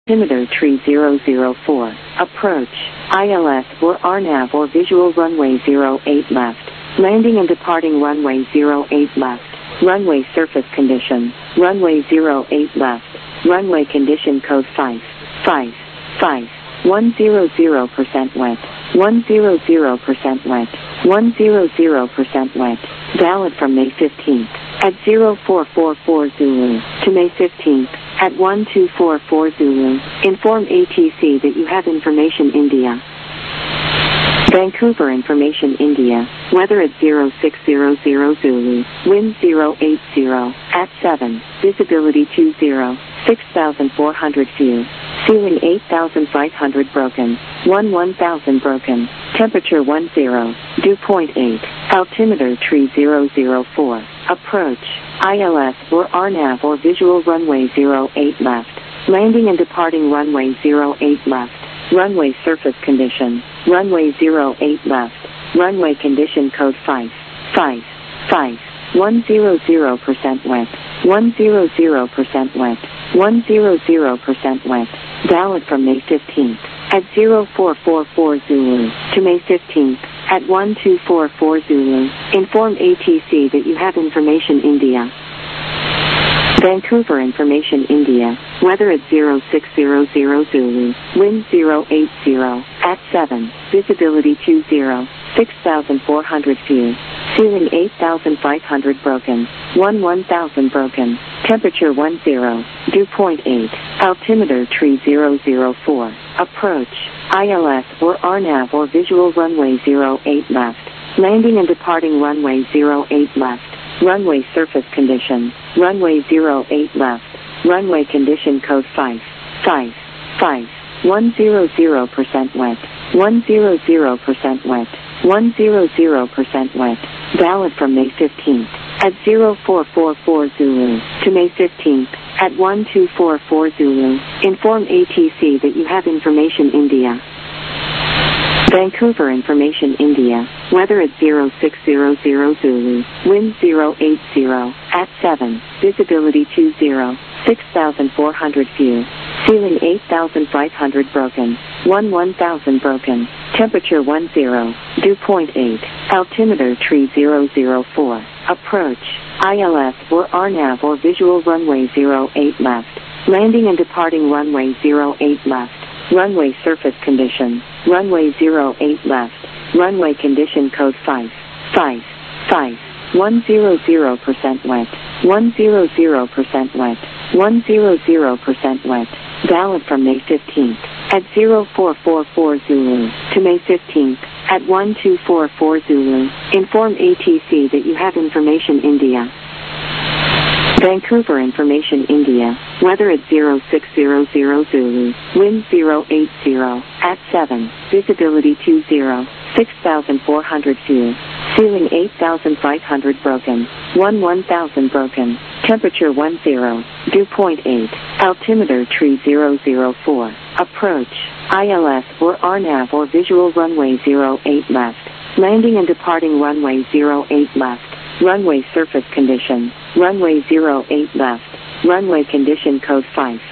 Altimeter tree 004. Approach. ILS or RNAV or visual runway 08 left. Landing and departing runway 08 left. Runway surface condition. Runway 08 left. Runway condition code 5. 100% wet. 100% wet. 100% wet. Valid from May 15th at 0444 Zulu to May 15th at 1244 Zulu. Inform ATC that you have information India. Vancouver Information India. Weather at 0600 Zulu. Wind 080 at 7. Visibility 20. 6,400 view. Ceiling 8,500 broken. 1,000 broken. Temperature 10. Dew point 8. Altimeter tree 004. Approach. ILS or RNAV or visual runway 08 left. Landing and departing runway 08 left. Runway surface condition. Runway 08 left. Runway condition code 5. 100% wet. 100% wet. 100% wet. Valid from May 15th at 0444 Zulu to May 15th at 1244 Zulu. Inform ATC that you have information India. Vancouver Information India. Weather at 0600 Zulu. Wind 080 at 7. Visibility 20. 6,400 view. Ceiling 8,500 broken. 1,000 broken. Temperature 10. Dew point 8. Altimeter tree 004. Approach. ILS or RNAV or visual runway 08 left. Landing and departing runway 08 left. Runway surface condition. Runway 08 left. Runway condition code 5. 100% wet. 100% wet. 100% wet. Valid from May 15th at 0444 Zulu to May 15th at 1244 Zulu. Inform ATC that you have information India. Vancouver Information India. Weather at 0600 Zulu. Wind 080 at 7. Visibility 20. 6,400 view. Ceiling 8,500 broken. 1,000 broken. Temperature 10. Dew point 8. Altimeter tree 004. Approach. ILS or RNAV or visual runway 08 left. Landing and departing runway 08 left. Runway surface condition. Runway 08 left. Runway condition code 5. 100% wet. 100% wet. 100% wet. Valid from May 15th at 0444 Zulu to May 15th at 1244 Zulu. Inform ATC that you have information India. Vancouver Information India. Weather at 0600 Zulu. Wind 080 at 7. Visibility 20. 6,400 view. Ceiling 8,500 broken. 1,000 broken. Temperature 10. Dew point 8. Altimeter tree 004. Approach. ILS or RNAV or visual runway 08 left. Landing and departing runway 08 left. Runway surface condition. Runway 08 left. Runway condition code 5.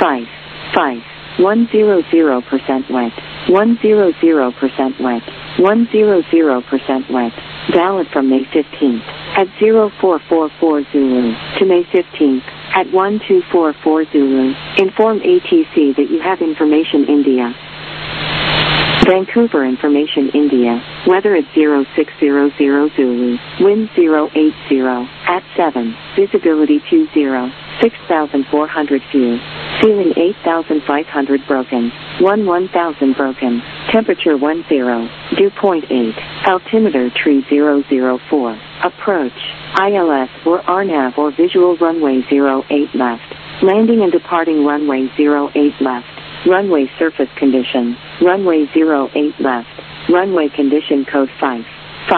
100% wet. 100% wet. 100% wet. Valid from May 15th at 0444 Zulu to May 15th at 1244 Zulu. Inform ATC that you have information India. Vancouver Information India. Weather at 0600 Zulu. Wind 080 at 7. Visibility 20. 6,400 view. Ceiling 8,500 broken. 1,000 broken. Temperature 10. Dew point 8. Altimeter tree 004. Approach. ILS or RNAV or visual runway 08 left. Landing and departing runway 08 left. Runway surface condition. Runway 08 left. Runway condition code 5.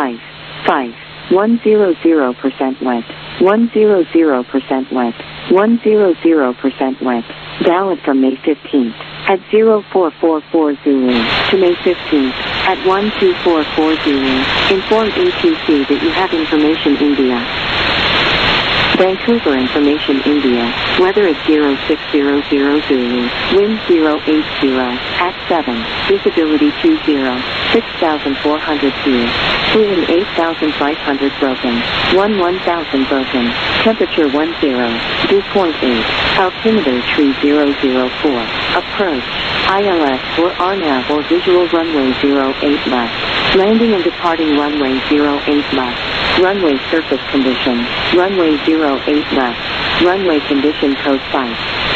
100% wet. 100% wet. 100% wet. Valid from May 15th at 0444 Zulu to May 15th at 1244 Zulu. Inform ATC that you have information India. Vancouver Information India, weather at 0600 Zulu, wind 080, at 7, visibility 20, 6,400 feet, wind 8,500 broken, 1000 broken, temperature 10, dew point 8, altimeter 3004, approach, ILS or RNAV or visual runway 08 left, landing and departing runway 08 left, runway surface condition, runway 08 left, runway condition code 5,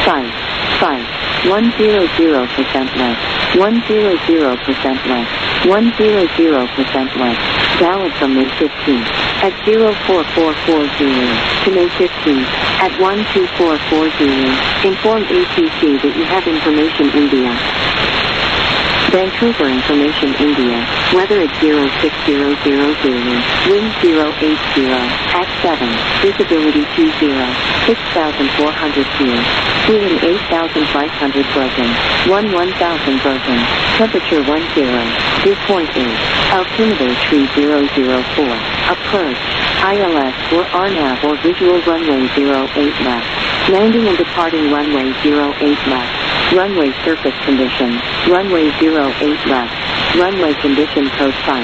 100% left, 100% left, 100% left, valid from May 15th, at 0444 Zulu, to May 15th, at 1244 Zulu, inform ATC that you have information India. Vancouver Information India, weather at 0600 Zulu, wind 080, at 7, visibility 20, 6,400 feet, wind 8,500 broken, 1000 broken, temperature 10, dew point 8, altimeter 3004, approach, ILS or RNAV or visual runway 08 left, landing and departing runway 08 left, runway surface condition, runway 08 left, runway condition code 5,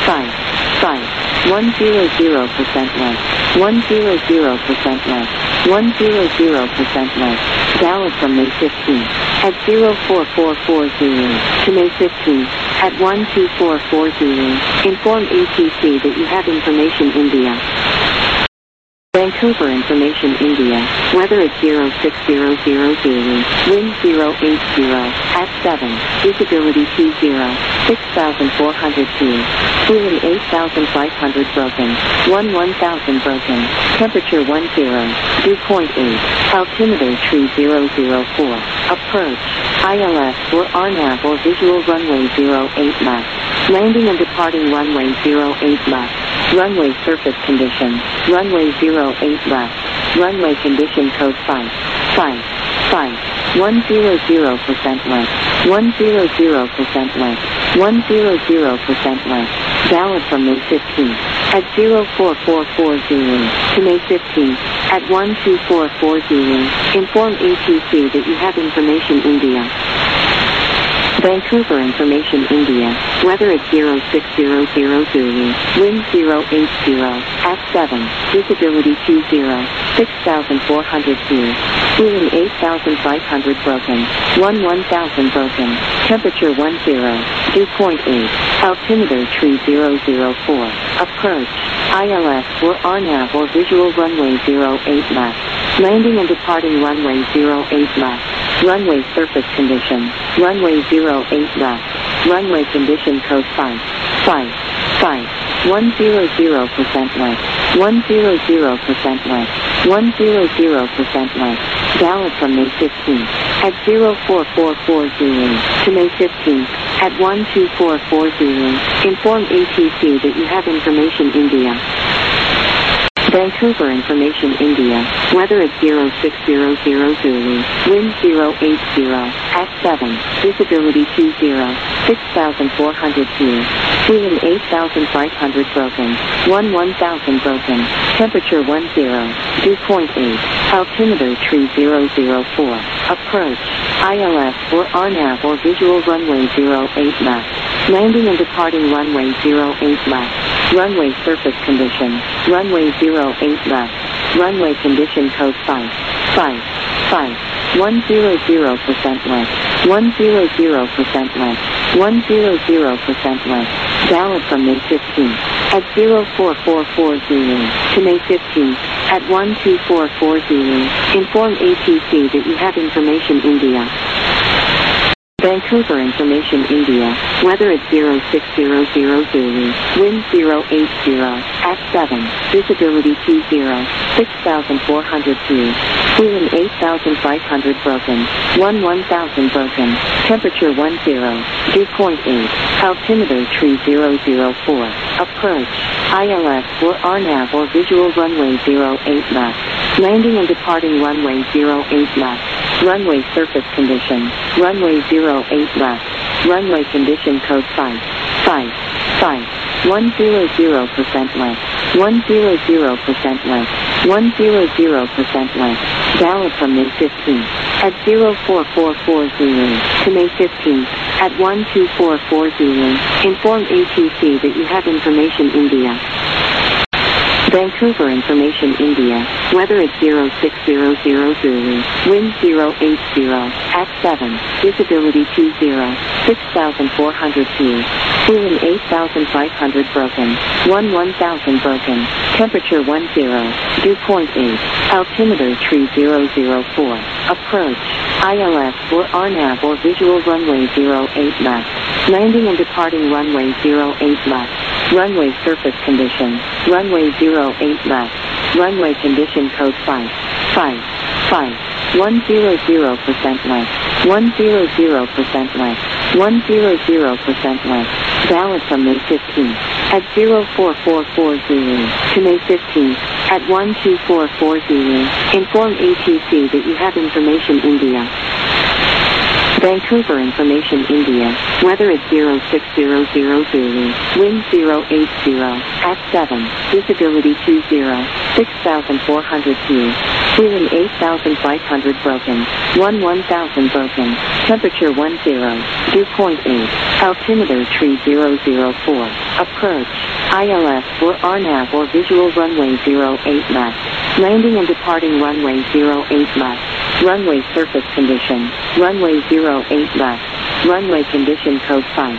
100% left, 100% left, 100% left, valid from May 15th, at 0444 Zulu, to May 15th, at 1244 Zulu, inform ATC that you have information India. Vancouver Information India, weather at 0600 Zulu, wind 080, at 7, visibility 20, 6,400 feet, wind 8,500 broken, 1000 broken, temperature 10, dew point 8, altimeter 3004, approach, ILS or RNAV or visual runway 08 left, landing and departing runway 08 left, runway surface condition, runway 08 left, runway condition code 5, 100% left, 100% left, 100% left, valid from May 15th, at 0444 Zulu, to May 15th, at 1244 Zulu, inform ATC that you have information India. Vancouver Information India, weather at 0600 Zulu, wind 080, at 7, visibility 20, 6,400 feet, wind 8,500 broken, 1000 broken, temperature 10, dew point 8, altimeter 3004, approach, ILS or RNAV or visual runway 08 left, landing and departing runway 08 left, runway surface condition, runway 08 left, runway condition code 5, 100% left, 100% left, 100% left, valid from May 15th, at 0444 Zulu, to May 15th, at 1244 Zulu, inform ATC that you have information India. Vancouver Information India, weather at 0600 Zulu, wind 080, at 7, visibility 20, 6,400 feet, wind 8,500 broken, 1000 broken, temperature 10, dew point 8, altimeter 3004, approach, ILS or RNAV or visual runway 08 left, landing and departing runway 08 left, runway surface condition, runway 08 left, runway condition code 5, 100% left, 100% left, 100% left, valid from May 15th, at 0444 Zulu, to May 15th, at 1244 Zulu, inform ATC that you have information India. Vancouver Information India, weather at 0600 Zulu, wind 080, at 7, visibility 20, 6,400 feet, wind 8,500 broken, 1000 broken, temperature 10, dew point 8, altimeter 3004, approach, ILS or RNAV or visual runway 08 left, landing and departing runway 08 left, runway surface condition, runway 08 left, runway condition code 5, 100% left, 100% left, 100% left. Valid from May 15th at 0444 Zulu to May 15th at 1244 Zulu. Inform ATC that you have information India. Vancouver Information India, weather at 0600 Zulu, wind 080, at 7, visibility 20, 6,400 feet, ceiling 8,500 broken, 1000 broken, temperature 10, dew point 8, altimeter 3004, approach, ILS or RNAV or visual runway 08 left, landing and departing runway 08 left. Runway surface condition, runway 08 left, runway condition code 5, 100% left, 100% left, 100% left, valid from May 15th at 0444 Zulu to May 15th at 1244 Zulu. Inform ATC that you have information India. Vancouver Information India, weather at 0600 Zulu, wind 080, at 7, visibility 20, 6,400 feet, ceiling 8,500 broken, 1000 broken, temperature 10, dew point 8, altimeter 3004, approach, ILS or RNAV or visual runway 08 left, landing and departing runway 08 left. Runway surface condition, runway 08 left, runway condition code 5,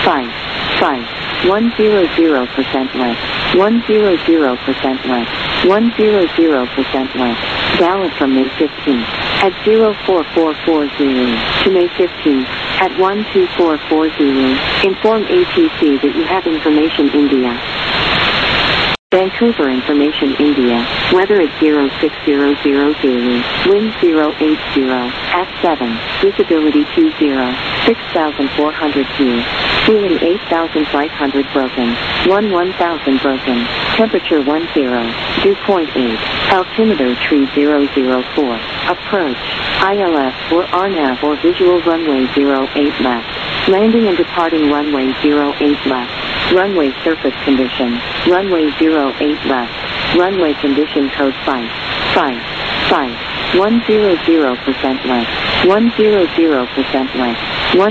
100% left, 100% left, 100% left, valid from May 15th at 0444 Zulu to May 15th at 1244 Zulu. Inform ATC that you have information India. Vancouver Information India, weather at 0600 Zulu, wind 080, at 7, visibility 20, 6,400 feet, ceiling 8,500 broken, 1000 broken, temperature 10, dew point 8, altimeter 3004, approach, ILS or RNAV or visual runway 08 left, landing and departing runway 08 left. Runway surface condition, runway 08 left, runway condition code 5, 100% left, 100% left,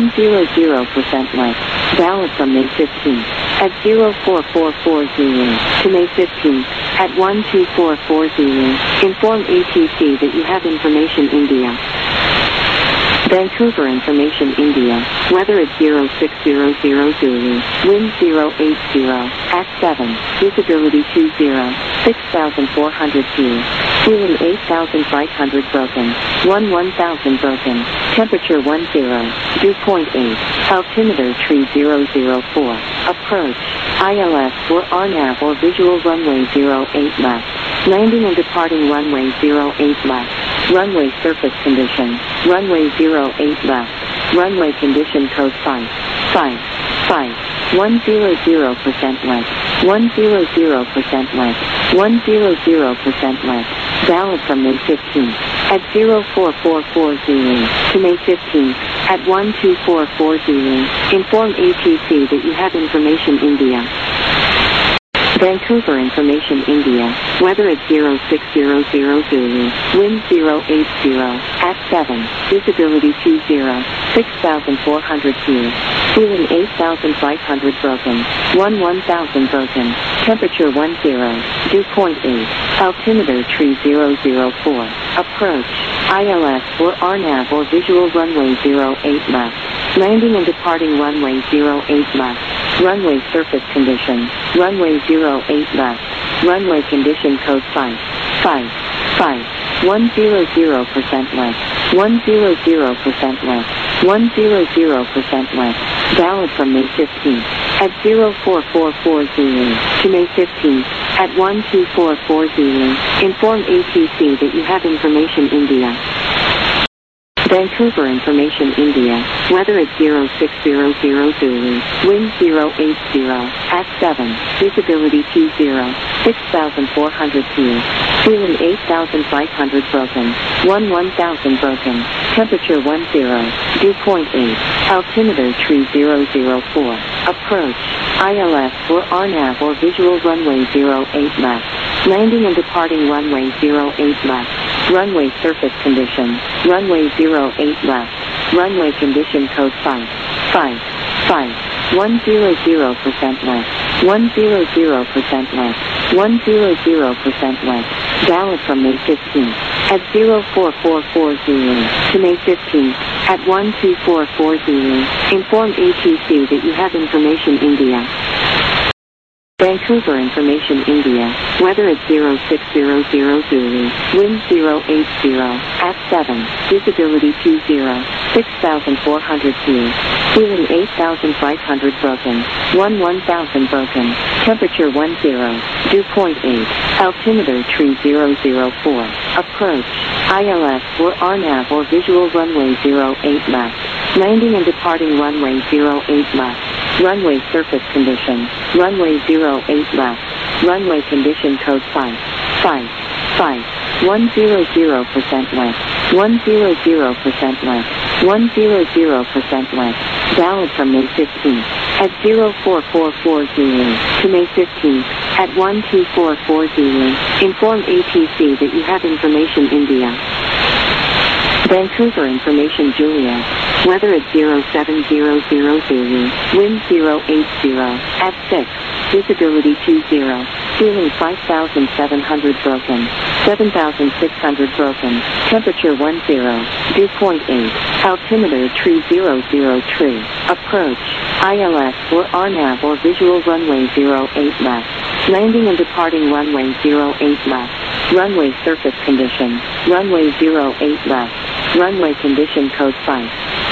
100% left, valid from May 15th at 0444 Zulu to May 15th at 1244 Zulu. Inform ATC that you have information India. Vancouver Information India, weather at 0600 Zulu, wind 080, at 7, visibility 20, 6,400 feet, ceiling 8,500 broken, 1000 broken, temperature 10, dew point 8, altimeter 3004, approach, ILS or RNAV or visual runway 08 left, landing and departing runway 08 left. Runway surface condition, runway 08 left, runway condition code 5, 100% left, 100% left, 100% left, valid from May 15th at 0444 Zulu to May 15th at 1244 Zulu. Inform ATC that you have information India. Vancouver Information India, weather at 0600 Zulu, wind 080, at 7, visibility 20, 6,400 feet, ceiling 8,500 broken, 1000 broken, temperature 10, dew point 8, altimeter 3004, approach, ILS or RNAV or visual runway 08 left, landing and departing runway 08 left. Runway surface condition, runway 08 left, runway condition code 5, 100% left, 100% left, 100% left, valid from May 15th at 0444 Zulu to May 15th at 1244 Zulu. Inform ATC that you have information India. Vancouver Information India, weather at 0600 Zulu, wind 080, at 7, visibility 20, 6,400 feet, ceiling 8,500 broken, 1000 broken, temperature 10, dew point 8, altimeter 3004, approach, ILS or RNAV or visual runway 08 left. Landing and departing runway 08 left. Runway surface condition. Runway 08 left. Runway condition code 5. 100% left. 100% left. 100% left. Valid from May 15th at 0444 Zulu to May 15th at 1244 Zulu. Inform ATC that you have information India. Vancouver Information India, weather at 0600 Zulu, wind 080, at 7, visibility 20, 6,400 feet, ceiling 8,500 broken, 1000 broken, temperature 10, dew point 8, altimeter tree 004, approach, ILS or RNAV or visual runway 08 left, landing and departing runway 08 left. Runway surface condition. Runway 08 left. Runway condition code 5. 100% left. 100% left. 100% left. Valid from May 15th at 0444 Zulu to May 15th at 1244 Zulu. Inform ATC that you have information India. Vancouver Information Juliet, weather at 0700 Zulu, wind 080, at 6, visibility 20, ceiling 5,700 broken, 7,600 broken, temperature 10, dew point 8, altimeter tree 00 tree, approach, ILS or RNAV or visual runway 08 left, landing and departing runway 08 left, runway surface condition, runway 08 left, runway condition code 5.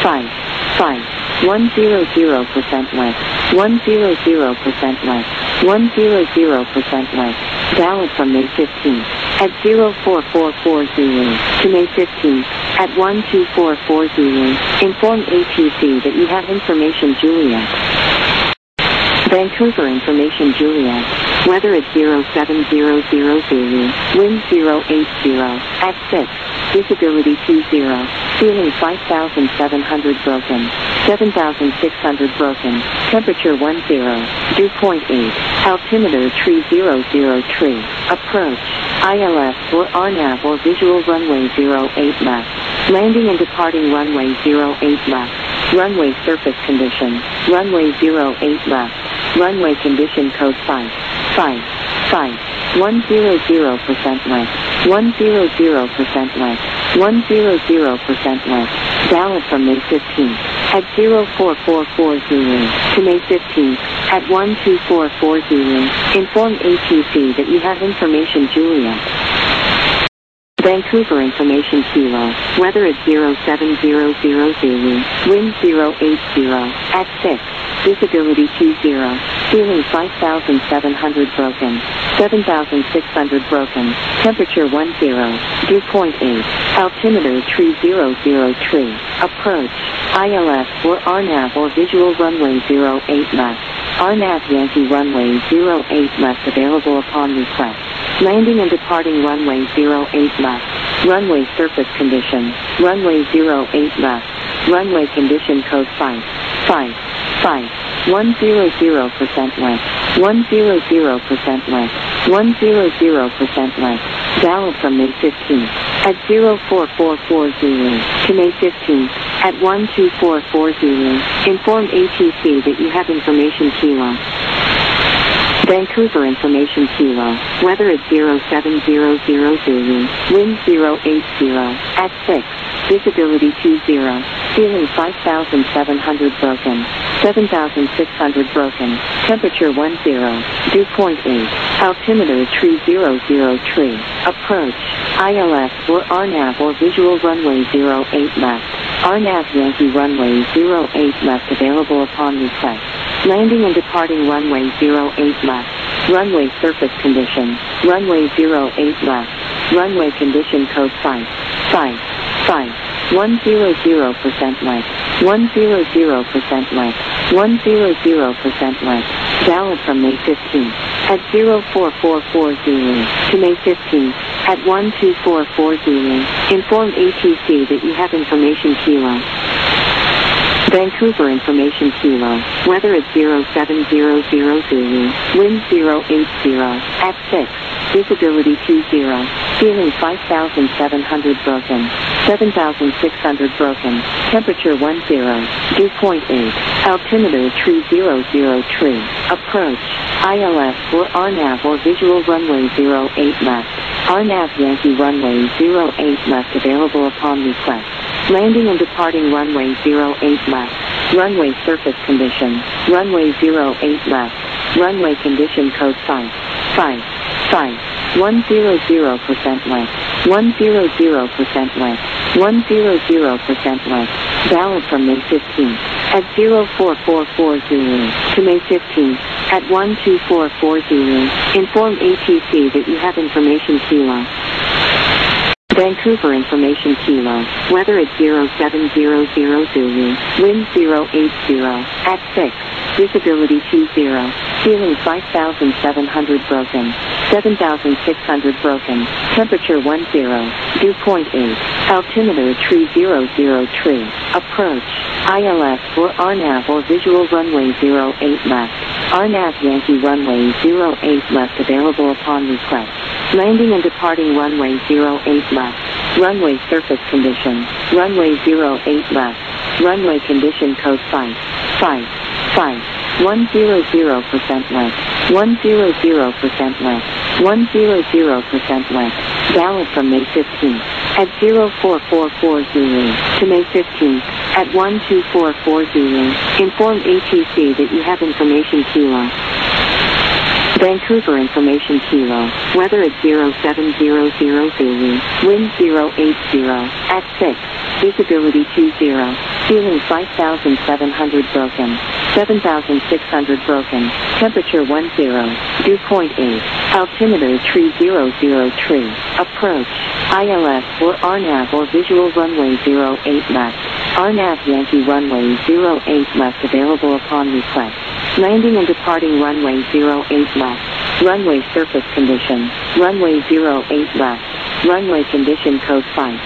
100% left. 100% left. 100% left. Valid from May 15th at 0444 Zulu to May 15th at 1244 Zulu. Inform ATC that you have information Juliet. Vancouver Information Juliet, weather at 0700 Zulu, wind 080, at 6, visibility 20, ceiling 5,700 broken, 7,600 broken, temperature 10, dew point 8, altimeter tree 00 tree, approach, ILS or RNAV or visual runway 08 left, landing and departing runway 08 left, runway surface condition, runway 08 left, runway condition code 5. 100% left. 100% left. 100% left. Valid from May 15th at 0444 Zulu to May 15th at 1244 Zulu. Inform ATC that you have information Juliet. Vancouver Information Kilo, weather at 0700 Zulu, wind 080, at 6, visibility 20, ceiling 5,700 broken, 7,600 broken, temperature 10, dew point 8, altimeter tree 00 tree, approach, ILS or RNAV or visual runway 08 left, RNAV Yankee runway 08 left available upon request. Landing and departing runway 08 left. Runway surface condition. Runway 08 left. Runway condition code 5. 100% left. 100% left. 100% left. Valid from May 15th at 0444 Zulu to May 15th at 1244 Zulu. Inform ATC that you have information Kilo. Vancouver Information Kilo, weather at 0700 Zulu, wind 080, at 6, visibility 20, ceiling 5,700 broken, 7,600 broken, temperature 10, dew point 8, altimeter tree 00 tree, approach, ILS or RNAV or visual runway 08 left, RNAV Yankee runway 08 left available upon request. Landing and departing runway 08 left. Runway surface condition. Runway 08 left. Runway condition code 5. 100% left. 100% left. 100% left. Valid from May 15th at 0444 Zulu to May 15th at 1244 Zulu. Inform ATC that you have information Kilo. Vancouver Information Kilo, weather at 0700 Zulu, wind 080, at 6, Visibility 20. Ceiling 5,700 broken. 7,600 broken. Temperature 10. Dew point 8. Altimeter 300 tree. Approach. ILS or RNAV or visual runway 08 left. RNAV Yankee runway 08 left available upon request. Landing and departing runway 08 left. Runway surface condition. Runway 08 left. Runway condition code 5. 100% length. 100% length. 100% length. Valid from May 15th at 0444 Zulu to May 15th at 1244 Zulu. Inform ATC that you have information Kilo. Vancouver information Kilo. Weather at 0700 Zulu. Wind 080 at 6. Visibility 20. Ceiling 5,700 broken. 7,600 broken. Temperature 10. Dew point 8. Altimeter 300 tree. Approach. ILS or RNAV or visual runway 08 left. RNAV Yankee runway 08 left available upon request. Landing and departing runway 08 left. Runway surface condition. Runway 08 left. Runway condition code 5. 100% length. 100% length. 100% length. Valid from May 15th at 0444 Zulu to May 15th at 1244 Zulu. Inform ATC that you have information Kilo. Vancouver information Kilo. Weather at 0700 Zulu. Wind 080 at 6. Visibility 20. Ceiling 5,700 broken. 7,600 broken. Temperature 10. Dew point 8. Altimeter 300 tree. Approach. ILS or RNAV or visual runway 08 left. RNAV Yankee runway 08 left available upon request. Landing and departing runway 08 left. Runway surface condition. Runway 08 left. Runway condition code 5.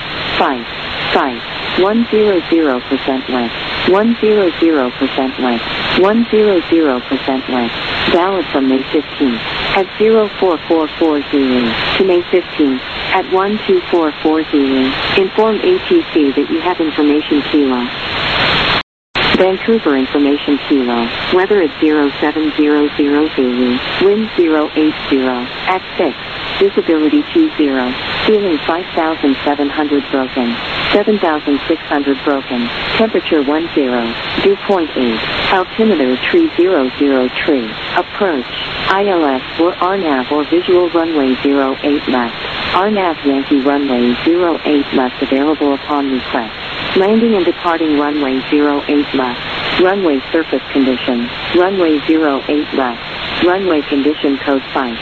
100% length. 100% length. 100% length. Valid from May 15th at 0444 Zulu to May 15th at 1244 Zulu. Inform ATC that you have information Kilo. Vancouver information Kilo. Weather at 0700 Zulu. Wind 080 at 6. Visibility 20. Ceiling 5,700 broken. 7,600 broken. Temperature 10. Dew point 8. Altimeter 300 tree. Approach. ILS or RNAV or visual runway 08 left. RNAV Yankee runway 08 left available upon request. Landing and departing runway 08 left. Runway surface condition. Runway 08 left. Runway condition code 5.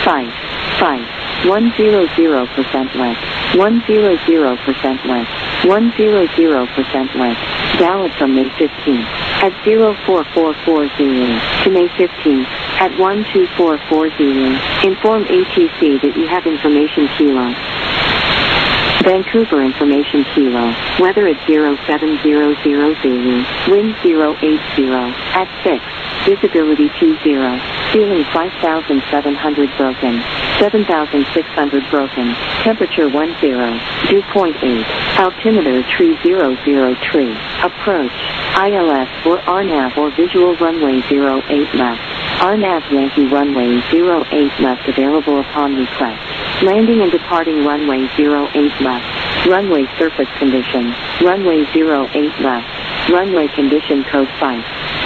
100% length. 100% length. 100% length. Valid from May 15th at 0444 Zulu to May 15th at 1244 Zulu. Inform ATC that you have information Kilo. Vancouver information Kilo. Weather at 0700 Zulu. Wind 080 at 6. Visibility 20. Ceiling 5,700 broken. 7,600 broken. Temperature 10. Dew point 8. Altimeter 300 tree. Approach. ILS or RNAV or visual runway 08 left. RNAV Yankee runway 08 left available upon request. Landing and departing runway 08 left. Runway surface condition. Runway 08 left. Runway condition code 5.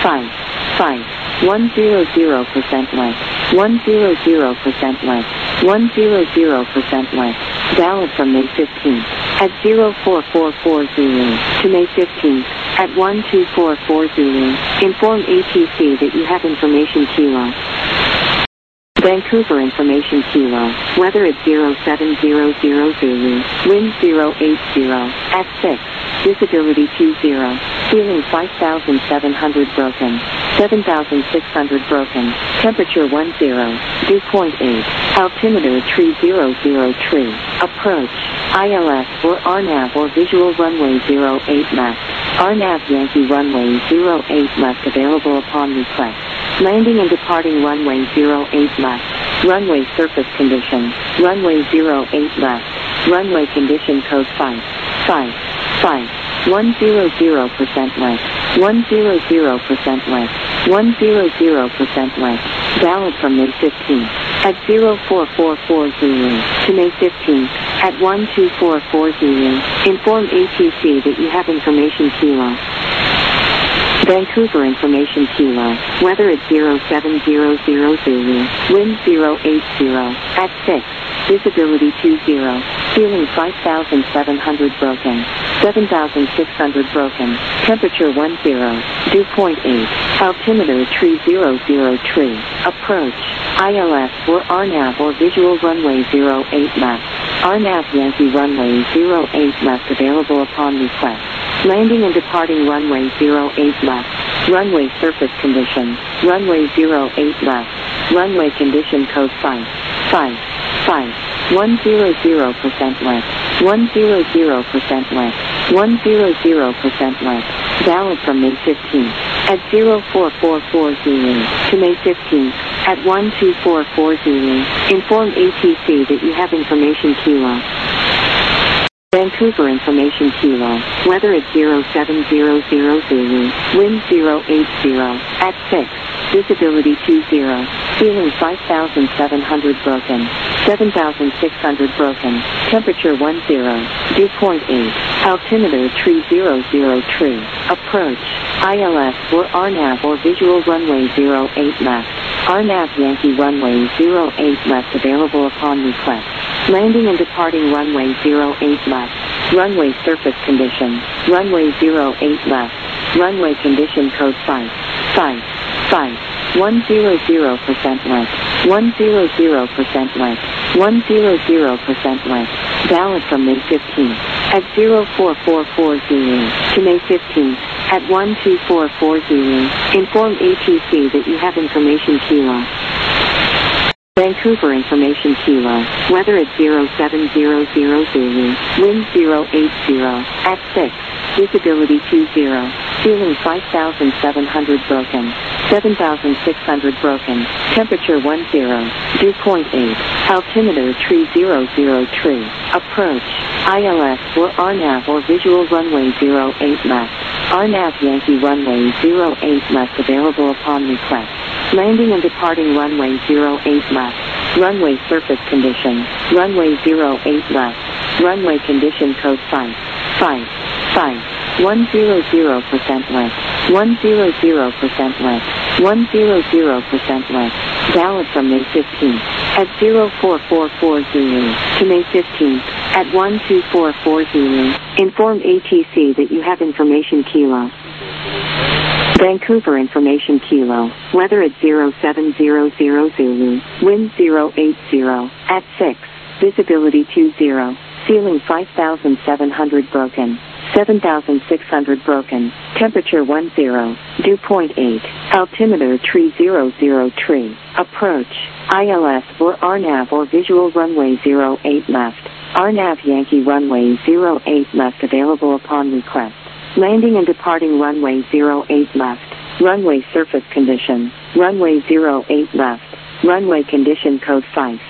100% length. 100% length. 100% length. Valid from May 15th at 0444 Zulu to May 15th at 1244 Zulu. Inform ATC that you have information Kilo. Vancouver information Kilo. Weather at 0700 Zulu. Wind 080 at 6. Visibility 20. Ceiling 5,700 broken. 7,600 broken. Temperature 10. Dew point 8. Altimeter 300 tree. Approach. ILS or RNAV or visual runway 08 left. RNAV Yankee runway 08 left available upon request. Landing and departing runway 08 left. Runway surface condition. Runway 08 left. Runway condition code 100% left. 100% left. 100% left. Valid from May 15th at 0444 Zulu to May 15th at 1244 Zulu. Inform ATC that you have information Kilo. Vancouver information Kilo. Weather at 0700 Zulu. Wind 080 at 6. Visibility 20. Ceiling 5,700 broken. 7,600 broken. Temperature 10. Dew point 8. Altimeter 300 tree. Approach. ILS or RNAV or visual runway 08 left. RNAV Yankee runway 08 left available upon request. Landing and departing runway 08 left. Runway surface condition. Runway 08 left. Runway condition code 100% left. 100% left. 100% left. Valid from May 15th at 0444 Zulu to May 15th at 1244 Zulu. Inform ATC that you have information Kilo. Vancouver information Kilo. Weather at 0700 Zulu. Wind 080 at 6. Visibility 20. Ceiling 5,700 broken. 7,600 broken. Temperature 10. Dew point 8. Altimeter 300 tree. Approach. ILS or RNAV or visual runway 08 left. RNAV Yankee runway 08 left available upon request. Landing and departing runway 08 left. Runway surface condition. Runway 08 left. Runway condition code 100% left. 100% left. 100% left. Valid from May 15th at 0444 Zulu to May 15th at 1244 Zulu. Inform ATC that you have information Kilo. Vancouver information Kilo. Weather at 0700 Zulu. Wind 080 at 6. Visibility 20. Ceiling 5,700 broken. 7,600 broken. Temperature 10. Dew point 8. Altimeter 300 tree. Approach. ILS or RNAV or visual runway 08 left. RNAV Yankee runway 08 left available upon request. Landing and departing runway 08 left. Runway surface condition. Runway 08 left. Runway condition code 100% left. 100% left. 100% left. Valid from May 15th at 0444 Zulu to May 15th at 1244 Zulu. Inform ATC that you have information Kilo. Vancouver information Kilo. Weather at 0700 Zulu. Wind 080 at 6. Visibility 20. Ceiling 5,700 broken. 7,600 broken. Temperature 10. Dew point 8. Altimeter 300 tree. Approach. ILS or RNAV or visual runway 08 left. RNAV Yankee runway 08 left available upon request. Landing and departing runway 08 left. Runway surface condition. Runway 08 left. Runway condition code 100%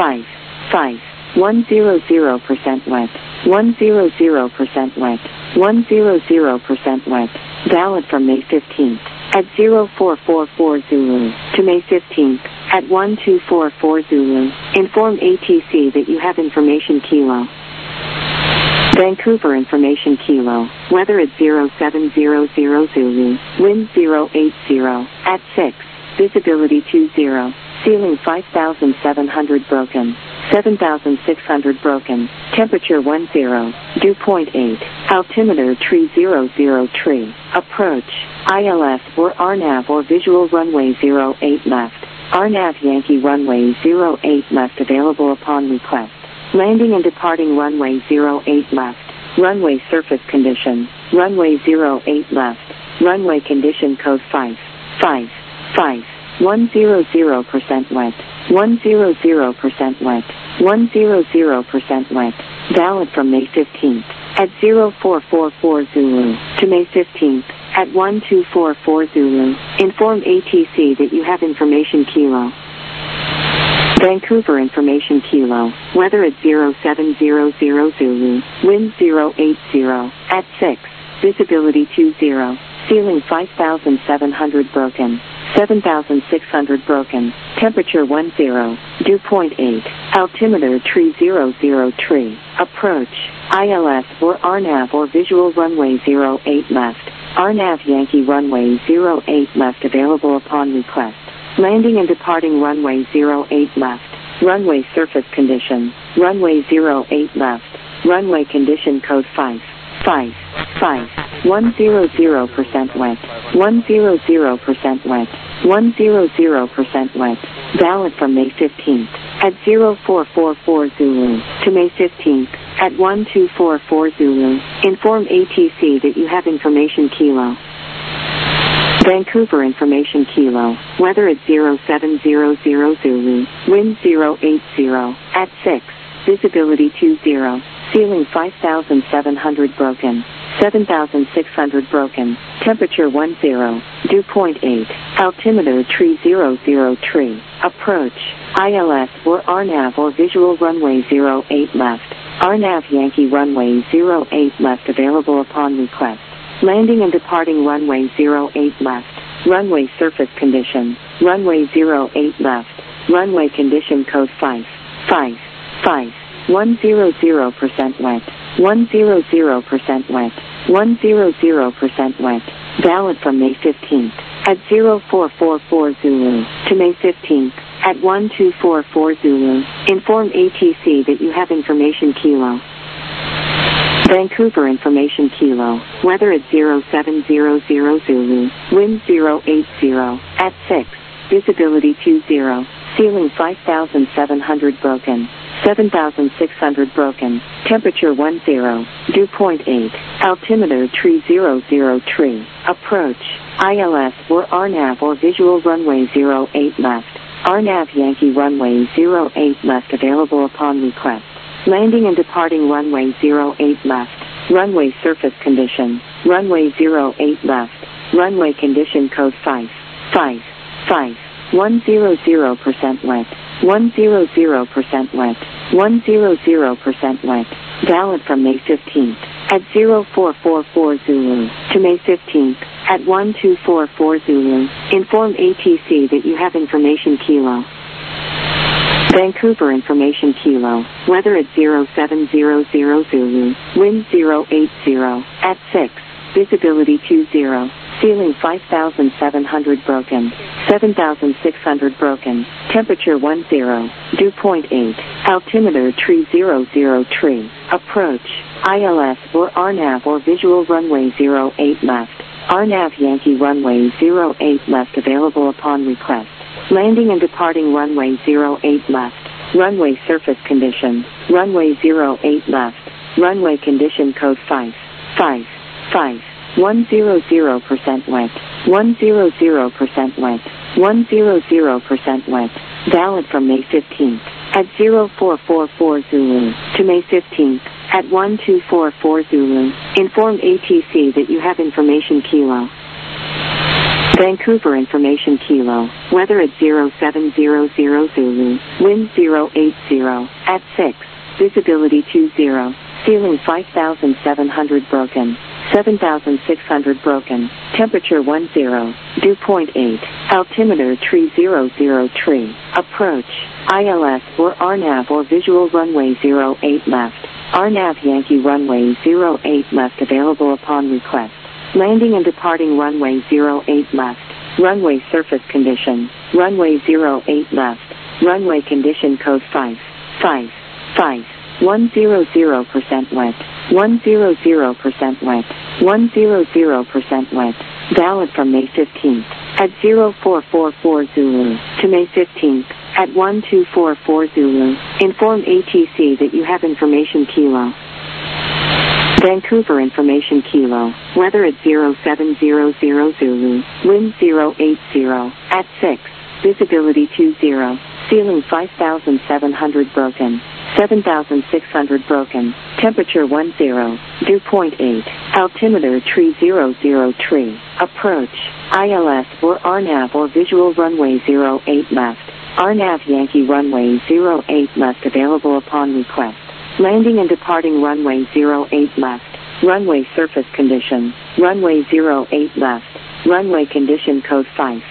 left. 100% left. 100% left. Valid from May 15th at 0444 Zulu to May 15th at 1244 Zulu. Inform ATC that you have information Kilo. Vancouver information Kilo. Weather at 0700 Zulu. Wind 080 at 6. Visibility 20. Ceiling 5,700 broken. 7,600 broken. Temperature 10. Dew point 8. Altimeter 300 tree. Approach. ILS or RNAV or visual runway 08 left. RNAV Yankee runway 08 left available upon request. Landing and departing runway 08 left. Runway surface condition. Runway 08 left. Runway condition code 100% left. 100% left. 100% left. Valid from May 15th at 0444 Zulu to May 15th at 1244 Zulu. Inform ATC that you have information Kilo. Vancouver Information Kilo, weather at 0700 Zulu, wind 080, at 6, visibility 20, ceiling 5,700 broken, 7,600 broken, temperature 10, dew point 8, altimeter 300 tree, approach, ILS or RNAV or visual runway 08 left, RNAV Yankee runway 08 left available upon request. Landing and departing runway 08 left. Runway surface condition. Runway 08 left. Runway condition code 5. 100% wet. 100% wet. 100% wet. Valid from May 15th at 0444 Zulu to May 15th at 1244 Zulu. Inform ATC that you have information Kilo. Vancouver Information Kilo, weather at 0700 Zulu, wind 080, at 6, visibility 20, ceiling 5,700 broken, 7,600 broken, temperature 10, dew point 8, altimeter 300 tree, approach, ILS or RNAV or visual runway 08 left, RNAV Yankee runway 08 left available upon request. Landing and departing runway 08 left. Runway surface condition. Runway 08 left. Runway condition code 5. 100% wet. 100% wet. 100% wet. Valid from May 15th at 0444 Zulu to May 15th at 1244 Zulu. Inform ATC that you have information Kilo. Vancouver Information Kilo, weather at 0700 Zulu, wind 080, at 6, visibility 20, ceiling 5,700 broken, 7,600 broken, temperature 10, dew point 8, altimeter 300 tree, approach, ILS or RNAV or visual runway 08 left, RNAV Yankee runway 08 left available upon request. Landing and departing runway 08 left. Runway surface condition. Runway 08 left. Runway condition code 5. 100% wet. 100% wet. 100% wet. Valid from May 15th at 0444 Zulu to May 15th at 1244 Zulu. Inform ATC that you have information Kilo. Vancouver Information Kilo, weather at 0700 Zulu, wind 080, at 6, visibility 20, ceiling 5,700 broken, 7,600 broken, temperature 10, dew point 8, altimeter 300 tree, approach, ILS or RNAV or visual runway 08 left, RNAV Yankee runway 08 left available upon request. Landing and departing runway 08 left. Runway surface condition. Runway 08 left. Runway condition code 5. 100% wet. 100% wet. 100% wet. Valid from May 15th at 0444 Zulu to May 15th at 1244 Zulu. Inform ATC that you have information Kilo. Vancouver Information Kilo, weather at 0700 Zulu, wind 080, at 6, visibility 20, ceiling 5,700 broken, 7,600 broken, temperature 10, dew point 8, altimeter 300 tree, approach, ILS or RNAV or visual runway 08 left, RNAV Yankee runway 08 left available upon request. Landing and departing runway 08 left. Runway surface condition. Runway 08 left. Runway condition code 5. 100% wet. 100% wet. 100% wet. Valid from May 15th at 0444 Zulu to May 15th at 1244 Zulu. Inform ATC that you have information Kilo. Vancouver Information Kilo, weather at 0700 Zulu, wind 080, at 6, visibility 20, ceiling 5,700 broken, 7,600 broken, temperature 10, dew point 8, altimeter 300 tree, approach, ILS or RNAV or visual runway 08 left, RNAV Yankee runway 08 left available upon request. Landing and departing runway 08 left. Runway surface condition. Runway 08 left. Runway condition code 5.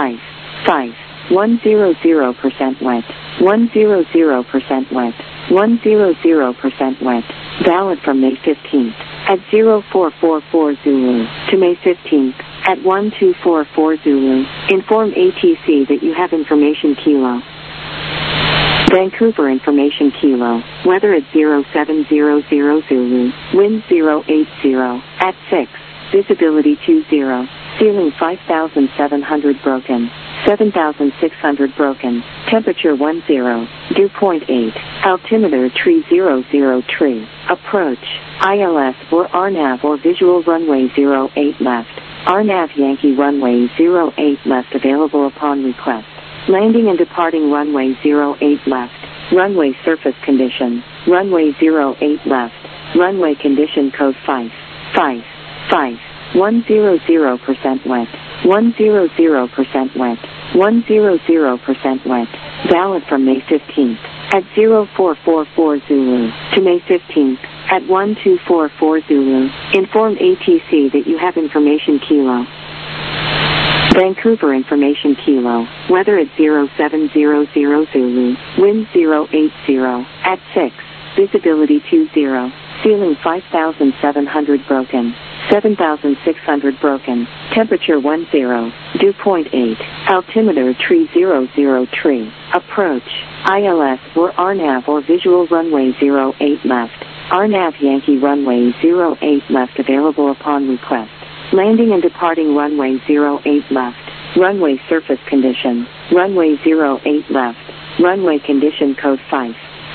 100% wet. 100% wet. 100% wet. Valid from May 15th at 0444 Zulu to May 15th at 1244 Zulu. Inform ATC that you have information Kilo. Vancouver information Kilo. Weather at 0700 Zulu. Wind 080 at 6. Visibility 20. Ceiling 5,700 broken. 7,600 broken. Temperature 10. Dew point 8. Altimeter tree 00 tree. Approach. ILS or RNAV or visual runway 08 left. RNAV Yankee runway 08 left available upon request. Landing and departing runway 08 left. Runway surface condition. Runway 08 left. Runway condition code 5. 100% wet. 100% wet. 100% wet. Valid from May 15th at 0444 Zulu to May 15th at 1244 Zulu. Inform ATC that you have information Kilo. Vancouver information Kilo. Weather at 0700 Zulu. Wind 080 at 6. Visibility 20. Ceiling 5,700 broken. 7,600 broken. Temperature 10. Dew point 8. Altimeter tree 00 tree. Approach. ILS or RNAV or visual runway 08 left. RNAV Yankee runway 08 left available upon request. Landing and departing runway 08 left. Runway surface condition. Runway 08 left. Runway condition code 5.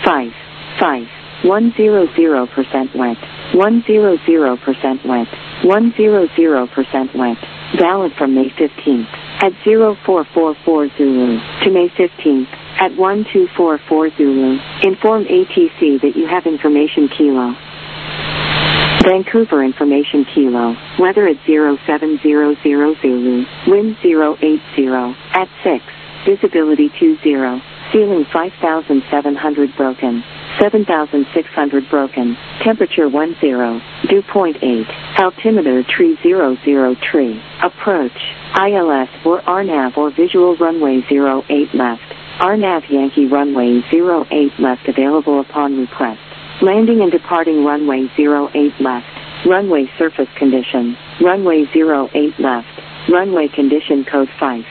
100% wet. 100% wet. 100% wet. Valid from May 15th at 0444 Zulu to May 15th at 1244 Zulu. Inform ATC that you have information Kilo. Vancouver information Kilo. Weather at 0700 Zulu. Wind 080 at 6. Visibility 20. Ceiling 5,700 broken. 7,600 broken. Temperature 10. Dew point 8. Altimeter tree 00 tree. Approach. ILS or RNAV or visual runway 08 left. RNAV Yankee runway 08 left available upon request. Landing and departing runway 08 left. Runway surface condition. Runway 08 left. Runway condition code 5.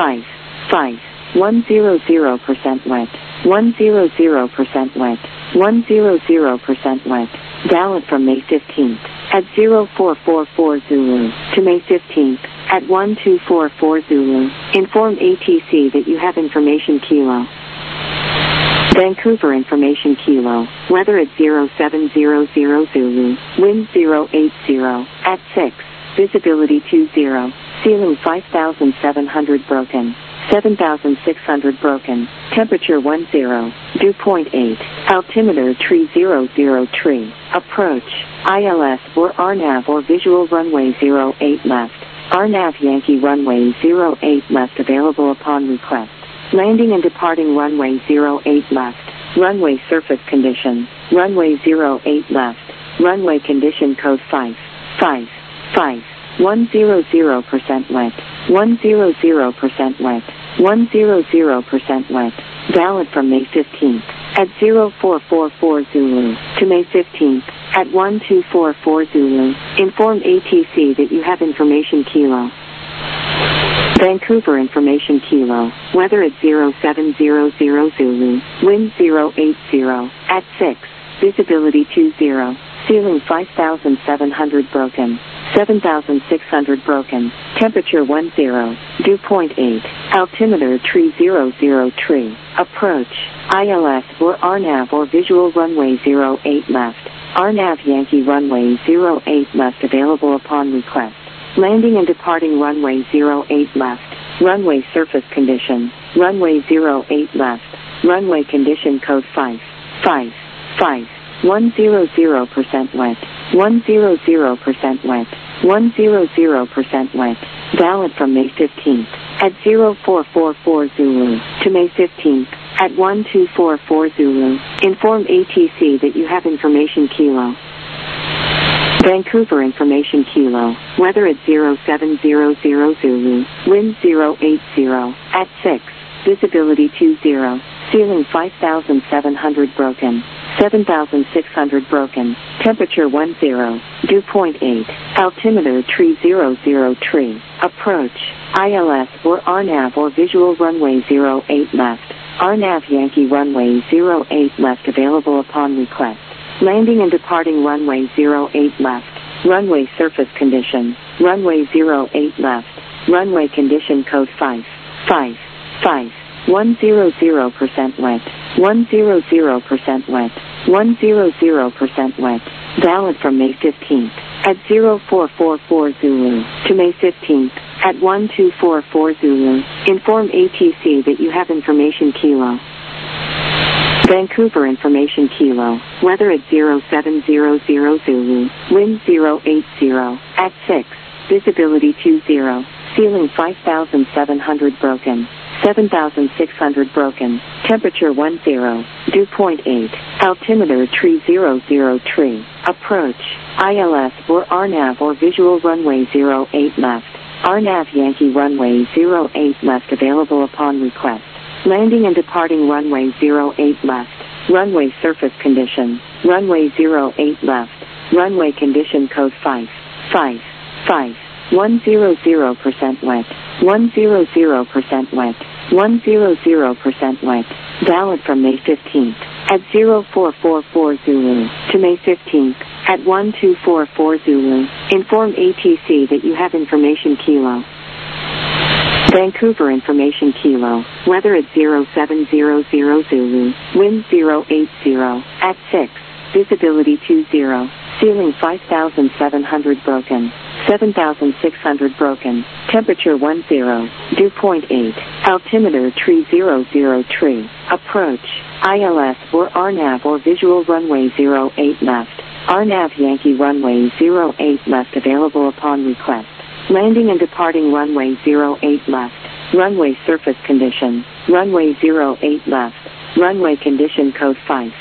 100% wet. 100% wet. 100% wet. Valid from May 15th at 0444 Zulu to May 15th at 1244 Zulu. Inform ATC that you have information Kilo. Vancouver information Kilo. Weather at 0700 Zulu. Wind 080 at 6. Visibility 20. Ceiling 5,700 broken. 7,600 broken. Temperature 10. Dew point 8. Altimeter tree 00 tree. Approach. ILS or RNAV or visual runway 08 left. RNAV Yankee runway 08 left available upon request. Landing and departing runway 08 left. Runway surface condition. Runway 08 left. Runway condition code 5. 100% wet. 100% wet. 100% wet. Valid from May 15th at 0444 Zulu to May 15th at 1244 Zulu. Inform ATC that you have information Kilo. Vancouver information Kilo. Weather at 0700 Zulu. Wind 080 at 6. Visibility 20. Ceiling 5,700 broken. 7,600 broken. Temperature 10. Dew point 8. Altimeter tree 00 tree. Approach. ILS or RNAV or visual runway 08 left. RNAV Yankee runway 08 left available upon request. Landing and departing runway 08 left. Runway surface condition. Runway 08 left. Runway condition code 5. 100% wet. 100% wet. 100% wet. Valid from May 15th at 0444 Zulu. To May 15th, at 1244 Zulu. Inform ATC that you have information Kilo. Vancouver information Kilo. Weather at 0700 Zulu. Wind 080. At 6. Visibility 20. Ceiling 5,700 broken. 7,600 broken. Temperature 10. Dew point 8. Altimeter tree 00 tree. Approach. ILS or RNAV or visual runway 08 left. RNAV Yankee runway 08 left available upon request. Landing and departing runway 08 left. Runway surface condition. Runway 08 left. Runway condition code 5. 100% wet. 100% wet. 100% wet. Valid from May 15th at 0444 Zulu to May 15th at 1244 Zulu. Inform ATC that you have information Kilo. Vancouver information Kilo. Weather at 0700 Zulu. Wind 080. At 6. Visibility 20. Ceiling 5,700 broken. 7,600 broken. Temperature 10. Dew point 8. Altimeter tree 00 tree. Approach. ILS or RNAV or visual runway 08 left. RNAV Yankee runway 08 left available upon request. Landing and departing runway 08 left. Runway surface condition. Runway 08 left. Runway condition code 5. 100% wet. 100% wet. 100% wet. Valid from May 15th at 0444 Zulu to May 15th at 1244 Zulu. Inform ATC that you have information Kilo. Vancouver information Kilo. Weather at 0700 Zulu. Wind 080. At 6. Visibility 20. Ceiling 5,700 broken. 7,600 broken. Temperature 10. Dew point 8. Altimeter tree 00 tree. Approach. ILS or RNAV or visual runway 08 left. RNAV Yankee runway 08 left available upon request. Landing and departing runway 08 left. Runway surface condition. Runway 08 left. Runway condition code 5.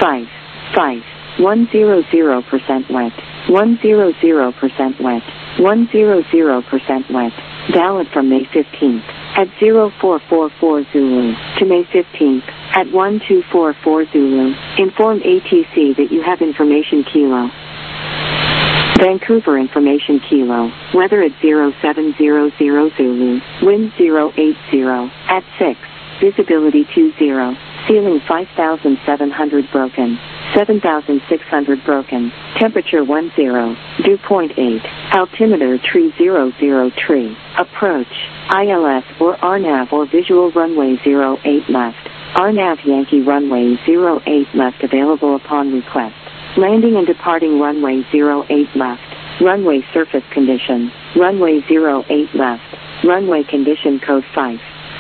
100% wet. 100% wet. 100% wet. Valid from May 15th at 0444 Zulu to May 15th at 1244 Zulu. Inform ATC that you have information Kilo. Vancouver information Kilo. Weather at 0700 Zulu. Wind 080. At 6. Visibility 20. Ceiling 5,700 broken. 7,600 broken. Temperature 10. Dew point 8. Altimeter tree 00 tree. Approach. ILS or RNAV or visual runway 08 left. RNAV Yankee runway 08 left available upon request. Landing and departing runway 08 left. Runway surface condition. Runway 08 left. Runway condition code 5.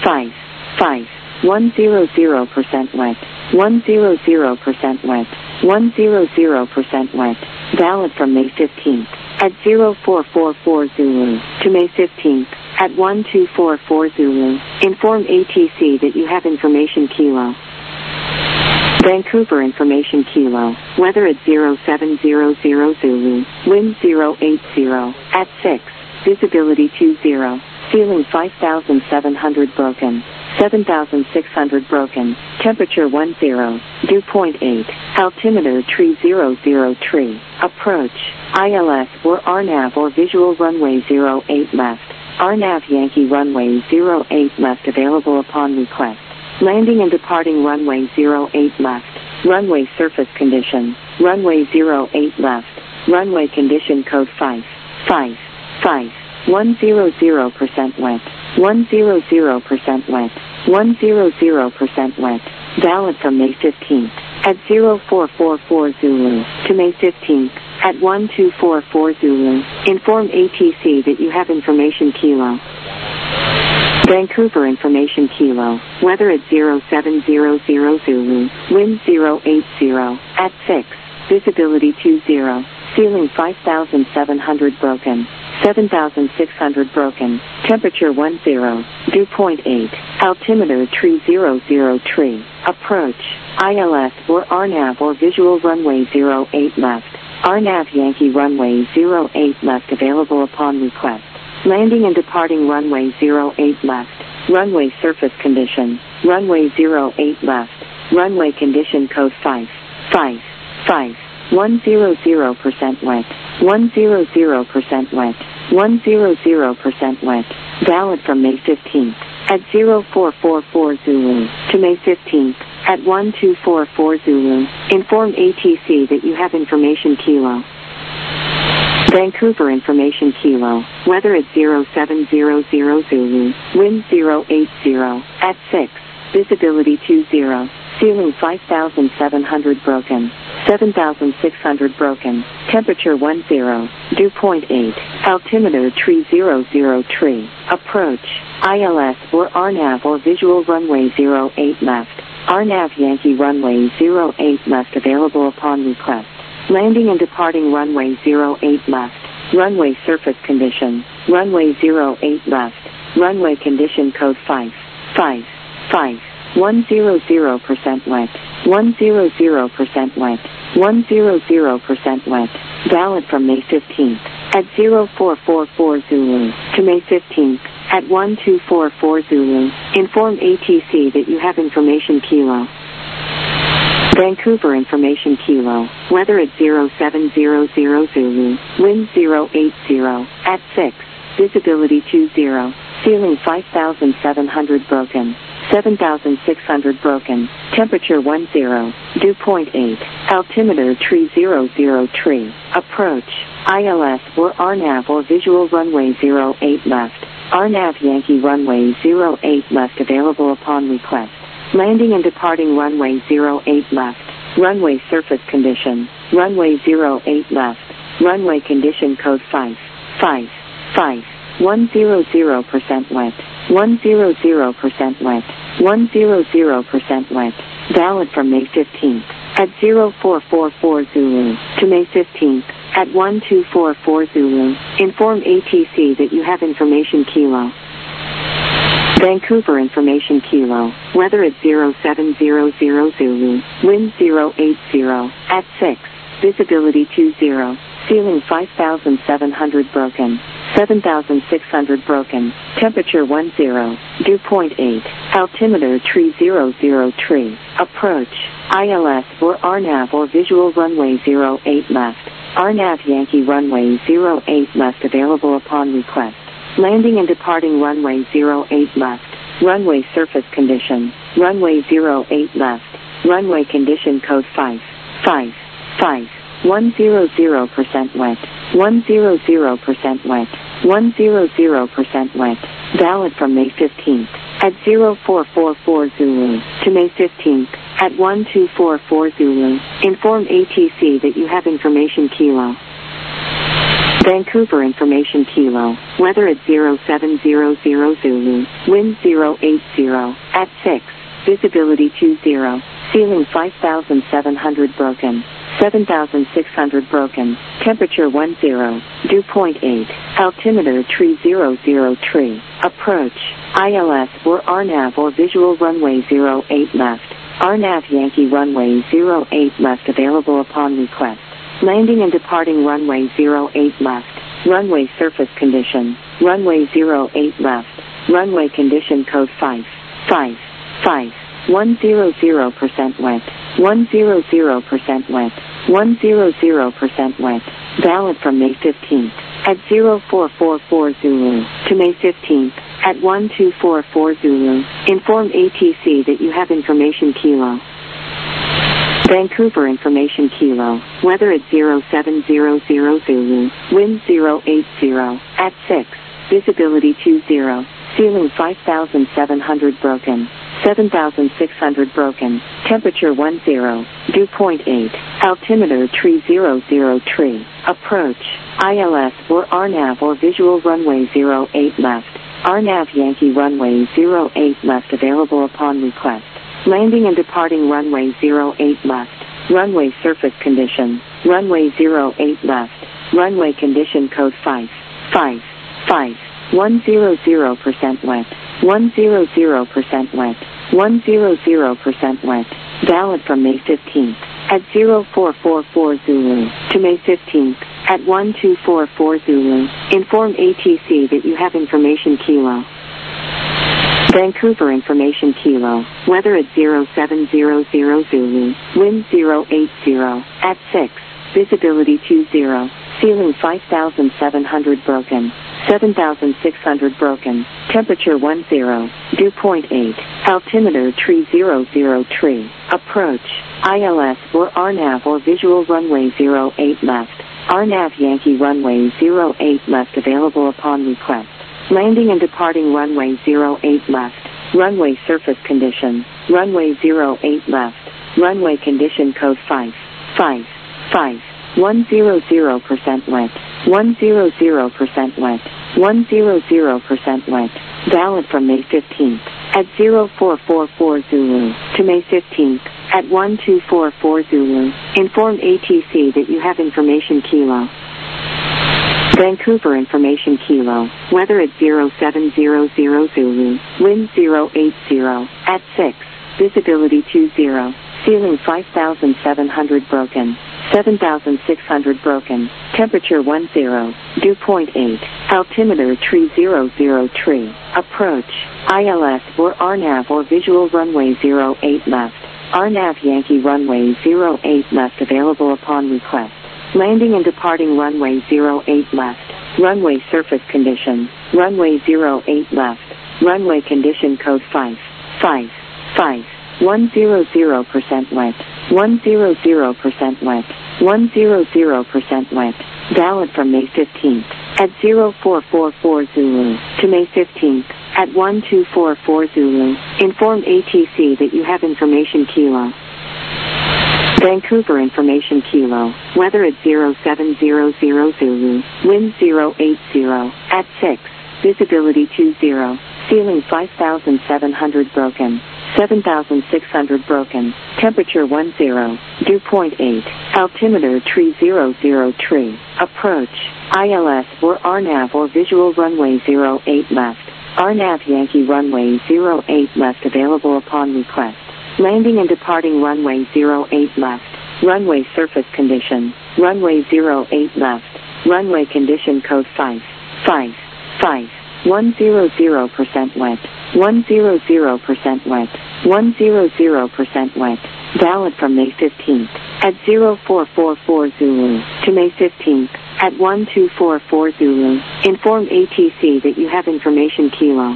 100% wet. 100% wet. 100% wet. Valid from May 15th at 0444 Zulu to May 15th at 1244 Zulu. Inform ATC that you have information Kilo. Vancouver information Kilo. Weather at 0700 Zulu. Wind 080. At 6. Visibility 20. Ceiling 5,700 broken. 7,600 broken. Temperature 10. Dew point 8. Altimeter tree 00 tree. Approach. ILS or RNAV or visual runway 08 left. RNAV Yankee runway 08 left available upon request. Landing and departing runway 08 left. Runway surface condition. Runway 08 left. Runway condition code 5. 100% wet. 100% wet. 100% wet. Valid from May 15th at 0444 Zulu to May 15th at 1244 Zulu. Inform ATC that you have information Kilo. Vancouver information Kilo. Weather at 0700 Zulu. Wind 080. At 6. Visibility 20. Ceiling 5,700 broken. 7,600 broken. Temperature 10. Dew point 8. Altimeter tree 00 tree. Approach. ILS or RNAV or visual runway 08 left. RNAV Yankee runway 08 left available upon request. Landing and departing runway 08 left. Runway surface condition. Runway 08 left. Runway condition code 5. 100% wet. 100% wet. 100% wet. Valid from May 15th at 0444 Zulu to May 15th at 1244 Zulu. Inform ATC that you have information Kilo. Vancouver information Kilo. Weather at 0700 Zulu. Wind 080 at 6. Visibility 20. Ceiling 5,700 broken. 7,600 broken. Temperature 10. Dew point 8. Altimeter tree 00 tree. Approach. ILS or RNAV or visual runway 08 left. RNAV Yankee runway 08 left available upon request. Landing and departing runway 08 left. Runway surface condition. Runway 08 left. Runway condition code 5. 100% wet. 100% wet. 100% wet. Valid from May 15th at 0444 Zulu to May 15th at 1244 Zulu. Inform ATC that you have information Kilo. Vancouver information Kilo. Weather at 0700 Zulu. Wind 080 at 6. Visibility 20. Ceiling 5,700 broken. 7,600 broken. Temperature 10. Dew point 8. Altimeter tree 00 tree. Approach. ILS or RNAV or visual runway 08 left. RNAV Yankee runway 08 left available upon request. Landing and departing runway 08 left. Runway surface condition. Runway 08 left. Runway condition code 5. 100% wet. 100% wet. 100% wet. Valid from May 15th at 0444 Zulu to May 15th at 1244 Zulu. Inform ATC that you have information Kilo. Vancouver information Kilo. Weather at 0700 Zulu. Wind 080 at 6. Visibility 20. Ceiling 5,700 broken. 7,600 broken. Temperature 10. Dew point 8. Altimeter tree 00 tree. Approach. ILS or RNAV or visual runway 08 left. RNAV Yankee runway 08 left available upon request. Landing and departing runway 08 left. Runway surface condition. Runway 08 left. Runway condition code 5. 100% wet. 100% wet. 100% wet. Valid from May 15th at 0444 Zulu to May 15th at 1244 Zulu. Inform ATC that you have information Kilo. Vancouver information Kilo. Weather at 0700 Zulu. Wind 080 at 6. Visibility 20. Ceiling 5,700 broken. 7,600 broken. Temperature 10. Dew point 8. Altimeter tree 00 tree. Approach. ILS or RNAV or visual runway 08 left. RNAV Yankee runway 08 left available upon request. Landing and departing runway 08 left. Runway surface condition. Runway 08 left. Runway condition code 5. 100% wet. 100% wet. 100% wet. Valid from May 15th at 0444 Zulu to May 15th at 1244 Zulu. Inform ATC that you have information Kilo. Vancouver information Kilo. Weather at 0700 Zulu. Wind 080 at 6. Visibility 20. Ceiling 5,700 broken. 7,600 broken. Temperature 10. Dew point 8. Altimeter tree 00 tree. Approach. ILS or RNAV or visual runway 08 left. RNAV Yankee runway 08 left available upon request. Landing and departing runway 08 left. Runway surface condition. Runway 08 left. Runway condition code 5. 5, 5, 100% wet, 100% wet, 100% wet, valid from May 15th at 0444 Zulu to May 15th at 1244 Zulu. Inform ATC that you have information Kilo. Vancouver information Kilo, weather at 0700 Zulu, wind 080, at 6, visibility 20, ceiling 5,700 broken, 7,600 broken, temperature 10, dew point 8, altimeter 300 tree, approach, ILS or RNAV or visual runway 08 left, RNAV Yankee runway 08 left available upon request. Landing and departing runway 08 left, runway surface condition, runway 08 left, runway condition code 5, 5, 5, 100% wet, 100% wet, 100% wet, valid from May 15th at 0444 Zulu to May 15th at 1244 Zulu. Inform ATC that you have information Kilo. Vancouver information Kilo, weather at 0700 Zulu, wind 080, at 6, visibility 20, ceiling 5,700 broken, 7,600 broken, temperature 10, dew point 8, altimeter 300 tree, approach, ILS or RNAV or visual runway 08 left, RNAV Yankee runway 08 left available upon request. Landing and departing runway 08 left, runway surface condition, runway 08 left, runway condition code 5, 5, 5, 100% wet, 100% wet, 100% wet, valid from May 15th at 0444 Zulu to May 15th at 1244 Zulu. Inform ATC that you have information Kilo. Vancouver information Kilo, weather at 0700 Zulu, wind 080, at 6, visibility 20, ceiling 5,700 broken, 7,600 broken, temperature 10, dew point 8, altimeter 300 tree, approach, ILS or RNAV or visual runway 08 left, RNAV Yankee runway 08 left available upon request. Landing and departing runway 08 left, runway surface condition, runway 08 left, runway condition code 5, 5, 5, 100% wet, 100% wet, 100% wet, valid from May 15th at 0444 Zulu to May 15th at 1244 Zulu. Inform ATC that you have information Kilo.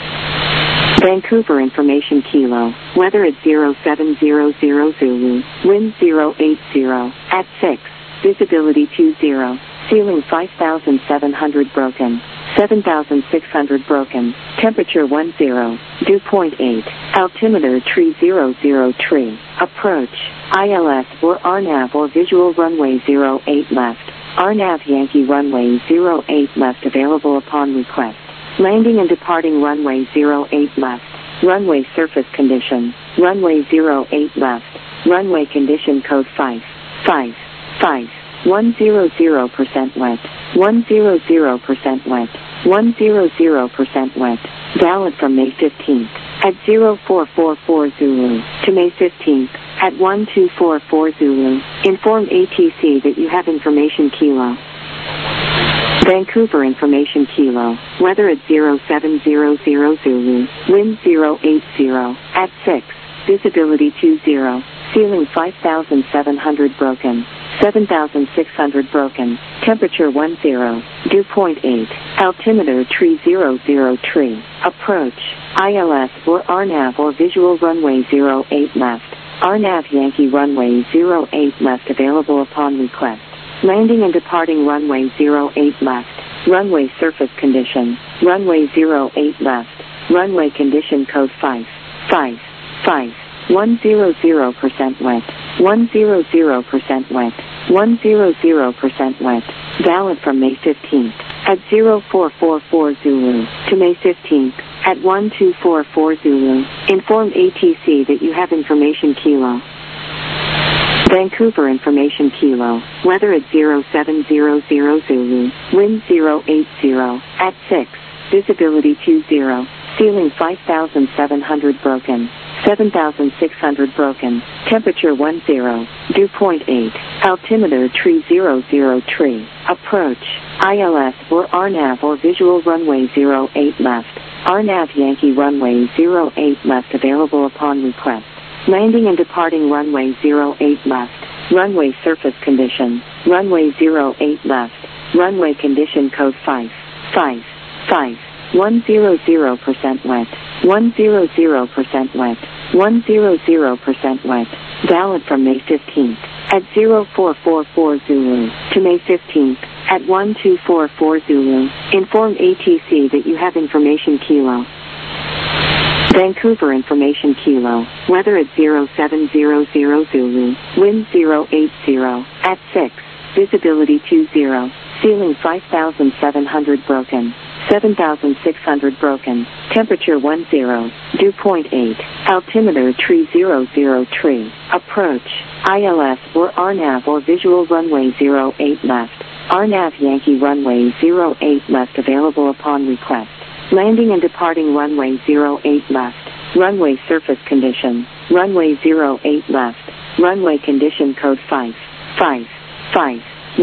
Vancouver information Kilo, weather at 0700 Zulu, wind 080, at 6, visibility 20, ceiling 5,700 broken, 7,600 broken, temperature 10, dew point 8, altimeter 300 tree, approach, ILS or RNAV or visual runway 08 left, RNAV Yankee runway 08 left available upon request. Landing and departing runway 08 left, runway surface condition, runway 08 left, runway condition code 5, 5, 5, 100% wet, 100% wet, 100% wet, valid from May 15th at 0444 Zulu to May 15th at 1244 Zulu. Inform ATC that you have information Kilo. Vancouver information Kilo, weather at 0700 Zulu, wind 080, at 6, visibility 20, ceiling 5,700 broken, 7,600 broken, temperature 10, dew point 8, altimeter 300 tree, approach, ILS or RNAV or visual runway 08 left, RNAV Yankee runway 08 left available upon request. Landing and departing runway 08 left, runway surface condition, runway 08 left, runway condition code 5, 5, 5, 100% wet, 100% wet, 100% wet, valid from May 15th at 0444 Zulu to May 15th at 1244 Zulu. Inform ATC that you have information Kilo. Vancouver Information Kilo, weather at 0700 Zulu, wind 080, at 6, visibility 20, ceiling 5,700 broken, 7,600 broken, temperature 10, dew point 8, altimeter 300 tree, approach, ILS or RNAV or visual runway 08 left, RNAV Yankee runway 08 left available upon request. Landing and departing runway 08 left, runway surface condition, runway 08 left, runway condition code 5, 100% wet, 100% wet, 100% wet, valid from May 15th, at 0444 Zulu, to May 15th, at 1244 Zulu, inform ATC that you have information Kilo. Vancouver Information Kilo, weather at 0700 Zulu, wind 080, at 6, visibility 20, ceiling 5,700 broken, 7,600 broken, temperature 10, dew point 8, altimeter 300 tree, approach, ILS or RNAV or visual runway 08 left, RNAV Yankee runway 08 left available upon request. Landing and departing runway 08 left, runway surface condition, runway 08 left, runway condition code 5, 100%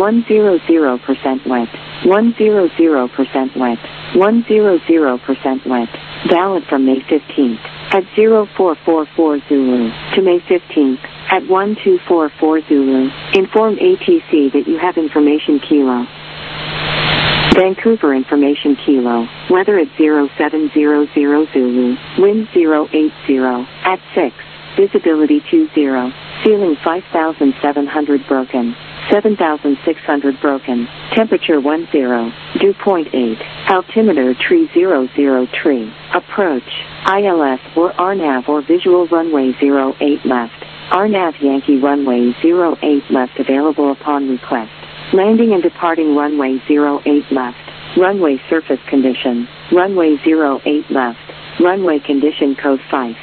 wet, 100% wet, 100% wet, valid from May 15th, at 0444 Zulu, to May 15th, at 1244 Zulu, inform ATC that you have information Kilo. Vancouver Information Kilo, weather at 0700 Zulu, wind 080, at 6, visibility 20, ceiling 5,700 broken, 7,600 broken, temperature 10, dew point 8, altimeter 300 tree, approach, ILS or RNAV or visual runway 08 left, RNAV Yankee runway 08 left available upon request. Landing and departing runway 08 left, runway surface condition, runway 08 left, runway condition code 5,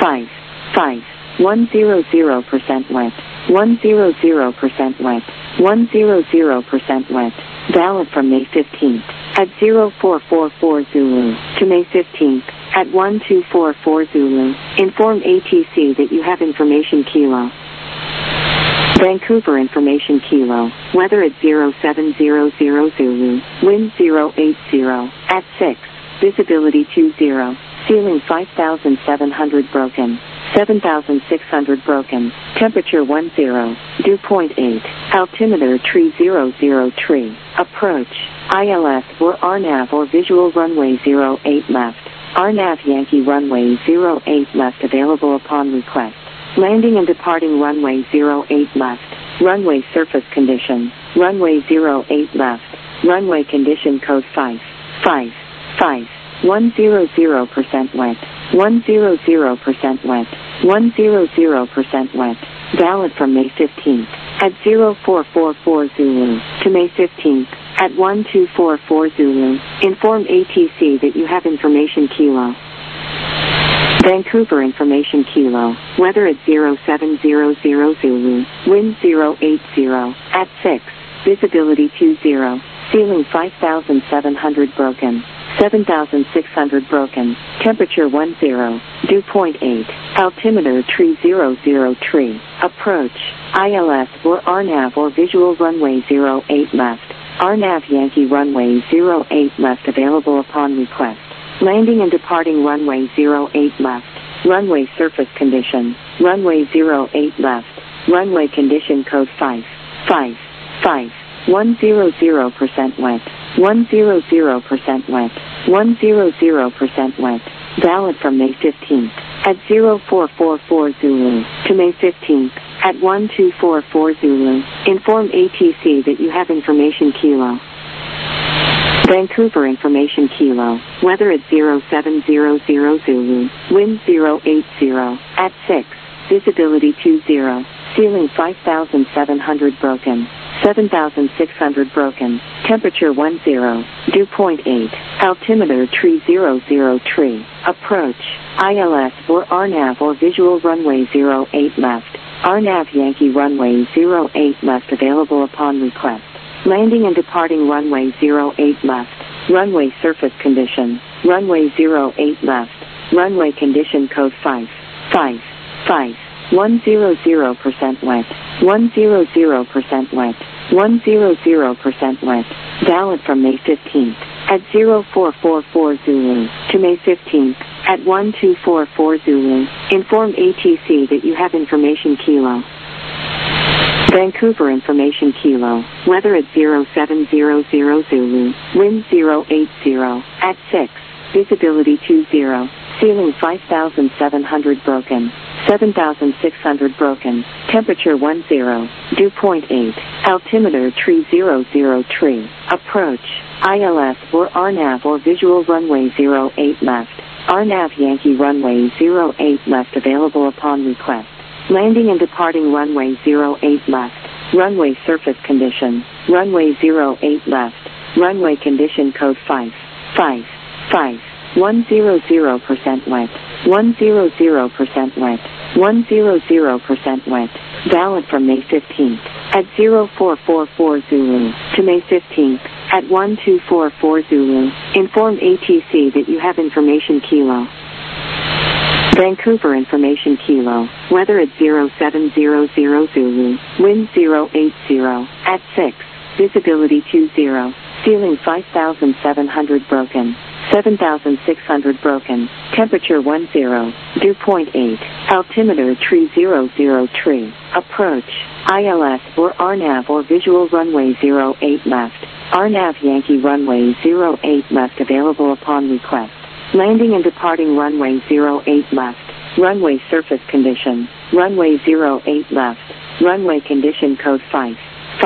100% wet, 100% wet, 100% wet, valid from May 15th, at 0444 Zulu, to May 15th, at 1244 Zulu, inform ATC that you have information Kilo. Vancouver Information Kilo, weather at 0700 Zulu, wind 080, at 6, visibility 20, ceiling 5,700 broken, 7,600 broken, temperature 10, dew point 8, altimeter 300 tree, approach, ILS or RNAV or visual runway 08 left, RNAV Yankee runway 08 left available upon request. Landing and departing runway 08 left, runway surface condition, runway 08 left, runway condition code 5, 100% wet, 100% wet, 100% wet, valid from May 15th, at 0444 Zulu, to May 15th, at 1244 Zulu, inform ATC that you have information Kilo. Vancouver Information Kilo, weather at 0700 Zulu, wind 080, at 6, visibility 20, ceiling 5,700 broken, 7,600 broken, temperature 10, dew point 8, altimeter 300 tree, approach, ILS or RNAV or visual runway 08 left, RNAV Yankee runway 08 left available upon request. Landing and departing runway 08 left, runway surface condition, runway 08 left, runway condition code 5, 100% wet, 100% wet, 100% wet, valid from May 15th, at 0444 Zulu, to May 15th, at 1244 Zulu, inform ATC that you have information Kilo. Vancouver Information Kilo, weather at 0700 Zulu, wind 080, at 6, visibility 20, ceiling 5,700 broken, 7,600 broken, temperature 10, dew point 8, altimeter 300 tree, approach, ILS or RNAV or visual runway 08 left, RNAV Yankee runway 08 left available upon request. Landing and departing runway 08 left. Runway surface condition. Runway 08 left. Runway condition code 5. 100% wet. 100% wet. 100% wet. Valid from May 15th at 0444 Zulu to May 15th at 1244 Zulu. Inform ATC that you have information Kilo. Vancouver information Kilo. Weather at 0700 Zulu. Wind 080 at 6. Visibility 20. Ceiling 5,700 broken. 7,600 broken. Temperature 10. Dew point 8. Altimeter tree 00 tree. Approach. ILS or RNAV or visual runway 08 left. RNAV Yankee runway 08 left available upon request. Landing and departing runway 08 left. Runway surface condition. Runway 08 left. Runway condition code 5. 100% wet. 100% wet. 100% wet. Valid from May 15th at 0444 Zulu to May 15th at 1244 Zulu. Inform ATC that you have information Kilo. Vancouver information Kilo. Weather at 0700 Zulu. Wind 080 at 6. Visibility 20. Ceiling 5,700 broken. 7,600 broken. Temperature 10. Dew point 8. Altimeter tree 00 tree. Approach. ILS or RNAV or visual runway 08 left. RNAV Yankee runway 08 left available upon request. Landing and departing runway 08 left. Runway surface condition. Runway 08 left. Runway condition code 5.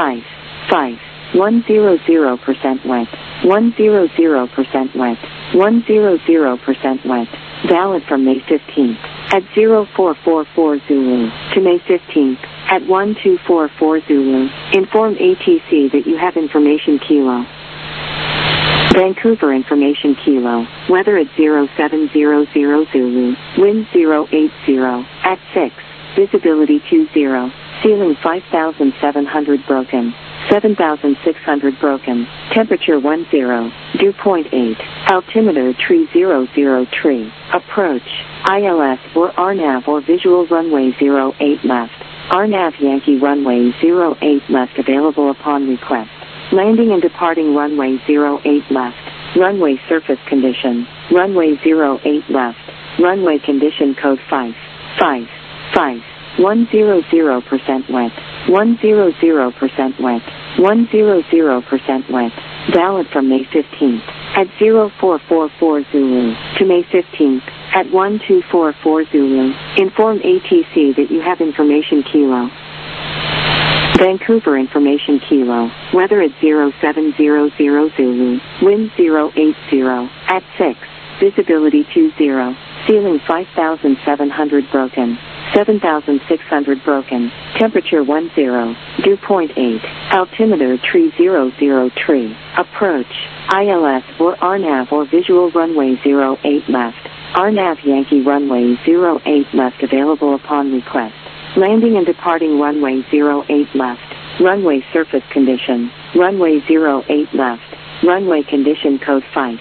100% wet. 100% wet. 100% wet. Valid from May 15th at 0444 Zulu to May 15th at 1244 Zulu. Inform ATC that you have information Kilo. Vancouver information Kilo. Weather at 0700 Zulu. Wind 080 at 6. Visibility 20. Ceiling 5,700 broken. 7,600 broken. Temperature 10. Dew point 8. Altimeter tree 00 tree. Approach. ILS or RNAV or visual runway 08 left. RNAV Yankee runway 08 left available upon request. Landing and departing runway 08 left. Runway surface condition. Runway 08 left. Runway condition code 5. 100% wet. 100% wet. 100% wet. Valid from May 15th at 0444 Zulu to May 15th at 1244 Zulu. Inform ATC that you have information Kilo. Vancouver information Kilo. Weather at 0700 Zulu. Wind 080 at 6. Visibility 20. Ceiling 5,700 broken. 7,600 broken. Temperature 10. Dew point 8. Altimeter tree 00 tree. Approach. ILS or RNAV or visual runway 08 left. RNAV Yankee runway 08 left available upon request. Landing and departing runway 08 left. Runway surface condition. Runway 08 left. Runway condition code 5.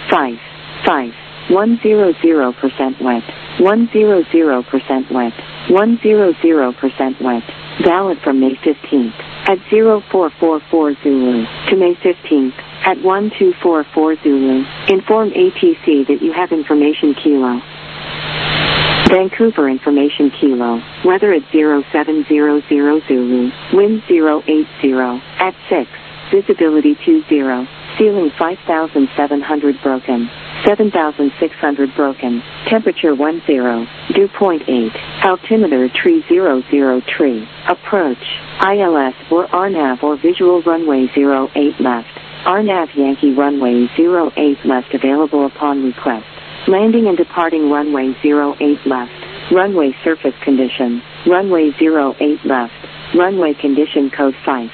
100% wet. 100% wet. 100% wet. Valid from May 15th at 0444 Zulu to May 15th at 1244 Zulu. Inform ATC that you have information Kilo. Vancouver information Kilo. Weather at 0700 Zulu. Wind 080 at 6. Visibility 20. Ceiling 5,700 broken. 7,600 broken. Temperature 10. Dew point 8. Altimeter tree 00 tree. Approach. ILS or RNAV or visual runway 08 left. RNAV Yankee runway 08 left available upon request. Landing and departing runway 08 left. Runway surface condition. Runway 08 left. Runway condition code 5.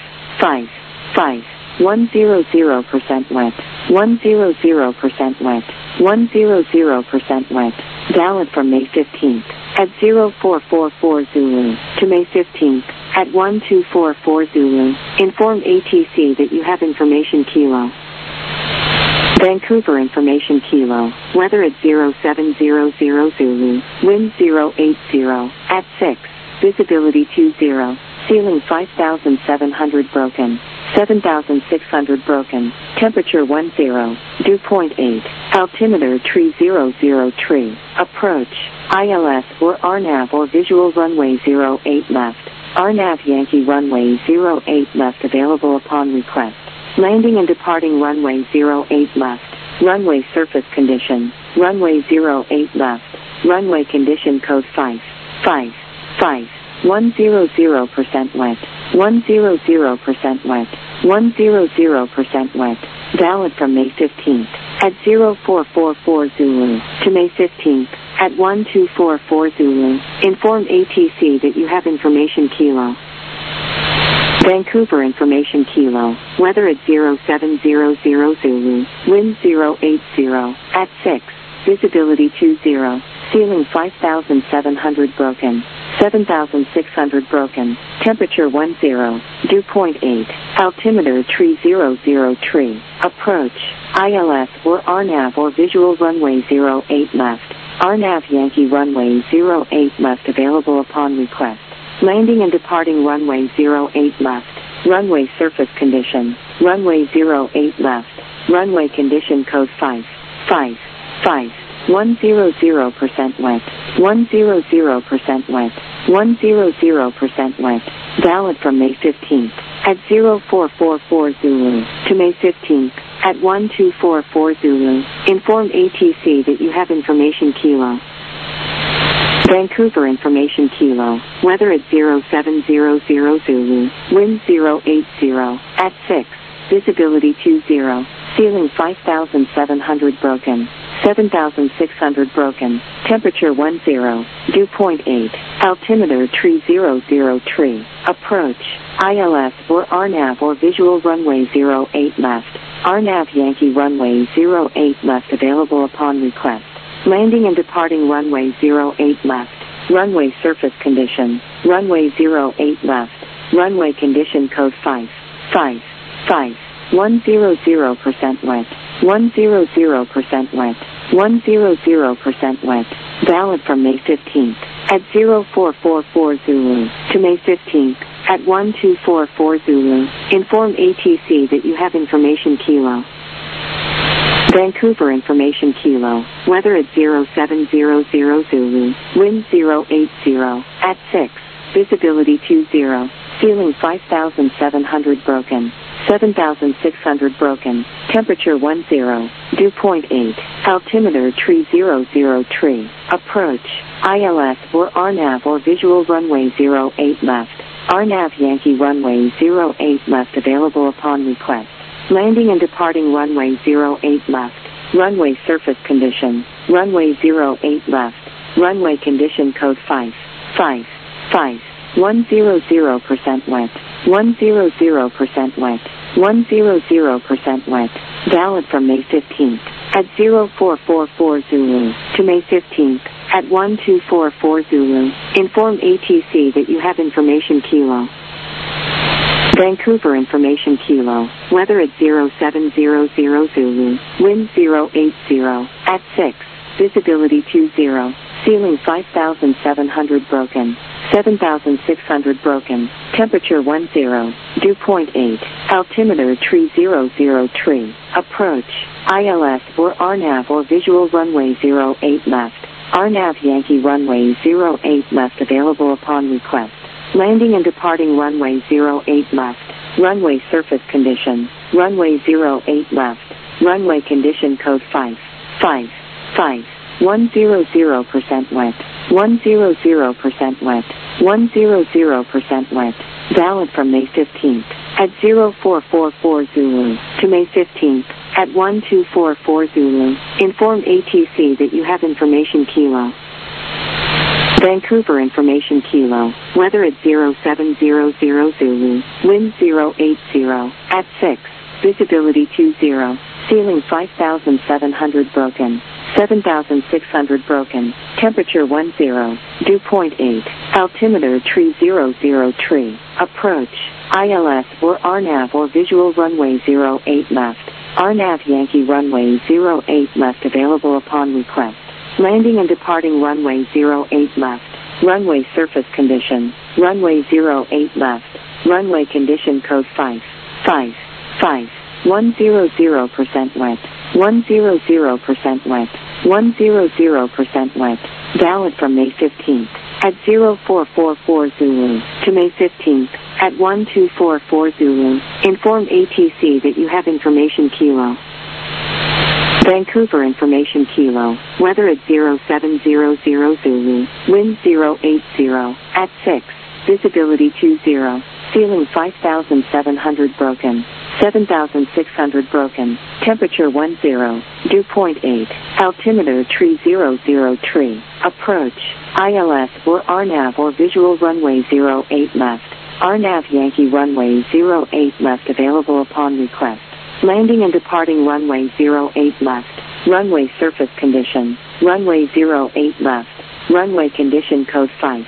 100% wet. 100% wet. 100% wet. Valid from May 15th at 0444 Zulu to May 15th at 1244 Zulu. Inform ATC that you have information Kilo. Vancouver information Kilo. Weather at 0700 Zulu. Wind 080 at 6. Visibility 20. Ceiling 5,700 broken. 7,600 broken. Temperature 10. Dew point 8. Altimeter 300 tree. Approach. ILS or RNAV or visual runway 08 left. RNAV Yankee runway 08 left available upon request. Landing and departing runway 08 left. Runway surface condition. Runway 08 left. Runway condition code 5. 100% wet. 100% wet. 100% wet. Valid from May 15th at 0444 Zulu to May 15th at 1244 Zulu. Inform ATC that you have information Kilo. Vancouver information Kilo. Weather at 0700 Zulu. Wind 080 at 6. Visibility 20. Ceiling 5,700 broken. 7,600 broken. Temperature 10. Dew point 8. Altimeter 300 tree. Approach. ILS or RNAV or visual runway 08 left. RNAV Yankee runway 08 left available upon request. Landing and departing runway 08 left. Runway surface condition. Runway 08 left. Runway condition code 5. 100% wet. 100% wet. 100% wet. Valid from May 15th at 0444 Zulu to May 15th at 1244 Zulu. Inform ATC that you have information Kilo. Vancouver information Kilo. Weather at 0700 Zulu. Wind 080 at 6. Visibility 20. Ceiling 5,700 broken. 7,600 broken. Temperature 10. Dew point 8. Altimeter 300 tree. Approach. ILS or RNAV or visual runway 08 left. RNAV Yankee runway 08 left available upon request. Landing and departing runway 08 left. Runway surface condition. Runway 08 left. Runway condition code 5. 100% wet. 100% wet. 100% wet. Valid from May 15th at 0444 Zulu to May 15th at 1244 Zulu. Inform ATC that you have information Kilo. Vancouver information Kilo. Weather at 0700 Zulu. Wind 080 at 6. Visibility 20. Ceiling 5,700 broken. 7,600 broken. Temperature 10. Dew point 8. Altimeter 300 tree. Approach. ILS or RNAV or visual runway 08 left. RNAV Yankee runway 08 left available upon request. Landing and departing runway 08 left. Runway surface condition. Runway 08 left. Runway condition code 5. 100% wet. 100% wet. 100% wet. Valid from May 15th at 0444 Zulu to May 15th at 1244 Zulu. Inform ATC that you have information Kilo. Vancouver information Kilo. Weather at 0700 Zulu. Wind 080 at 6. Visibility 20. Ceiling 5,700 broken. 7,600 broken. Temperature 10. Dew point 8. Altimeter 300 tree. Approach. ILS or RNAV or visual runway 08 left. RNAV Yankee runway 08 left available upon request. Landing and departing runway 08 left. Runway surface condition. Runway 08 left. Runway condition code 5. 100% wet. 100% wet. 100% wet. Valid from May 15th at 0444 Zulu to May 15th at 1244 Zulu. Inform ATC that you have information Kilo. Vancouver information Kilo. Weather at 0700 Zulu. Wind 080 at 6. Visibility 20. Ceiling 5,700 broken. 7,600 broken. Temperature 10. Dew point 8. Altimeter tree 00 tree. Approach. ILS or RNAV or visual runway 08 left. RNAV Yankee runway 08 left available upon request. Landing and departing runway 08 left. Runway surface condition. Runway 08 left. Runway condition code 5. 100% wet. 100% wet. 100% wet. Valid from May 15th at 0444 Zulu to May 15th at 1244 Zulu. Inform ATC that you have information Kilo. Vancouver information Kilo. Weather at 0700 Zulu. Wind 080 at 6. Visibility 20. Ceiling 5,700 broken. 7,600 broken. Temperature 10. Dew point 8. Altimeter tree 00 tree. Approach. ILS or RNAV or visual runway 08 left. RNAV Yankee runway 08 left available upon request. Landing and departing runway 08 left. Runway surface condition. Runway 08 left. Runway condition code 5.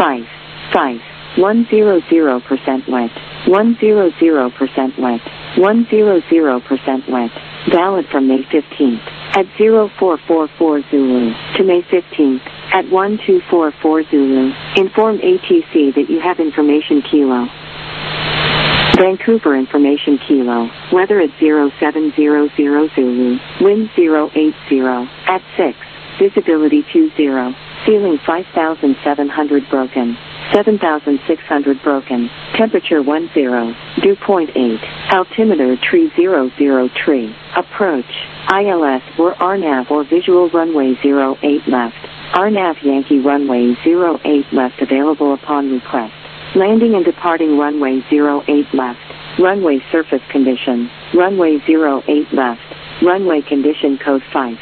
100% wet. 100% wet. 100% wet. Valid from May 15th at 0444 Zulu to May 15th at 1244 Zulu. Inform ATC that you have information Kilo. Vancouver information Kilo. Weather at 0700 Zulu. Wind 080 at 6. Visibility 20. Ceiling 5,700 broken. 7,600 broken. Temperature 10. Dew point 8. Altimeter tree 00 tree. Approach. ILS or RNAV or visual runway 08 left. RNAV Yankee runway 08 left available upon request. Landing and departing runway 08 left. Runway surface condition. Runway 08 left. Runway condition code 5.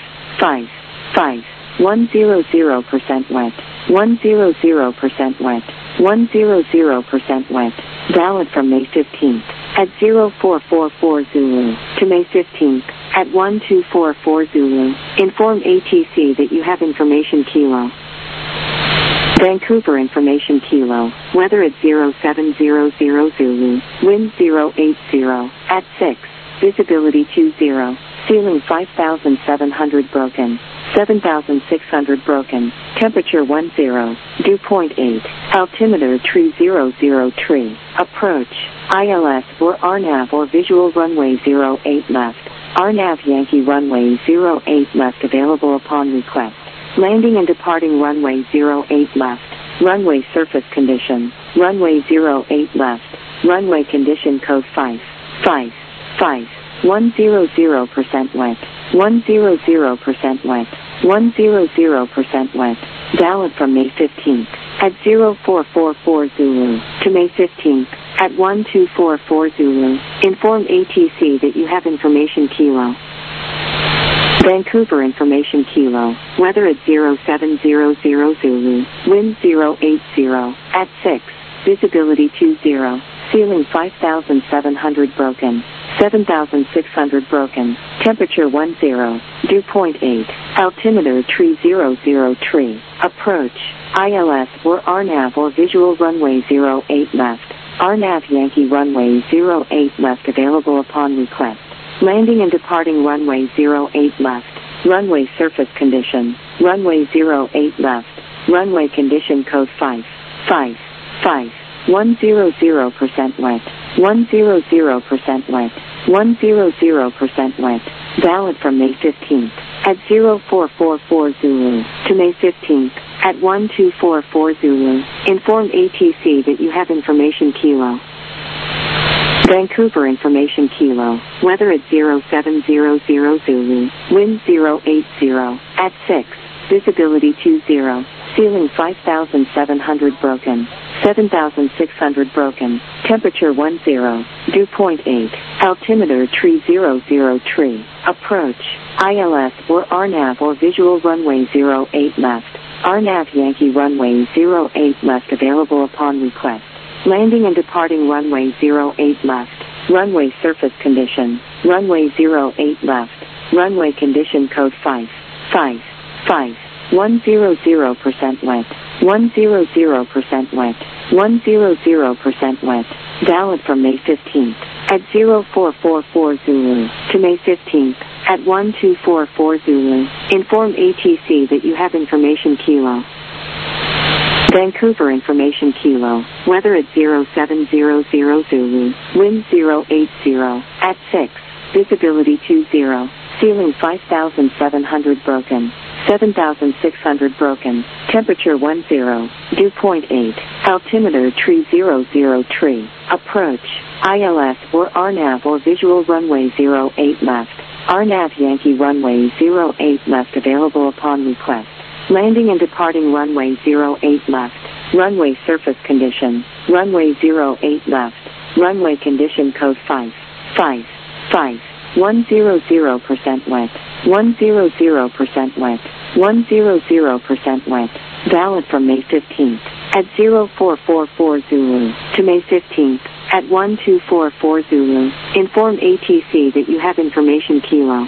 100% wet. 100% wet. 100% wet. Valid from May 15th at 0444 Zulu to May 15th at 1244 Zulu. Inform ATC that you have information Kilo. Vancouver information Kilo. Weather at 0700 Zulu. Wind 080 at 6. Visibility 20. Ceiling 5,700 broken. 7,600 broken. Temperature 10. Dew point 8. Altimeter tree 00 tree. Approach. ILS or RNAV or visual runway 08 left. RNAV Yankee runway 08 left available upon request. Landing and departing runway 08 left. Runway surface condition. Runway 08 left. Runway condition code 5. 100% wet. 100% wet. 100% wet. Valid from May 15th at 0444 Zulu to May 15th at 1244 Zulu. Inform ATC that you have information Kilo. Vancouver information Kilo. Weather at 0700 Zulu. Wind 080 at 6. Visibility 20. Ceiling 5,700 broken. 7,600 broken. Temperature 10. Dew point 8. Altimeter tree 00 tree. Approach. ILS or RNAV or visual runway 08 left. RNAV Yankee runway 08 left available upon request. Landing and departing runway 08 left. Runway surface condition. Runway 08 left. Runway condition code 5. 100% wet. 100% wet. 100% wet. Valid from May 15th at 0444 Zulu to May 15th at 1244 Zulu. Inform ATC that you have information Kilo. Vancouver information Kilo. Weather at 0700 Zulu. Wind 080 at 6. Visibility 20. Ceiling 5,700 broken. 7,600 broken. Temperature 10. Dew point 8. Altimeter tree 00 tree. Approach. ILS or RNAV or visual runway 08 left. RNAV Yankee runway 08 left available upon request. Landing and departing runway 08 left. Runway surface condition. Runway 08 left. Runway condition code 5. 5, 5, 100% wet, 100% wet, 100% wet, valid from May 15th at 0444 Zulu to May 15th at 1244 Zulu. Inform ATC that you have information Kilo. Vancouver information Kilo, weather at 0700 Zulu, wind 080, at 6, visibility 20, ceiling 5,700 broken, 7,600 broken, temperature 10, dew point 8, altimeter tree 00 tree, approach, ILS or RNAV or visual runway 08 left, RNAV Yankee runway 08 left available upon request. Landing and departing runway 08 left. Runway surface condition. Runway 08 left. Runway condition code 5. 5. 5. 100% wet. 100% wet. 100% wet. Valid from May 15th at 0444 Zulu to May 15th at 1244 Zulu. Inform ATC that you have information Kilo.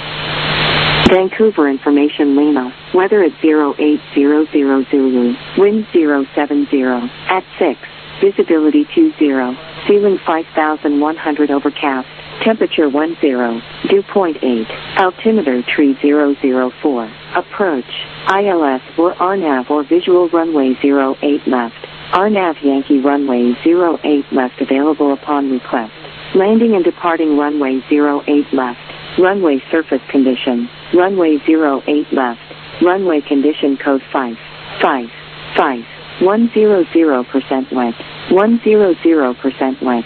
Vancouver information Lima, weather at 0800 Zulu, wind 070, at 6, visibility 20, ceiling 5,100 overcast, temperature 10, dew point 8, altimeter tree 004, approach, ILS or RNAV or visual runway 08 left, RNAV Yankee runway 08 left available upon request, landing and departing runway 08 left. Runway surface condition, runway 08 left, runway condition code 5, 5, 5, 100% wet, 100% wet,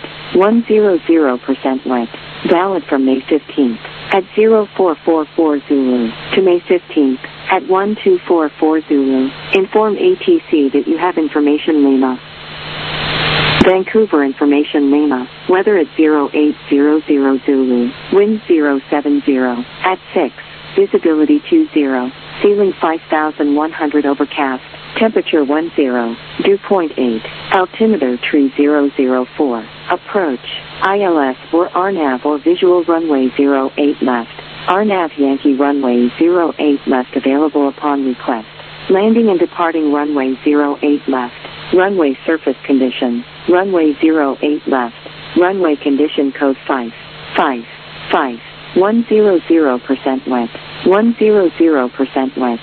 100% wet, valid from May 15th at 0444 Zulu to May 15th at 1244 Zulu. Inform ATC that you have information Lima. Vancouver information Lima, weather at 0800 Zulu, wind 070, at 6, visibility 20, ceiling 5,100 overcast, temperature 10, dew point 8, altimeter tree 004, approach, ILS or RNAV or visual runway 08 left, RNAV Yankee runway 08 left available upon request, landing and departing runway 08 left. Runway surface condition, runway 08 left, runway condition code 5, 5, 5, 100% wet, 100% wet,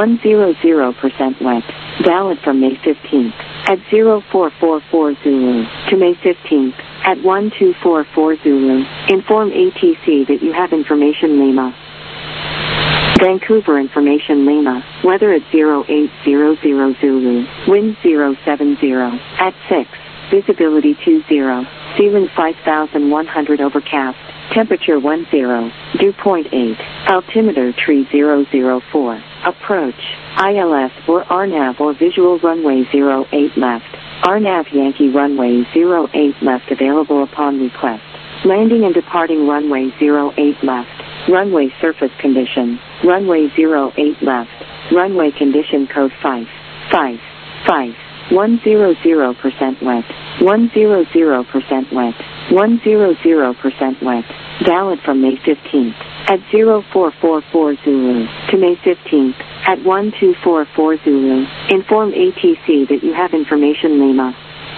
100% wet, valid from May 15th at 0444 Zulu to May 15th at 1244 Zulu. Inform ATC that you have information Lima. Vancouver information Lima, weather at 0800 Zulu, wind 070, at 6, visibility 20, ceiling 5,100 overcast, temperature 10, dew point 8, altimeter tree 004, approach, ILS or RNAV or visual runway 08 left, RNAV Yankee runway 08 left available upon request, landing and departing runway 08 left. Runway surface condition, runway 08 left, runway condition code 5, 5, 5, 100% wet, 100% wet, 100% wet, valid from May 15th at 0444 Zulu to May 15th at 1244 Zulu. Inform ATC that you have information Lima.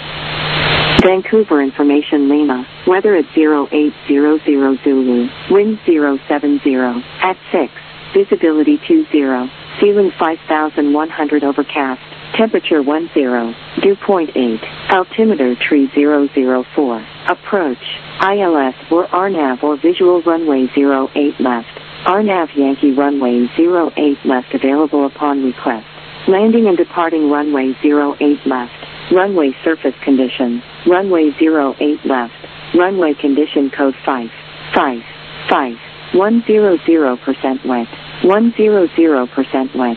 Vancouver information Lima, weather at 0800 Zulu, wind 070, at 6, visibility 20, ceiling 5,100 overcast, temperature 10, dew point 8, altimeter tree 004, approach, ILS or RNAV or visual runway 08 left, RNAV Yankee runway 08 left available upon request, landing and departing runway 08 left. Runway surface condition, runway 08 left, runway condition code 5, 5, 5, 100% wet, 100% wet,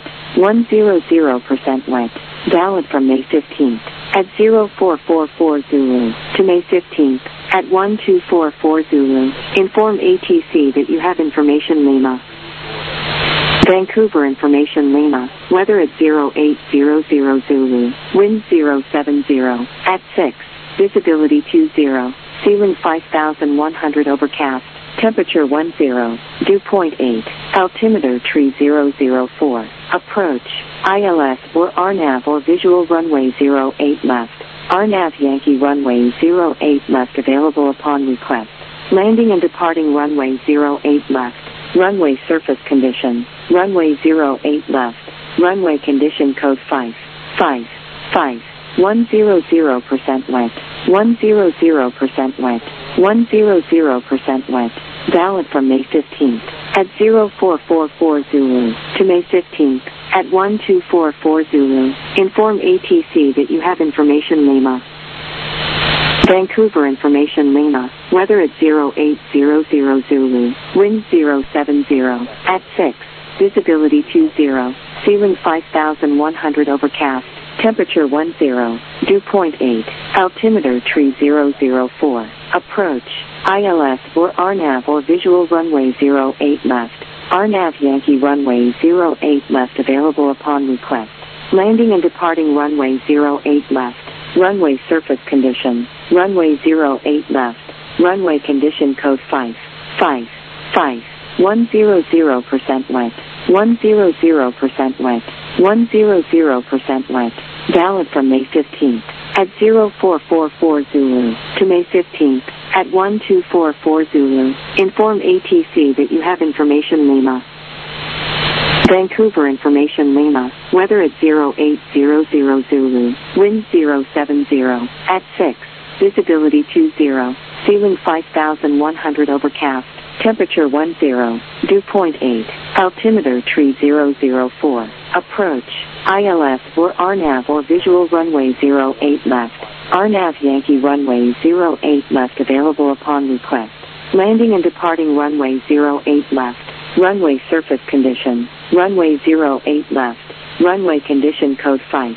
100% wet, valid from May 15th at 0444 Zulu to May 15th at 1244 Zulu. Inform ATC that you have information Lima. Vancouver information Lima, weather at 0800 Zulu, wind 070, at 6, visibility 20, ceiling 5,100 overcast, Temperature 10, dew point 8, altimeter tree 004, approach, ILS or RNAV or visual runway 08 left, RNAV Yankee runway 08 left available upon request, landing and departing runway 08 left, runway surface condition, runway 08 left, runway condition code 5, 100% wet, 100% wet, 100% wet, valid from May 15th at 0444 Zulu to May 15th at 1244 Zulu. Inform ATC that you have information Lima. Vancouver information Lima, weather at 0800 Zulu, wind 070, at 6, visibility 20, ceiling 5100 overcast, temperature 10, dew point 8, altimeter tree 004, approach, ILS or RNAV or visual runway 08 left, RNAV Yankee runway 08 left available upon request, landing and departing runway 08 left, runway surface condition, runway 08 left, runway condition code 5, 100% wet, 100% wet, 100% wet, valid from May 15th at 0444 Zulu to May 15th at 1244 Zulu. Inform ATC that you have information Lima. Vancouver information Lima, weather at 0800 Zulu, wind 070, at 6, visibility 20, ceiling 5100 overcast, temperature 10, dew point 8, altimeter tree 004, approach, ILS or RNAV or visual runway 08 left, RNAV Yankee runway 08 left available upon request, landing and departing runway 08 left, runway surface condition, runway 08 left, runway condition code 5,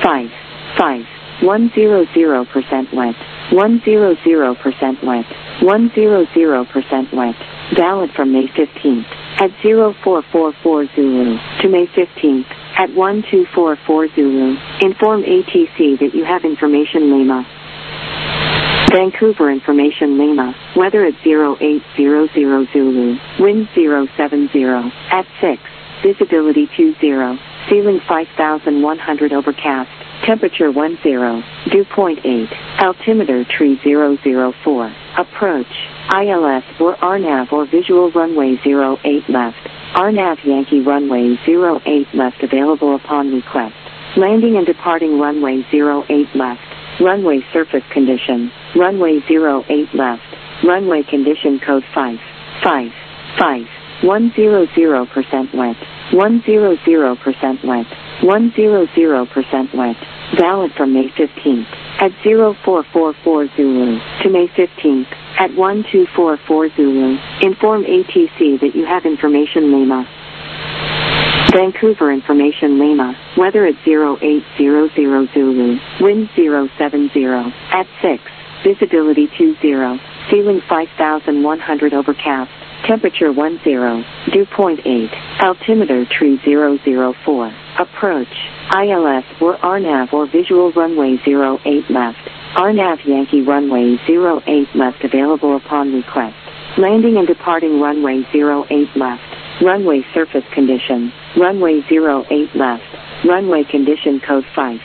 100% wet, 100% wet, 100% wet, valid from May 15th at 0444 Zulu to May 15th at 1244 Zulu. Inform ATC that you have information Lima. Vancouver information Lima, weather at 0800 Zulu, wind 070, at 6, visibility 20, ceiling 5100 overcast, temperature 10, dew point 8, altimeter tree 004, approach, ILS or RNAV or visual runway 08 left, RNAV Yankee runway 08 left available upon request, landing and departing runway 08 left, runway surface condition, runway 08 left, runway condition code 5, 100% wet, 100% wet, 100% wet, valid from May 15th at 0444 Zulu to May 15th at 1244 Zulu. Inform ATC that you have information Lima. Vancouver information Lima, weather at 0800 Zulu, wind 070, at 6, visibility 20, ceiling 5100 overcast, temperature 10, dew point 8, altimeter tree 004, approach, ILS or RNAV or visual runway 08 left, RNAV Yankee runway 08 left available upon request, landing and departing runway 08 left, runway surface condition, runway 08 left, runway condition code 5,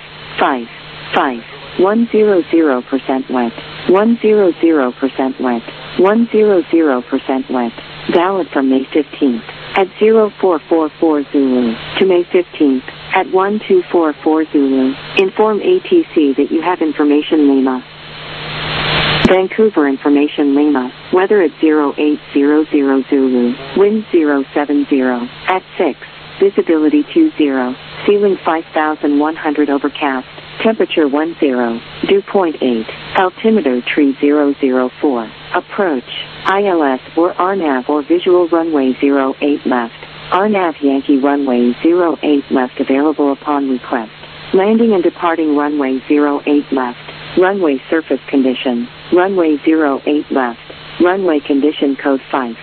100% wet, 100% wet, 100% wet, valid from May 15th at 0444 Zulu to May 15th at 1244 Zulu. Inform ATC that you have information Lima. Vancouver information Lima, weather at 0800 Zulu, wind 070, at 6, visibility 20, ceiling 5100 overcast, temperature 10, dew point 8, altimeter tree 004, approach, ILS or RNAV or visual runway 08 left, RNAV Yankee runway 08 left available upon request, landing and departing runway 08 left, runway surface condition, runway 08 left, runway condition code 5,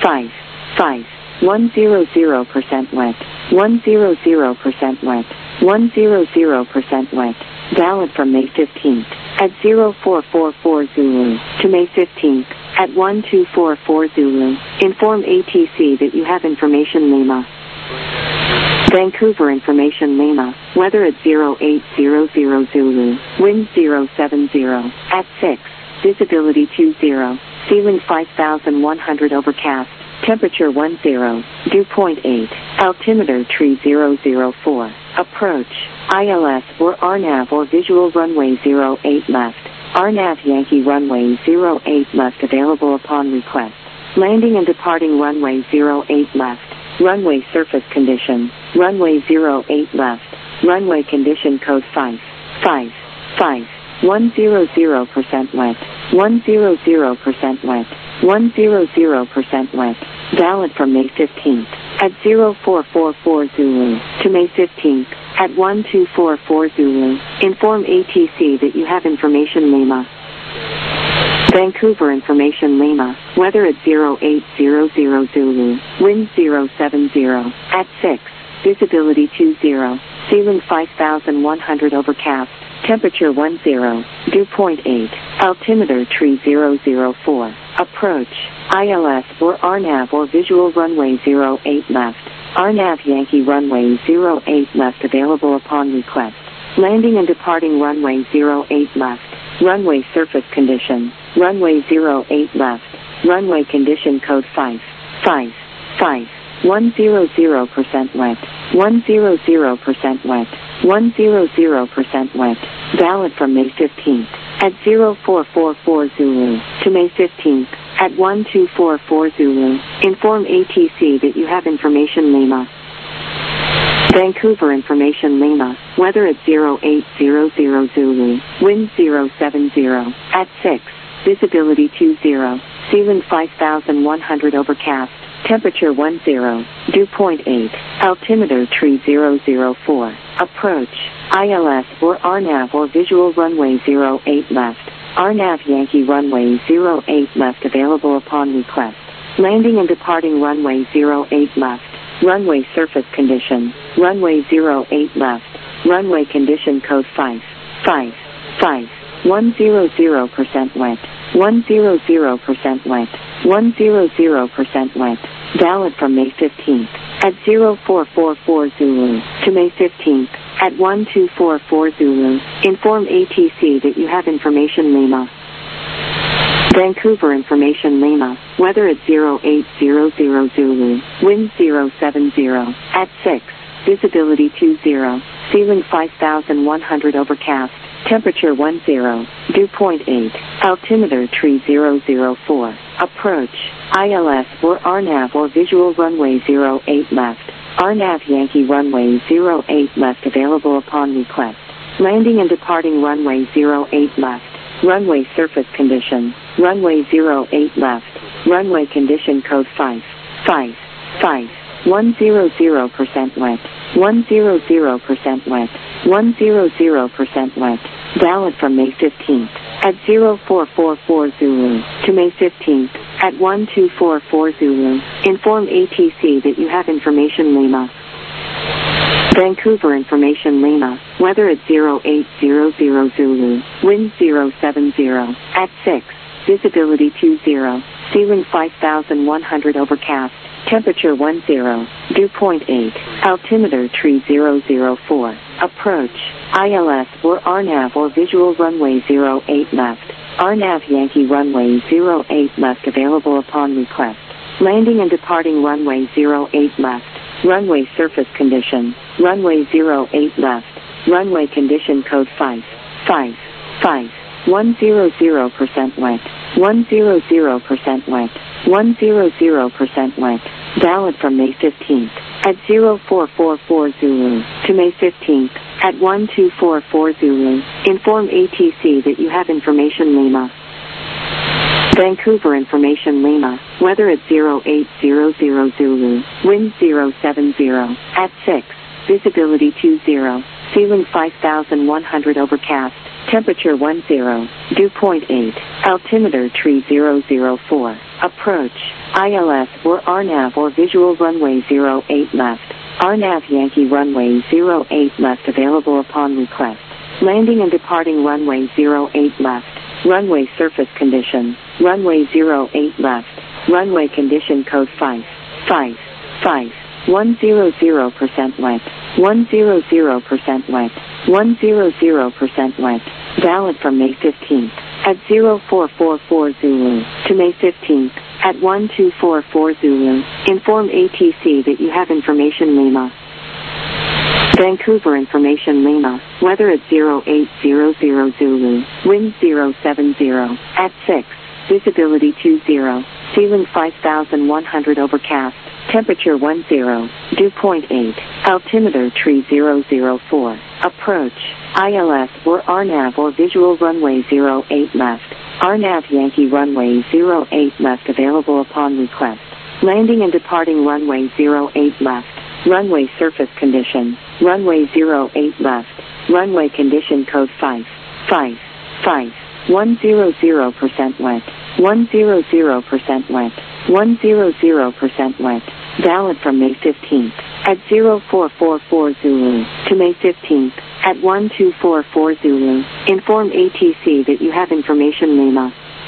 100% wet, 100% wet, 100% wet, valid from May 15th at 0444 Zulu to May 15th at 1244 Zulu. Inform ATC that you have information Lima. Vancouver information Lima. Weather at 0800 Zulu. Wind 070. At 6. Visibility 20. Ceiling 5100 overcast. Temperature 10. Dew point 8. Altimeter 3004. Approach. ILS or RNAV or visual runway 08 left. RNAV Yankee runway 08 left available upon request. Landing and departing runway 08 left. Runway surface condition. Runway 08 left. Runway condition code 5. 100% wet. 100% wet. 100% wet. Valid from May 15th at 0444 Zulu to May 15th at 1244 Zulu. Inform ATC that you have information Lima. Vancouver information Lima. Weather at 0800 Zulu. Wind 070. At 6. Visibility 20. Ceiling 5100 overcast. Temperature 10. Dew point 8. Altimeter 3004. Approach. ILS or RNAV or visual runway 08 left. RNAV Yankee runway 08 left available upon request. Landing and departing runway 08 left. Runway surface condition. Runway 08 left. Runway condition code 5. 100% wet. 100% wet. 100% wet. Valid from May 15th at 0444 Zulu to May 15th at 1244 Zulu. Inform ATC that you have information Lima. Vancouver information Lima. Weather at 0800 Zulu. Wind 070. At 6. Visibility 20. Ceiling 5100 overcast. Temperature 10. Dew point 8. Altimeter 3004. Approach. ILS or RNAV or visual runway 08 left. RNAV Yankee runway 08 left available upon request. Landing and departing runway 08 left. Runway surface condition. Runway 08 left. Runway condition code 5. 100% wet. 100% wet. 100% wet. Valid from May 15th at 0444 Zulu to May 15th at 1244 Zulu. Inform ATC that you have information Lima. Vancouver information Lima. Weather at 0800 Zulu. Wind 070. At 6. Visibility 20. Ceiling 5100 overcast. Temperature 10. Dew point 8. Altimeter 3004. Approach. ILS or RNAV or visual runway 08 left. RNAV Yankee runway 08 left available upon request. Landing and departing runway 08 left. Runway surface condition. Runway 08 left. Runway condition code 5. 100% wet. 100% wet. 100% wet. Valid from May 15th at 0444 Zulu to May 15th at 1244 Zulu. Inform ATC that you have information Lima. Vancouver information Lima. Weather at 0800 Zulu. Wind 070. At 6. Visibility 20. Ceiling 5100 overcast. Temperature 10. Dew point 8. Altimeter 3004. Approach. ILS or RNAV or visual runway 08 left. RNAV Yankee runway 08 left available upon request. Landing and departing runway 08 left. Runway surface condition. Runway 08 left. Runway condition code 5. 100% wet. 100% wet. 100% wet. Valid from May 15th at 0444 Zulu to May 15th at 1244 Zulu. Inform ATC that you have information Lima. Vancouver information Lima. Weather at 0800 Zulu. Wind 070. At 6. Visibility 20. Ceiling 5100 overcast. Temperature 10. Dew point 8. Altimeter 3004. Approach. ILS or RNAV or visual runway 08 left. RNAV Yankee runway 08 left available upon request. Landing and departing runway 08 left. Runway surface condition. runway 08 left, runway condition code 5, 5, 5, 100% left, 100% left, 100% left, valid from May 15th at 0444 Zulu to May 15th at 1244 Zulu. Inform ATC that you have information Lima. Vancouver information Lima, weather at 0800 Zulu, wind 070, at 6, visibility 20, ceiling 5100 overcast, temperature 10, dew point 8, altimeter tree 004, approach, ILS or RNAV or visual runway 08 left, RNAV Yankee runway 08 left available upon request, landing and departing runway 08 left, runway surface condition, runway 08 left, runway condition code 5, 5, 5, 100% left, 100% left, 100% left, valid from May 15th at 0444 Zulu to May 15th at 1244 Zulu. Inform ATC that you have information Lima.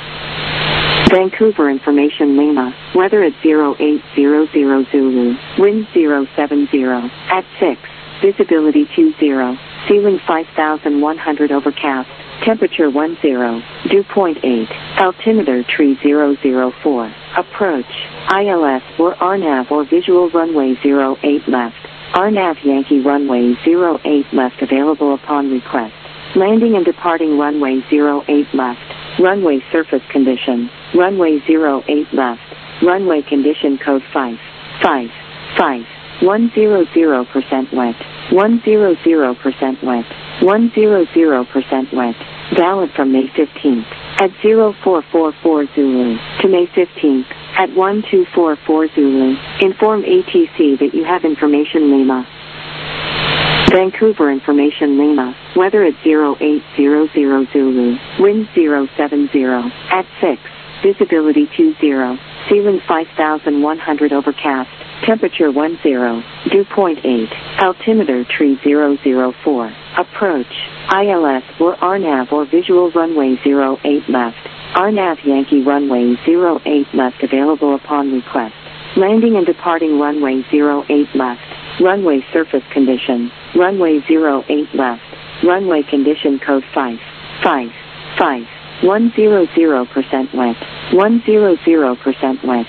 Vancouver information Lima, weather at 0800 Zulu, wind 070, at 6, visibility 20, ceiling 5100 overcast, temperature 10, dew point 8, altimeter tree 004, approach, ILS or RNAV or visual runway 08 left, RNAV Yankee runway 08 left available upon request, landing and departing runway 08 left, runway surface condition, runway 08 left, runway condition code 5, 5, 5, 100% left, 100% left, 100% left, valid from May 15th at 0444 Zulu to May 15th at 1244 Zulu. Inform ATC that you have information Lima. Vancouver information Lima, weather at 0800 Zulu, wind 070, at 6, visibility 20, ceiling 5100 overcast, temperature 10, dew point 8, altimeter tree 004, approach, ILS or RNAV or visual runway 08 left, RNAV Yankee runway 08 left available upon request, landing and departing runway 08 left, runway surface condition, runway 08 left, runway condition code 5, 5, 5, 100% left, 100% left,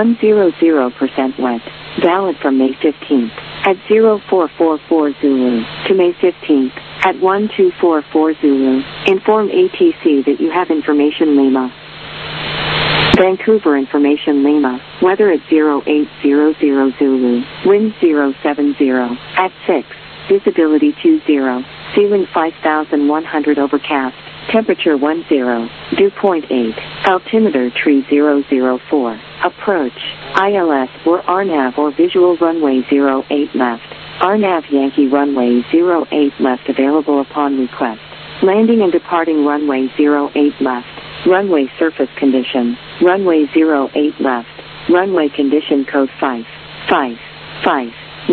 100% left, valid from May 15th at 0444 Zulu to May 15th at 1244 Zulu. Inform ATC that you have information Lima. Vancouver information Lima, weather at 0800 Zulu, wind 070, at 6, visibility 20, ceiling 5100 overcast, temperature 10, dew point 8, altimeter tree 004, approach, ILS or RNAV or visual runway 08 left, RNAV Yankee runway 08 left available upon request, landing and departing runway 08 left, runway surface condition, runway 08 left, runway condition code 5, 5, 5,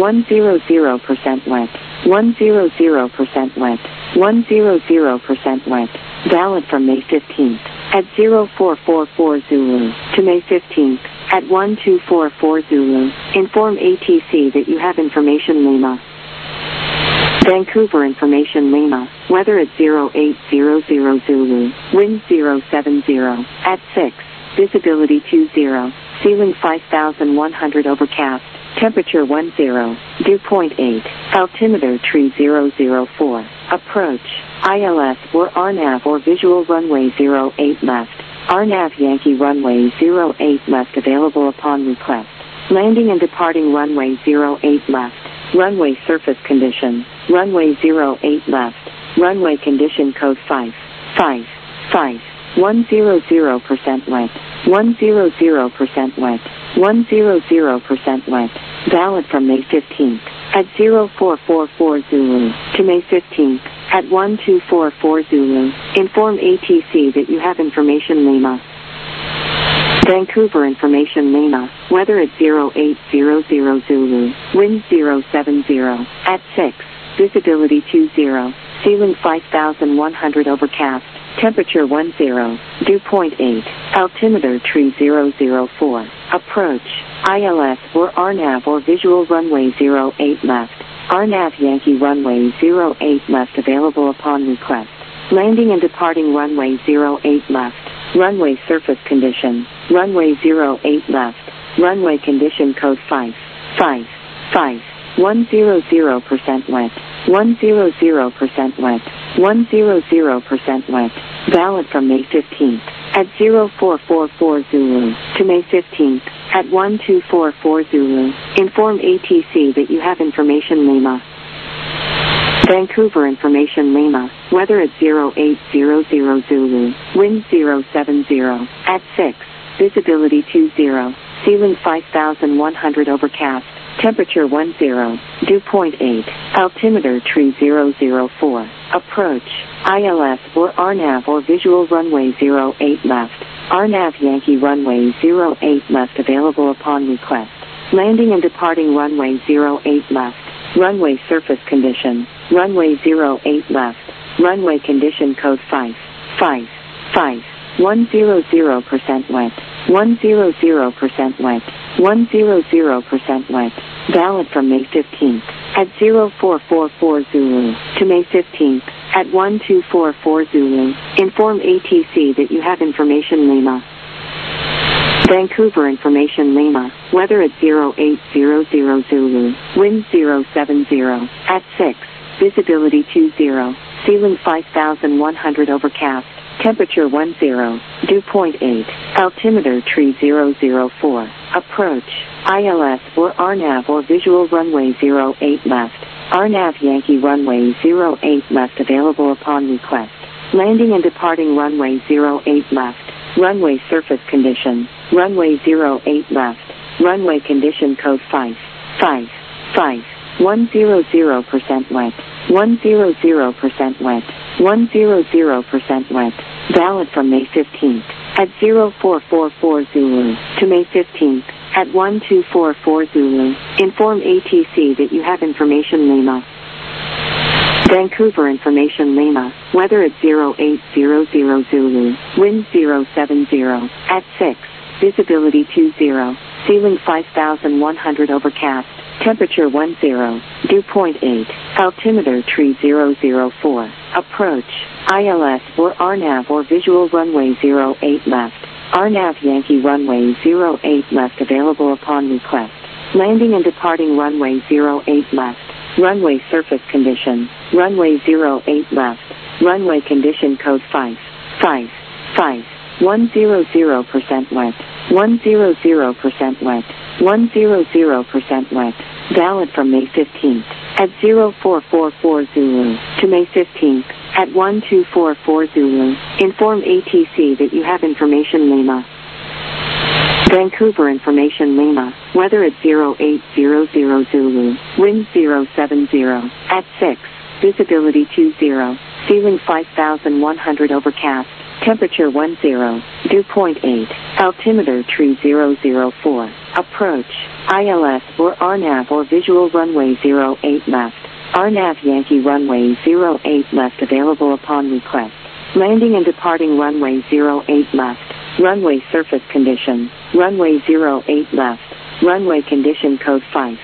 100% left, 100% left, 100% left, valid from May 15th at 0444 Zulu to May 15th at 1244 Zulu. Inform ATC that you have information Lima. Vancouver information Lima, weather at 0800 Zulu, wind 070, at 6, visibility 20, ceiling 5100 overcast, temperature 10, dew point 8, altimeter tree 004, approach, ILS or RNAV or visual runway 08 left, RNAV Yankee runway 08 left available upon request, landing and departing runway 08 left, runway surface condition, runway 08 left, runway condition code 5, 5, 5, 100% left, 100% left, 100% left, valid from May 15th at 0444 Zulu to May 15th at 1244 Zulu. Inform ATC that you have information Lima. Vancouver information Lima, weather at 0800 Zulu, wind 070, at 6, visibility 20, ceiling 5100 overcast, temperature 10, dew point 8, altimeter tree 004, approach, ILS or RNAV or visual runway 08 left, RNAV Yankee runway 08 left available upon request, landing and departing runway 08 left, runway surface condition, runway 08 left, runway condition code 5, 100% wet, 100% wet, 100% wet, valid from May 15th at 0444 Zulu to May 15th at 1244 Zulu. Inform ATC that you have information Lima. Vancouver information Lima, weather at 0800 Zulu, wind 070, at 6, visibility 20, ceiling 5100 overcast, temperature 10, dew point 8, altimeter tree 004, approach, ILS or RNAV or visual runway 08 left, RNAV Yankee runway 08 left available upon request, landing and departing runway 08 left, runway surface condition, runway 08 left, runway condition code 5, 100% wet, 100% wet, 100% wet, valid from May 15th at 0444 Zulu to May 15th at 1244 Zulu. Inform ATC that you have information Lima. Vancouver information Lima, weather at 0800 Zulu, wind 070, at 6, visibility 20, ceiling 5100 overcast, temperature 10, dew point 8, altimeter tree 004, approach, ILS or RNAV or visual runway 08 left, RNAV Yankee runway 08 left available upon request, landing and departing runway 08 left, runway surface condition, runway 08 left, runway condition code 5, 100% wet, 100% wet, 100% wet, valid from May 15th at 0444 Zulu to May 15th at 1244 Zulu. Inform ATC that you have information Lima. Vancouver information Lima, weather at 0800 Zulu, wind 070, at 6, visibility 20, ceiling 5100 overcast, temperature 10, dew point 8, altimeter tree 004, approach, ILS or RNAV or visual runway 08 left, RNAV Yankee runway 08 left available upon request, landing and departing runway 08 left, runway surface condition, runway 08 left, runway condition code 5, 100% wet, 100% wet, 100% wet, valid from May 15th at 0444 Zulu to May 15th at 1244 Zulu. Inform ATC that you have information Lima. Vancouver information Lima, weather at 0800 Zulu, wind 070, at 6, visibility 20, ceiling 5100 overcast, temperature 10, dew point 8, altimeter tree 004, approach, ILS or RNAV or visual runway 08 left, RNAV Yankee runway 08 left available upon request, landing and departing runway 08 left, runway surface condition, runway 08 left, runway condition code 5,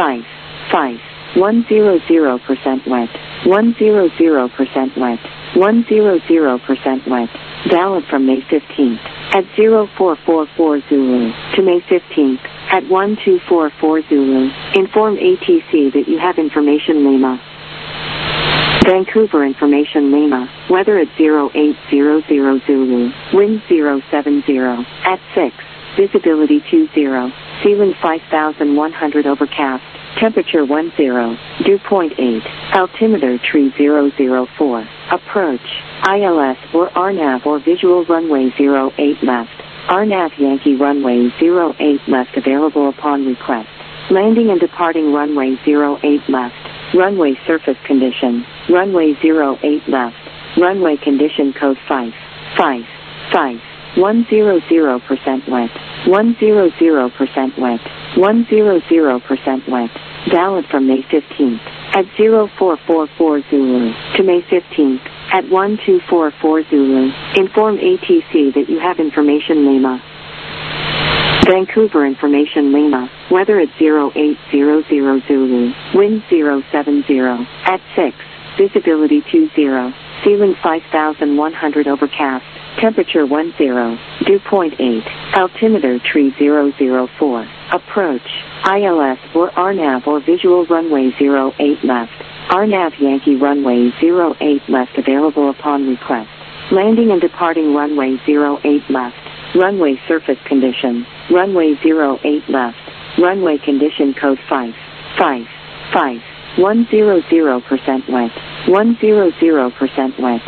100% wet, 100% wet, 100% wet, valid from May 15th at 0444 Zulu to May 15th at 1244 Zulu. Inform ATC that you have information Lima. Vancouver information Lima, weather at 0800 Zulu, wind 070, at 6, visibility 20, ceiling 5100 overcast, temperature 10, dew point 8, altimeter tree 004, approach, ILS or RNAV or visual runway 08 left, RNAV Yankee runway 08 left available upon request, landing and departing runway 08 left, runway surface condition, runway 08 left, runway condition code 5, 100% wet, 100% wet, 100% wet, valid from May 15th at 0444 Zulu to May 15th at 1244 Zulu. Inform ATC that you have information Lima. Vancouver Information Lima, weather at 0800 Zulu, wind 070, at 6, visibility 20, ceiling 5100 overcast, temperature 10, dew point 8, altimeter 3004, approach, ILS or RNAV or visual runway 08 left, RNAV Yankee runway 08 left available upon request, landing and departing runway 08 left, runway surface condition, runway 08 left, runway condition code 555, 100% wet, 100% wet,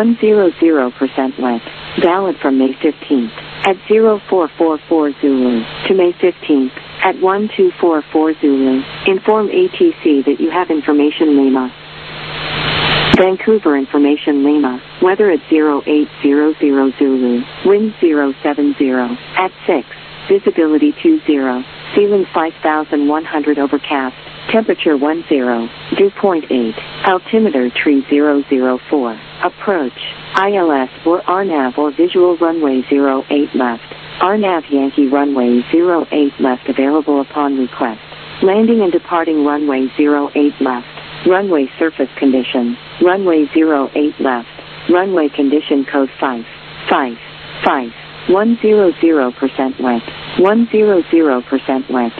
100% wet, valid from May 15th, at 0444 Zulu, to May 15th, at 1244 Zulu, inform ATC that you have information Lima. Vancouver Information Lima, weather at 0800 Zulu, wind 070, at 6, visibility 20, ceiling 5100 overcast, temperature 10, dew point 8, altimeter 3004, approach, ILS or RNAV or visual runway 08 left, RNAV Yankee runway 08 left available upon request, landing and departing runway 08 left, runway surface condition, runway 08 left, runway condition code 555, 100% wet, 100% wet,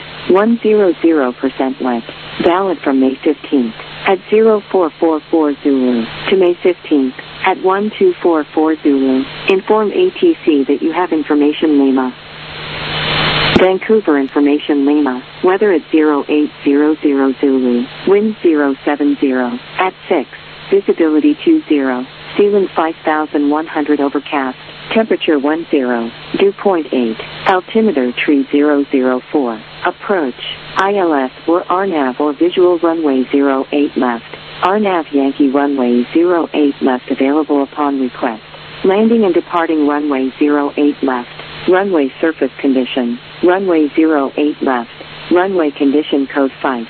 100% wet, valid from May 15th, at 0444 Zulu, to May 15th, at 1244 Zulu, inform ATC that you have information Lima. Vancouver Information Lima, weather at 0800 Zulu, wind 070, at 6, visibility 20, ceiling 5100 overcast, temperature 10, dew point 8, altimeter 3004, approach, ILS or RNAV or visual runway 08 left, RNAV Yankee runway 08 left available upon request, landing and departing runway 08 left, runway surface condition, runway 08 left, runway condition code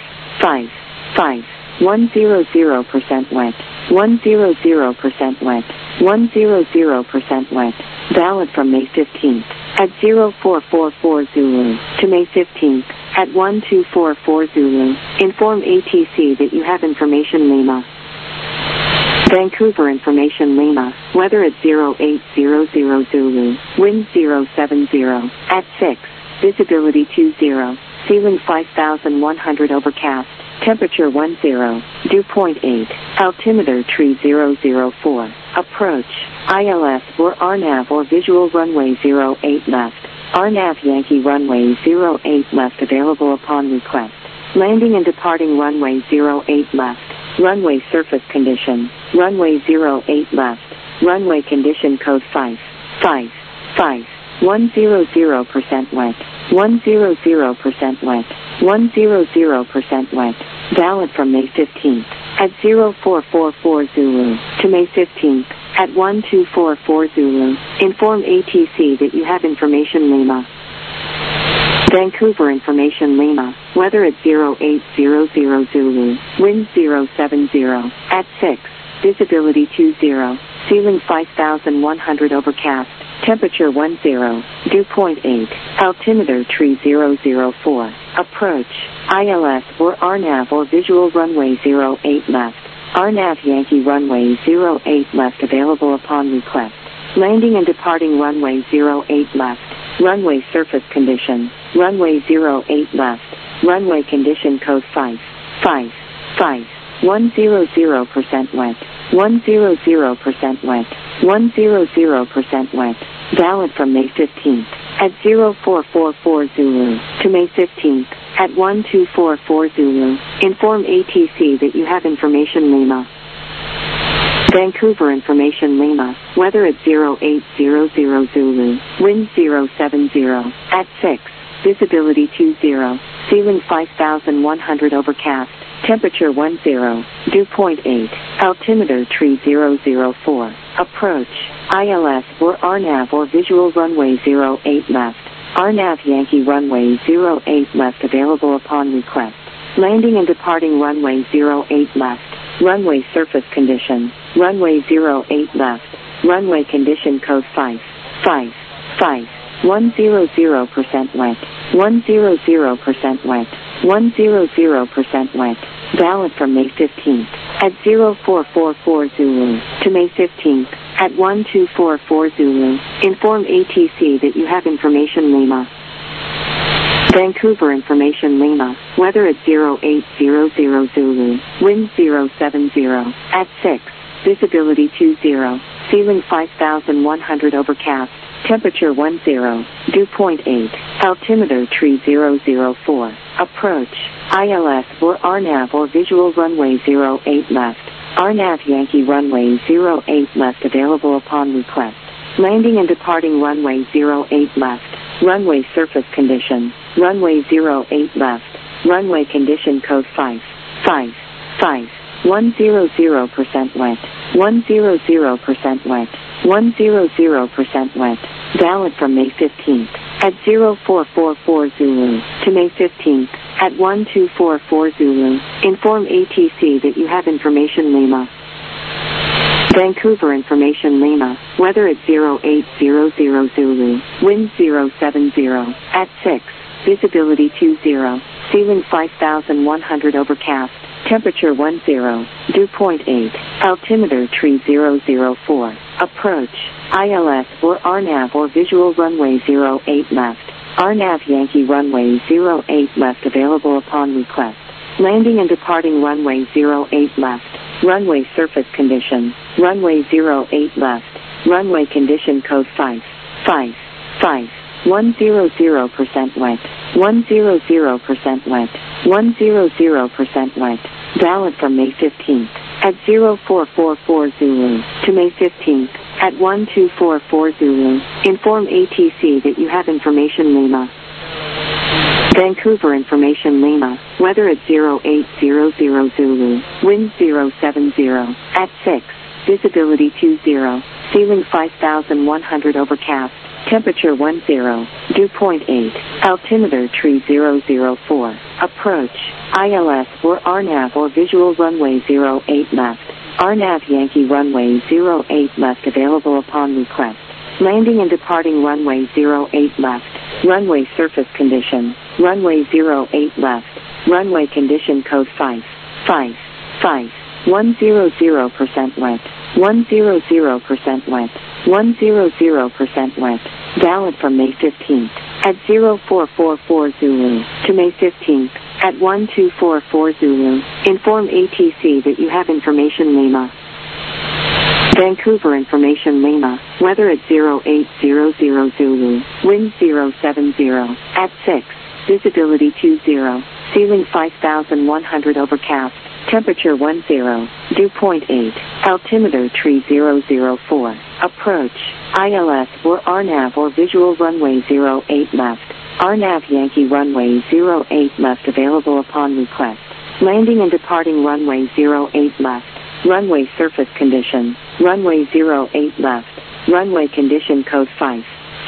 555, 100% wet, 100% wet, 100% wet, valid from May 15th, at 0444 Zulu, to May 15th, at 1244 Zulu, inform ATC that you have information Lima. Vancouver Information Lima, weather at 0800 Zulu, wind 070, at 6, visibility 20, ceiling 5100 overcast, temperature 10, dew point 8, altimeter 3004, approach, ILS or RNAV or visual runway 08 left, RNAV Yankee runway 08 left available upon request, landing and departing runway 08 left, runway surface condition, runway 08 left, runway condition code 555, 100% wet, 100% wet, 100% wet, valid from May 15th, at 0444 Zulu, to May 15th, at 1244 Zulu, inform ATC that you have information Lima. Vancouver Information Lima, weather at 0800 Zulu, wind 070, at 6, visibility 20, ceiling 5100 overcast, temperature 10, dew point 8, altimeter 3004, approach, ILS or RNAV or visual runway 08 left, RNAV Yankee runway 08 left available upon request, landing and departing runway 08 left, runway surface condition, runway 08 left, runway condition code 555, 100% wet, 100% wet, 100% wet, valid from May 15th, at 0444 Zulu, to May 15th, at 1244 Zulu, inform ATC that you have information Lima. Vancouver Information Lima, weather at 0800 Zulu, wind 070, at 6, visibility 20, ceiling 5100 overcast, temperature 10, dew point 8, altimeter 3004, approach, ILS or RNAV or visual runway 08 left, RNAV Yankee runway 08 left available upon request, landing and departing runway 08 left, Runway surface condition. Runway 08 left. Runway condition code 5. 100% wet. 100% wet. 100% wet. Valid from May 15th at 0444 Zulu to May 15th at 1244 Zulu. Inform ATC that you have information Lima. Vancouver information Lima. Weather at 0800 Zulu. Wind 070 at 6. Visibility 20. Ceiling 5100 overcast. Temperature 10. Dew point 8. Altimeter tree 004. Approach. ILS or RNAV or visual runway 08 left. RNAV Yankee runway 08 left available upon request. Landing and departing runway 08 left. Runway surface condition. Runway 08 left. Runway condition code 5. 100% wet. 100% wet. 100% wet. Valid from May 15th at 0444 Zulu to May 15th at 1244 Zulu. Inform ATC that you have information Lima. Vancouver information Lima. Weather at 0800 Zulu. Wind 070 at 6. Visibility 20. Ceiling 5100 overcast. Temperature 10. Dew point 8. Altimeter tree 004. Approach. ILS or RNAV or visual runway 08 left. RNAV Yankee runway 08 left available upon request. Landing and departing runway 08 left. Runway surface condition. Runway 08 left. Runway condition code 5. 100% wet. 100% wet. 100% wet. Valid from May 15th at 0444 Zulu to May 15th at 1244 Zulu. Inform ATC that you have information Lima. Vancouver information Lima. Weather at 0800 Zulu. Wind 070 at 6. Visibility 20. Ceiling 5100 overcast. Temperature 10. Dew point 8. Altimeter tree 004. Approach. ILS or RNAV or visual runway 08 left. RNAV Yankee runway 08 left available upon request. Landing and departing runway 08 left. Runway surface condition. Runway 08 left. Runway condition code 5. 100% wet. 100% wet. 100% wet. Valid from May 15th at 0444 Zulu to May 15th at 1244 Zulu. Inform ATC that you have information Lima. Vancouver information Lima. Weather at 0800 Zulu. Wind 070 at 6. Visibility 20. Ceiling 5100 overcast. Temperature 10. Dew point 8. Altimeter tree 004. Approach. ILS or RNAV or visual runway 08 left. RNAV Yankee runway 08 left available upon request. Landing and departing runway 08 left. Runway surface condition. Runway 08 left. Runway condition code 5.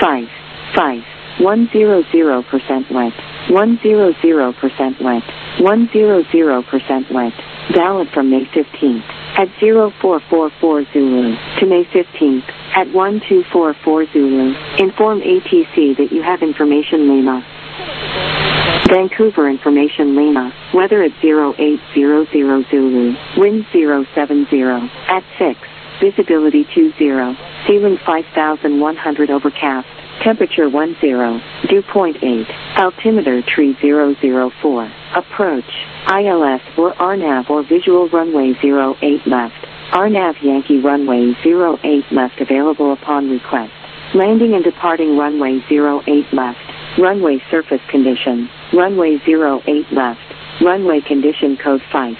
100% wet. 100% wet. 100% wet. Valid from May 15th at 0444 Zulu to May 15th at 1244 Zulu. Inform ATC that you have information Lima. Vancouver information Lima. Weather at 0800 Zulu. Wind 070 at 6. Visibility 20. Ceiling 5100 overcast. Temperature 10. Dew point 8. Altimeter tree 004. Approach. ILS or RNAV or visual runway 08 left. RNAV Yankee runway 08 left available upon request. Landing and departing runway 08 left. Runway surface condition. Runway 08 left. Runway condition code 5.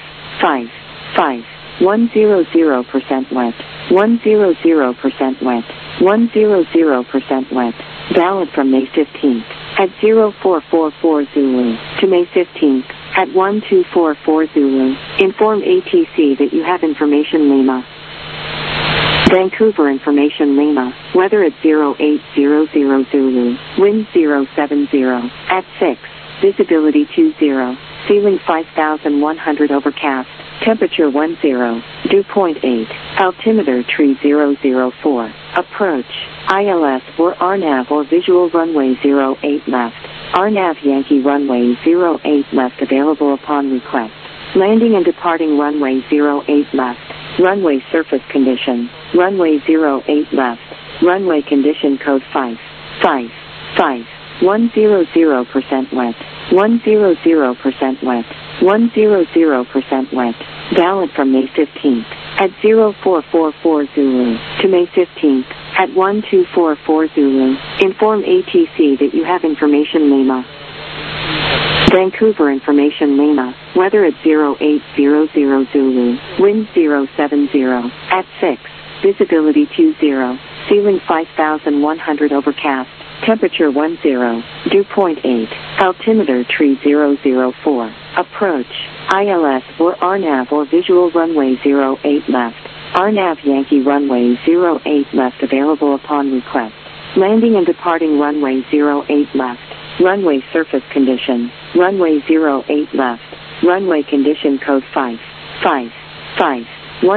100% wet. 100% wet. 100% wet. Valid from May 15th at 0444 Zulu to May 15th at 1244 Zulu. Inform ATC that you have information Lima. Vancouver information Lima. Weather at 0800 Zulu. Wind 070 at 6. Visibility 20. Ceiling 5100 overcast. Temperature 10, dew point 8, altimeter tree 004, approach, ILS or RNAV or visual runway 08 left, RNAV Yankee runway 08 left available upon request. Landing and departing runway 08 left, runway surface condition, runway 08 left, runway condition code 5, 100% wet, 100% wet, 100% wet, valid from May 15th at 0444 Zulu to May 15th at 1244 Zulu. Inform ATC that you have information Lima. Vancouver information Lima, weather at 0800 Zulu, wind 070, at 6, visibility 20, ceiling 5100 overcast, temperature 10, dew point 8, altimeter tree 004, approach, ILS or RNAV or visual runway 08 left, RNAV Yankee runway 08 left available upon request. Landing and departing runway 08 left, runway surface condition, runway 08 left, runway condition code 5, 100%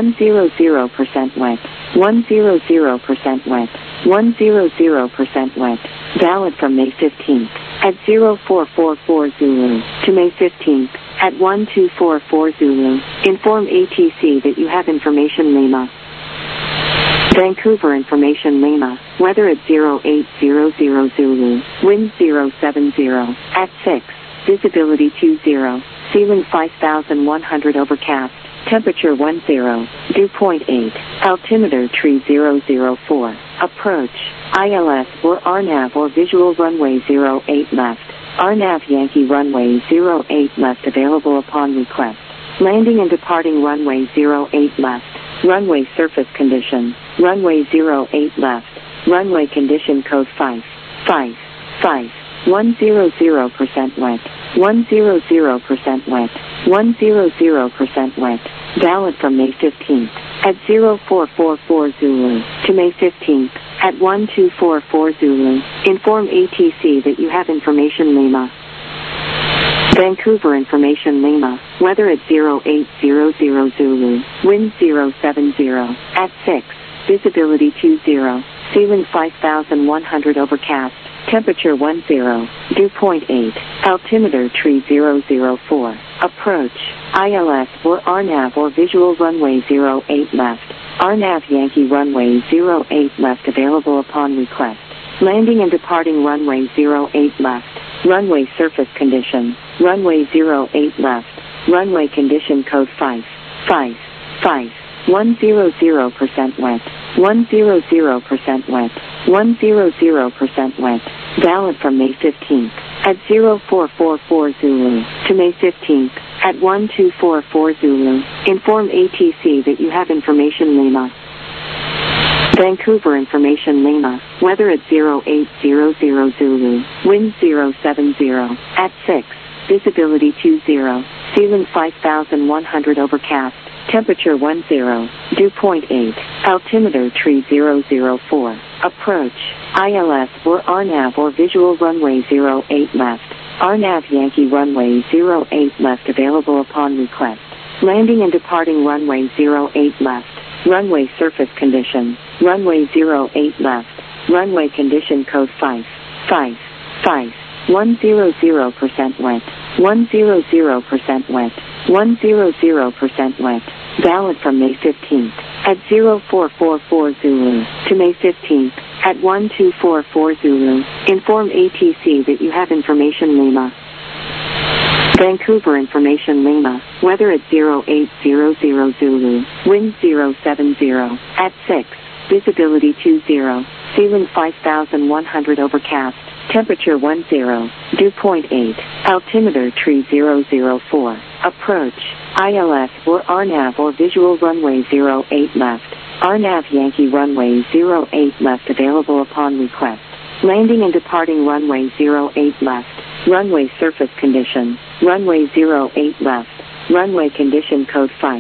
wet, 100% wet, 100% wet, valid from May 15th at 0444 Zulu to May 15th at 1244 Zulu. Inform ATC that you have information Lima. Vancouver information Lima, weather at 0800 Zulu, wind 070, at 6, visibility 20, ceiling 5100 overcast, temperature 10, dew point 8, altimeter tree 004, approach, ILS or RNAV or visual runway 08 left, RNAV Yankee runway 08 left available upon request. Landing and departing runway 08 left, runway surface condition, runway 08 left, runway condition code 5, 100% wet, 100% wet, 100% wet, valid from May 15th at 0444 Zulu to May 15th at 1244 Zulu. Inform ATC that you have information Lima. Vancouver information Lima, weather at 0800 Zulu, wind 070, at 6, visibility 20, ceiling 5100 overcast, temperature 10, dew point 8, altimeter tree 004, approach, ILS or RNAV or visual runway 08 left, RNAV Yankee runway 08 left available upon request. Landing and departing runway 08 left, runway surface condition, runway 08 left, runway condition code 5, 100% wet, 100% wet, 100% wet, valid from May 15th at 0444 Zulu to May 15th at 1244 Zulu. Inform ATC that you have information Lima. Vancouver information Lima, weather at 0800 Zulu, wind 070, at 6, visibility 20, ceiling 5100 overcast, temperature 10, dew point 8, altimeter tree 004, approach, ILS or RNAV or visual runway 08 left, RNAV Yankee runway 08 left available upon request. Landing and departing runway 08 left, runway surface condition, runway 08 left, runway condition code 5, 100% wet, 100% wet, 100% wet, valid from May 15th at 0444 Zulu to May 15th at 1244 Zulu. Inform ATC that you have information Lima. Vancouver information Lima, weather at 0800 Zulu, wind 070, at 6, visibility 20, ceiling 5100 overcast, temperature 10, dew point 8, altimeter tree 004, approach, ILS or RNAV or visual runway 08 left, RNAV Yankee runway 08 left available upon request. Landing and departing runway 08 left, runway surface condition, runway 08 left, runway condition code 5,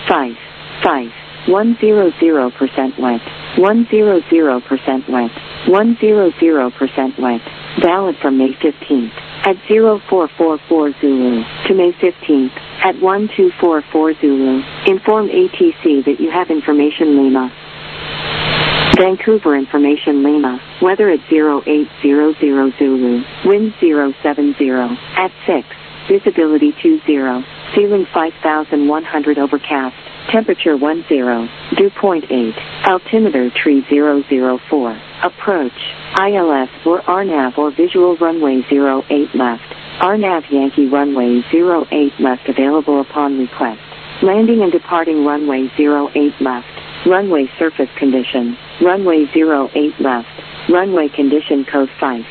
100% wet, 100% wet, 100% wet, valid from May 15th at 0444 Zulu to May 15th at 1244 Zulu. Inform ATC that you have information Lima. Vancouver Information Lima, weather at 0800 Zulu, wind 070, at 6, visibility 20, ceiling 5100 overcast, temperature 10, dew point 8, altimeter tree 004, approach, ILS or RNAV or visual runway 08 left, RNAV Yankee runway 08 left available upon request, landing and departing runway 08 left, runway surface condition, runway 08 left, runway condition code 5,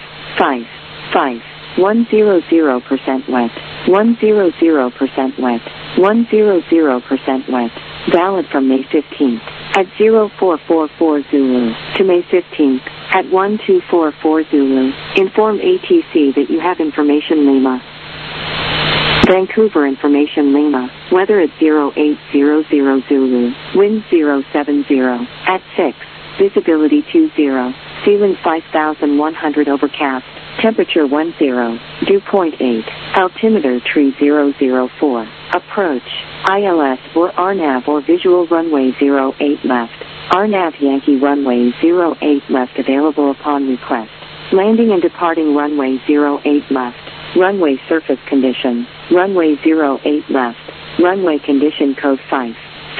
100% wet, 100% wet, 100% wet, valid from May 15th, at 0444 Zulu, to May 15th, at 1244 Zulu, inform ATC that you have information Lima. Vancouver Information Lima, weather at 0800 Zulu, wind 070, at 6, visibility 20, ceiling 5100 overcast, temperature 10, dew point 8, altimeter tree 004, approach, ILS or RNAV or visual runway 08 left, RNAV Yankee runway 08 left available upon request, landing and departing runway 08 left, runway surface condition, runway 08 left, runway condition code 5,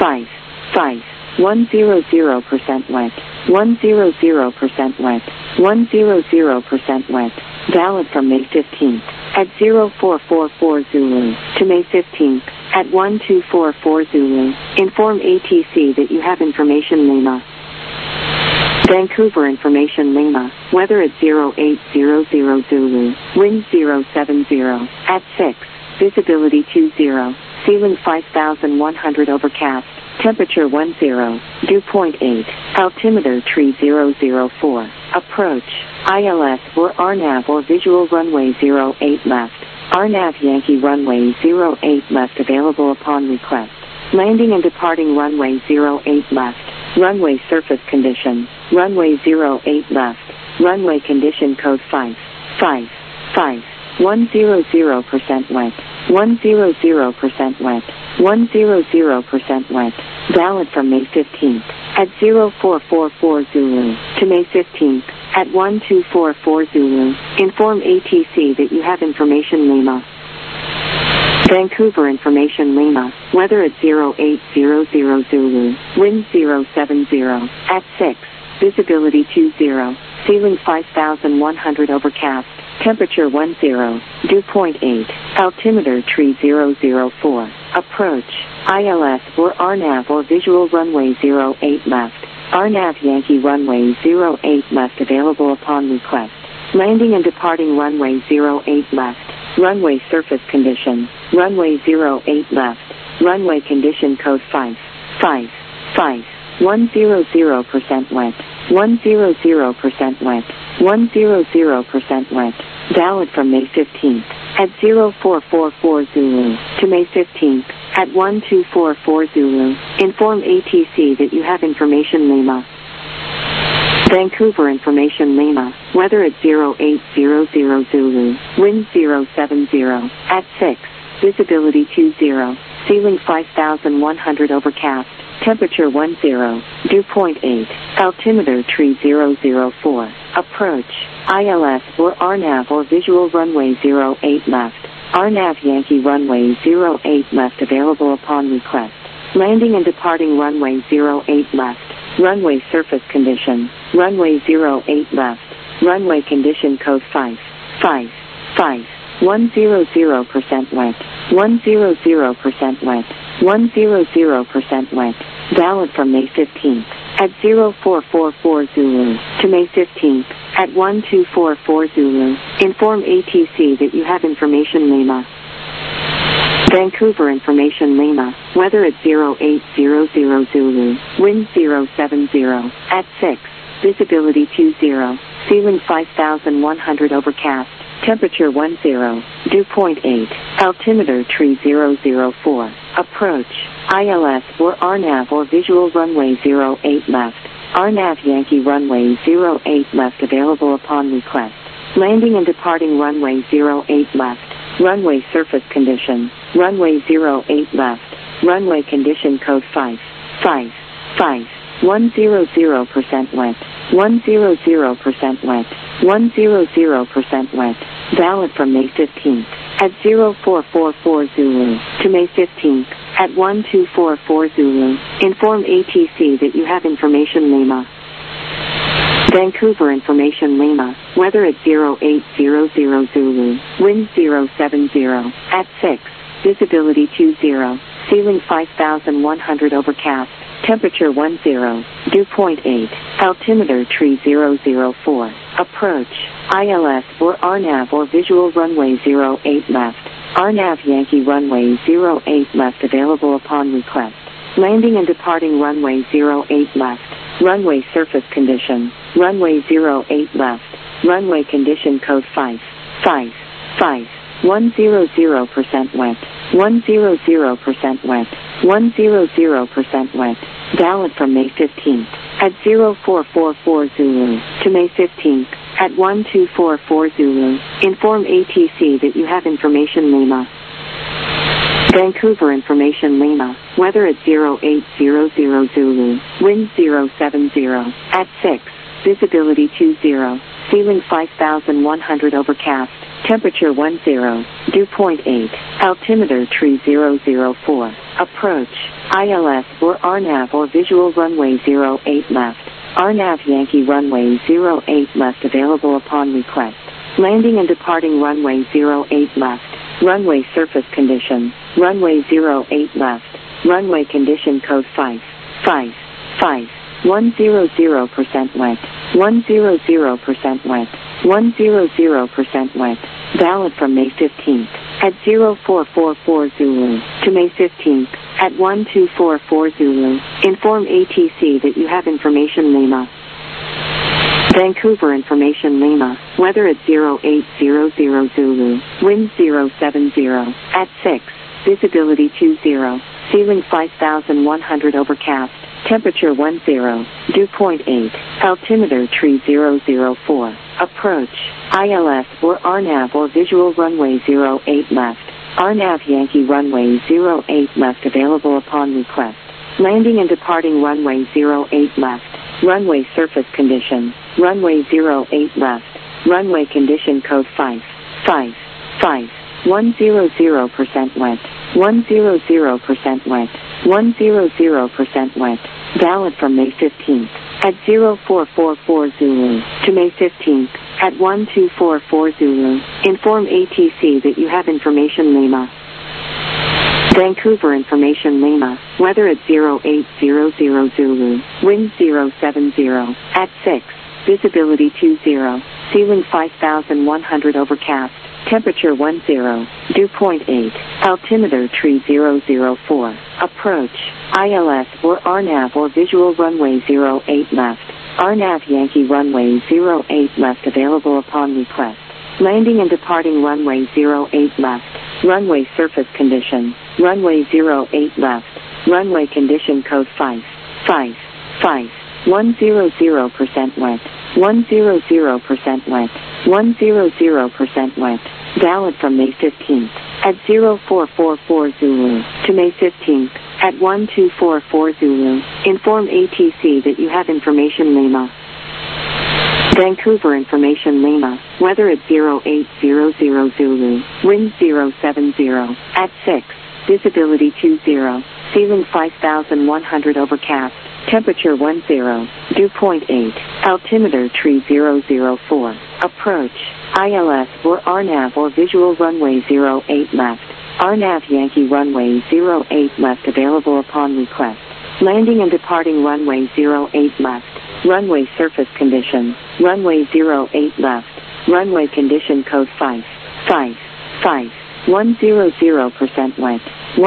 100% wet, 100% wet, 100% wet, valid from May 15th, at 0444 Zulu, to May 15th, at 1244 Zulu, inform ATC that you have information Lima. Vancouver Information Lima, weather at 0800 Zulu, wind 070, at 6, visibility 20, ceiling 5100 overcast, temperature 10, dew point 8, altimeter tree 004, approach, ILS or RNAV or visual runway 08 left, RNAV Yankee runway 08 left available upon request, landing and departing runway 08 left, runway surface condition, runway 08 left, runway condition code 5, 100% wet, 100% wet, 100% wet, valid from May 15th, at 0444 Zulu, to May 15th, at 1244 Zulu, inform ATC that you have information Lima. Vancouver Information Lima, weather at 0800 Zulu, wind 070, at 6, visibility 20, ceiling 5100 overcast, temperature 10, dew point 8, altimeter tree 004, approach, ILS or RNAV or visual runway 08 left, RNAV Yankee runway 08 left available upon request, landing and departing runway 08 left, runway surface condition, runway 08 left, runway condition code 5, 100% wet, 100% wet, 100% wet, valid from May 15th, at 0444 Zulu, to May 15th, at 1244 Zulu, inform ATC that you have information Lima. Vancouver Information Lima, weather at 0800 Zulu, wind 070, at 6, visibility 20, ceiling 5100 overcast, temperature 10, dew point 8, altimeter tree 004, approach, ILS or RNAV or visual runway 08 left, RNAV Yankee runway 08 left available upon request, landing and departing runway 08 left, runway surface condition, runway 08 left, runway condition code 5, 100% wet, 100% wet, 100% wet, valid from May 15th, at 0444 Zulu, to May 15th, at 1244 Zulu, inform ATC that you have information Lima. Vancouver Information Lima, weather at 0800 Zulu, wind 070, at 6, visibility 20, ceiling 5100 overcast, temperature 10, dew point 8, altimeter tree 004, approach, ILS or RNAV or visual runway 08 left, RNAV Yankee runway 08 left available upon request, landing and departing runway 08 left, runway surface condition, Runway 08 left. Runway condition code 555. 100% wet. 100% wet. 100% wet. Valid from May 15th at 0444 Zulu to May 15th at 1244 Zulu. Inform ATC that you have information Lima. Vancouver information Lima. Weather at 0800 Zulu. Wind 070 at 6. Visibility 20. Ceiling 5,100 overcast. Temperature 10. Dew point 8. Altimeter tree 004. Approach. ILS or RNAV or visual runway 08 left. RNAV Yankee runway 08 left available upon request. Landing and departing runway 08 left. Runway surface condition. Runway 08 left. Runway condition code 555. 100% wet. 100% wet. 100% wet. Valid from May 15th at 0444 Zulu to May 15th at 1244 Zulu. Inform ATC that you have information Lima. Vancouver information Lima. Weather at 0800 Zulu. Wind 070 at 6. Visibility 20. Ceiling 5,100 overcast. Temperature 10. Dew point 8. Altimeter tree 004. Approach. ILS or RNAV or visual runway 08 left. RNAV Yankee runway 08 left available upon request. Landing and departing runway 08 left. Runway surface condition. Runway 08 left. Runway condition code 555. 100% wet. 100% wet. 100% wet. Valid from May 15th at 0444 Zulu to May 15th at 1244 Zulu. Inform ATC that you have information Lima. Vancouver information Lima. Weather at 0800 Zulu. Wind 070 at 6. Visibility 20. Ceiling 5,100 overcast. Temperature 10. Dew point 8. Altimeter tree 004. Approach. ILS or RNAV or visual runway 08 left. RNAV Yankee runway 08 left available upon request. Landing and departing runway 08 left. Runway surface condition. Runway 08 left. Runway condition code 555. 100% wet. 100% wet. 100% wet. Valid from May 15th at 0444 Zulu to May 15th at 1244 Zulu. Inform ATC that you have information Lima. Vancouver information Lima. Weather at 0800 Zulu. Wind 070 at 6. Visibility 20. Ceiling 5,100 overcast. Temperature 10. Dew point 8. Altimeter tree 004. Approach. ILS or RNAV or visual runway 08 left. RNAV Yankee runway 08 left available upon request. Landing and departing runway 08 left. Runway surface condition. Runway 08 left. Runway condition code 555. 100% wet. 100% wet. 100% wet. Valid from May 15th at 0444 Zulu to May 15th at 1244 Zulu. Inform ATC that you have information Lima. Vancouver information Lima. Weather at 0800 Zulu. Wind 070 at 6. Visibility 20. Ceiling 5,100 overcast. Temperature 10. Dew point 8. Altimeter tree 004. Approach. ILS or RNAV or visual runway 08 left. RNAV Yankee runway 08 left available upon request. Landing and departing runway 08 left. Runway surface condition. Runway 08 left. Runway condition code 555. 100% wet.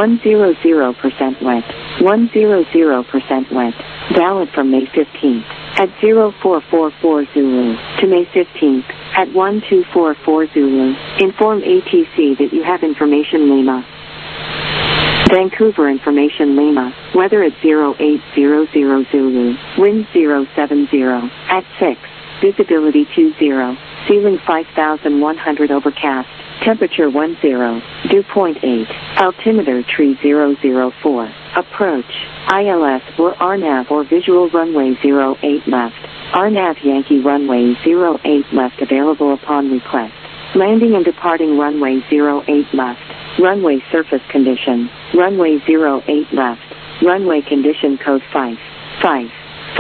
100% wet. 100% wet. Valid from May 15th at 0444 Zulu to May 15th at 1244 Zulu. Inform ATC that you have information Lima. Vancouver information Lima. Weather at 0800 Zulu. Wind 070 at 6. Visibility 20. Ceiling 5,100 overcast. Temperature 10, dew point 8, altimeter tree 004, approach, ILS or RNAV or visual runway 08 left, RNAV Yankee runway 08 left available upon request, landing and departing runway 08 left, runway surface condition, runway 08 left, runway condition code 5, 100%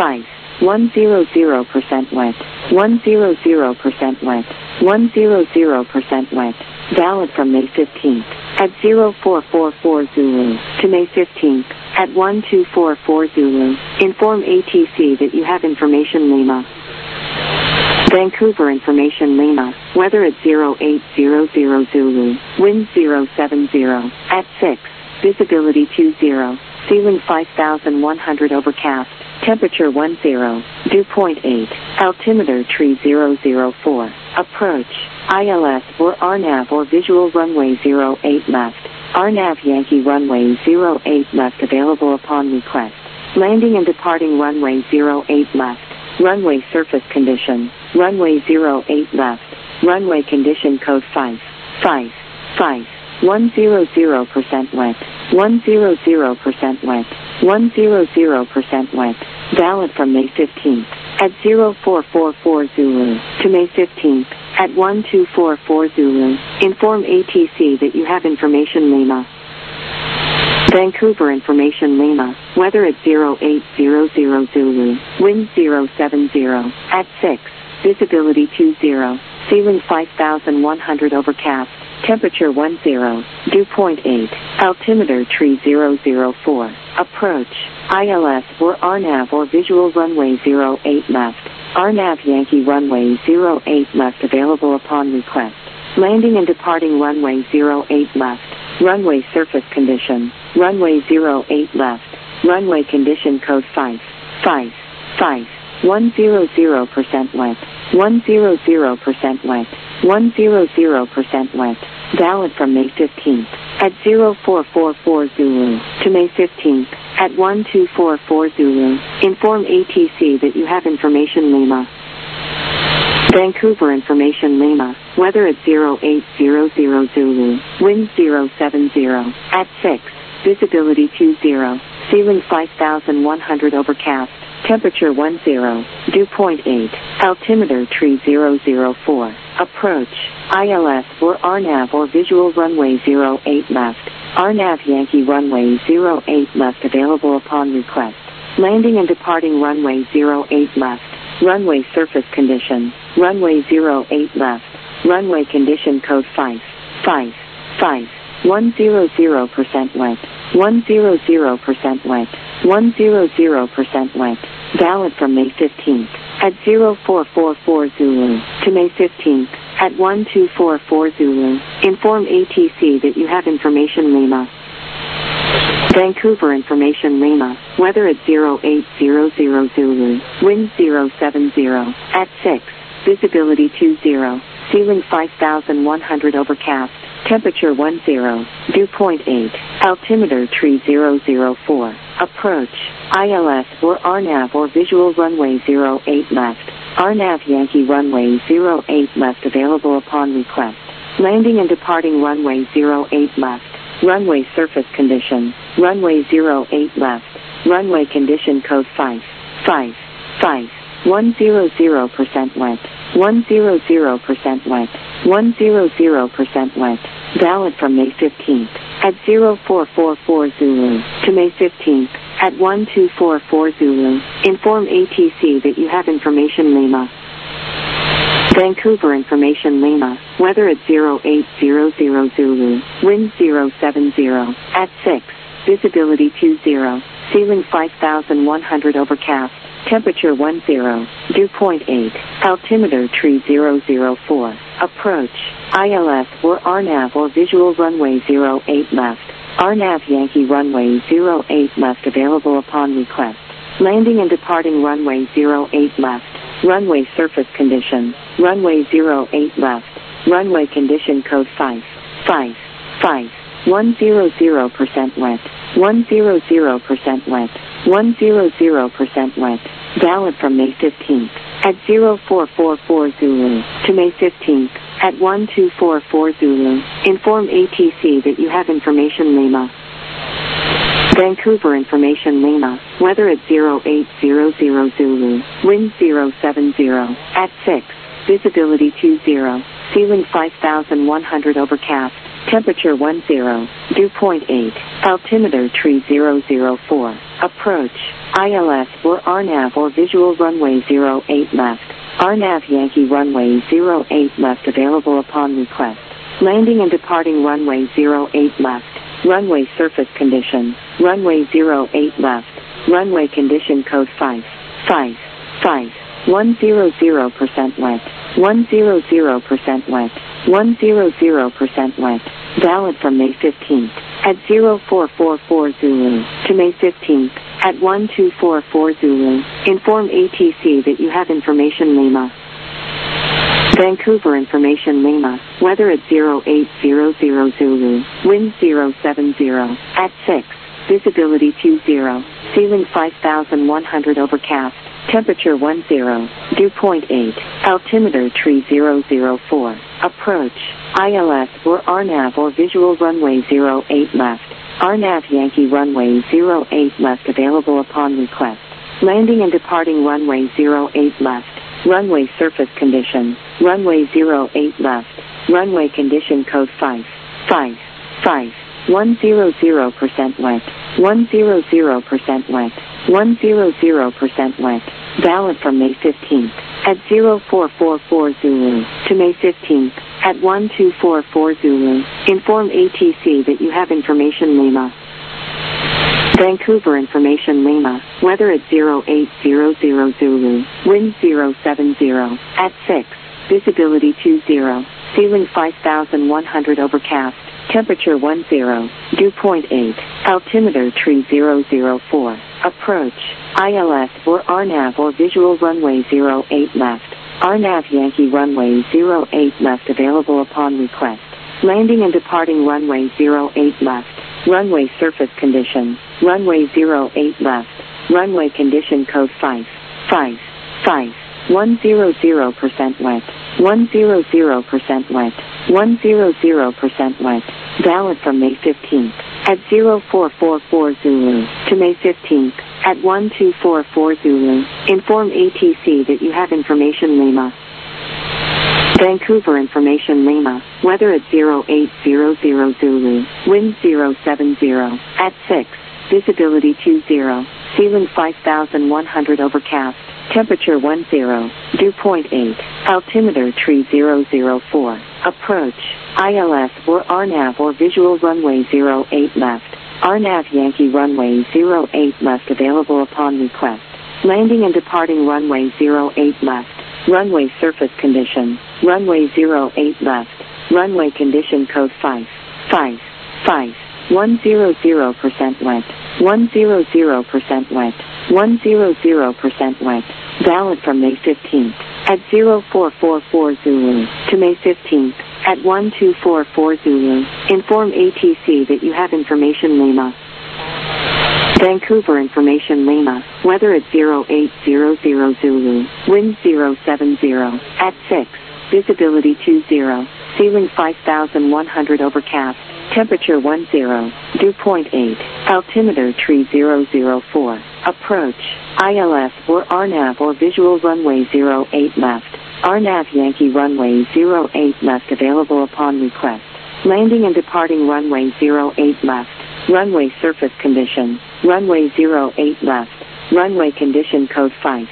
wet, 100% wet, 100% wet, valid from May 15th at 0444 Zulu to May 15th at 1244 Zulu. Inform ATC that you have information Lima. Vancouver information Lima, weather at 0800 Zulu, wind 070, at 6, visibility 20, ceiling 5100 overcast, temperature 10, dew point 8, altimeter tree 004, approach, ILS or RNAV or visual runway 08 left, RNAV Yankee runway 08 left available upon request, landing and departing runway 08 left, runway surface condition, runway 08 left, runway condition code 5, 100% wet, 100% wet, 100% wet, valid from May 15th at 0444 Zulu to May 15th at 1244 Zulu. Inform ATC that you have information Lima. Vancouver information Lima, weather at 0800 Zulu, wind 070, at 6, visibility 20, ceiling 5100 overcast, temperature 10, dew point 8, altimeter tree 004, approach, ILS or RNAV or visual runway 08 left, RNAV Yankee runway 08 left available upon request, landing and departing runway 08 left, runway surface condition, runway 08 left, runway condition code 5, 100% wet, 100% wet, 100% wet, valid from May 15th at 0444 Zulu to May 15th at 1244 Zulu. Inform ATC that you have information Lima. Vancouver information Lima, weather at 0800 Zulu, wind 070, at 6, visibility 20, ceiling 5100 overcast, temperature 10, dew point 8, altimeter tree 004, approach, ILS or RNAV or visual runway 08 left, RNAV Yankee runway 08 left available upon request, landing and departing runway 08 left, runway surface condition, runway 08 left, runway condition code 5, 100% wet, 100% wet, 100% wet, valid from May 15th at 0444 Zulu to May 15th at 1244 Zulu. Inform ATC that you have information Lima. Vancouver information Lima, weather at 0800 Zulu, wind 070, at 6, visibility 20, ceiling 5100 overcast, temperature 10, dew point 8, altimeter tree 004, approach, ILS or RNAV or visual runway 08 left, RNAV Yankee runway 08 left available upon request, landing and departing runway 08 left, runway surface condition, runway 08 left, runway condition code 5, 100% wet, 100% wet, 100% wet, valid from May 15th at 0444 Zulu to May 15th at 1244 Zulu. Inform ATC that you have information Lima. Vancouver information Lima, weather at 0800 Zulu, wind 070, at 6, visibility 20, ceiling 5100 overcast, temperature 10, dew point 8, altimeter tree 004, approach, ILS or RNAV or visual runway 08 left, RNAV Yankee runway 08 left available upon request, landing and departing runway 08 left, runway surface condition, runway 08 left, runway condition code 5, 100% wet, 100% wet, 100% wet, valid from May 15th at 0444 Zulu to May 15th at 1244 Zulu. Inform ATC that you have information Lima. Vancouver information Lima. Weather at 0800 Zulu. Wind 070. At 6. Visibility 20. Ceiling 5100 overcast. Temperature 10. Dew point 8. Altimeter 3004. Approach. ILS or RNAV or visual runway 08 left. RNAV Yankee runway 08 left available upon request. Landing and departing runway 08 left. Runway surface condition. Runway 08 left. Runway condition code 5. 100% wet. 100% wet. 100% wet. Valid from May 15th at 0444 Zulu to May 15th at 1244 Zulu. Inform ATC that you have information Lima. Vancouver information Lima. Weather at 0800 Zulu. Wind 070. At 6. Visibility 20. Ceiling 5100 overcast. Temperature 10. Dew point 8. Altimeter 3004. Approach. ILS or RNAV or visual runway 08 left. RNAV Yankee runway 08 left available upon request. Landing and departing runway 08 left. Runway surface condition. Runway 08 left. Runway condition code 5. 100% wet. 100% wet. 100% wet. Valid from May 15th at 0444 Zulu to May 15th at 1244 Zulu. Inform ATC that you have information Lima. Vancouver information Lima. Weather at 0800 Zulu. Wind 070. At 6. Visibility 20. Ceiling 5100 overcast. Temperature 10. Dew point 8. Altimeter 3004. Approach. ILS or RNAV or visual runway 08 left. RNAV Yankee runway 08 left available upon request. Landing and departing runway 08 left. Runway surface condition. Runway 08 left. Runway condition code 5. 100% wet. 100% wet. 100% wet. Valid from May 15th at 0444 Zulu to May 15th at 1244 Zulu. Inform ATC that you have information Lima. Vancouver information Lima. Weather at 0800 Zulu. Wind 070. At 6. Visibility 20. Ceiling 5100 overcast. Temperature 10. Dew point 8. Altimeter 3004. Approach. ILS or RNAV or visual runway 08 left. RNAV Yankee runway 08 left available upon request. Landing and departing runway 08 left. Runway surface condition. Runway 08 left. Runway condition code 5. 100% wet. 100% wet. 100% wet. Valid from May 15th at 0444 Zulu to May 15th at 1244 Zulu. Inform ATC that you have information Lima. Vancouver information Lima. Weather at 0800 Zulu. Wind 070. At 6. Visibility 20. Ceiling 5100 overcast. Temperature 10. Dew point 8. Altimeter 3004. Approach. ILS or RNAV or visual runway 08 left. RNAV Yankee runway 08 left available upon request. Landing and departing runway 08 left. Runway surface condition. Runway 08 left. Runway condition code 5.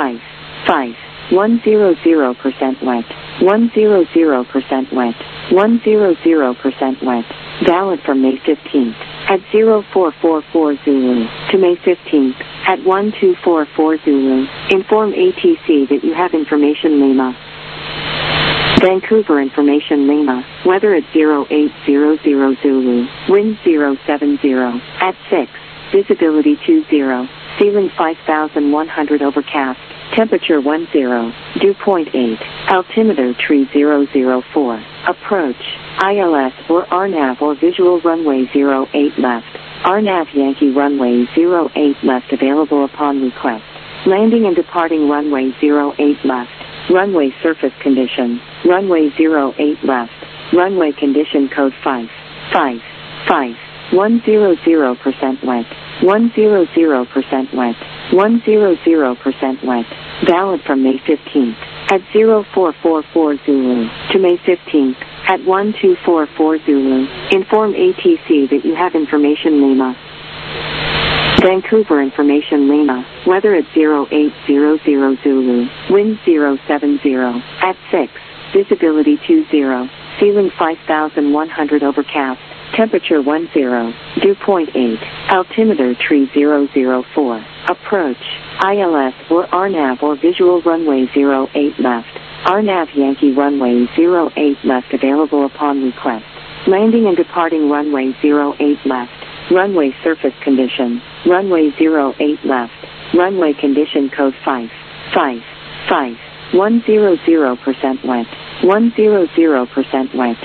100% wet. 100% wet. 100% wet. Valid from May 15th at 0444 Zulu to May 15th at 1244 Zulu. Inform ATC that you have information Lima. Vancouver information Lima. Weather at 0800 Zulu. Wind 070. At 6. Visibility 20. Ceiling 5100 overcast. Temperature 10. Dew point 8. Altimeter 3004. Approach. ILS or RNAV or visual runway 08 left. RNAV Yankee runway 08 left available upon request. Landing and departing runway 08 left. Runway surface condition. runway 08 left, runway condition code 5, 5, 5, 100% wet, 100% wet, 100% wet, valid from May 15th at 0444 Zulu to May 15th at 1244 Zulu. Inform ATC that you have information Lima. Vancouver information Lima, weather at 0800 Zulu, wind 070, at 6, visibility 20, ceiling 5100 overcast, temperature 10, dew point 8, altimeter tree 004, approach, ILS or RNAV or visual runway 08 left, RNAV Yankee runway 08 left available upon request, landing and departing runway 08 left, runway surface condition, runway 08 left, runway condition code 5, 5, 5, 100% wet, 100% wet,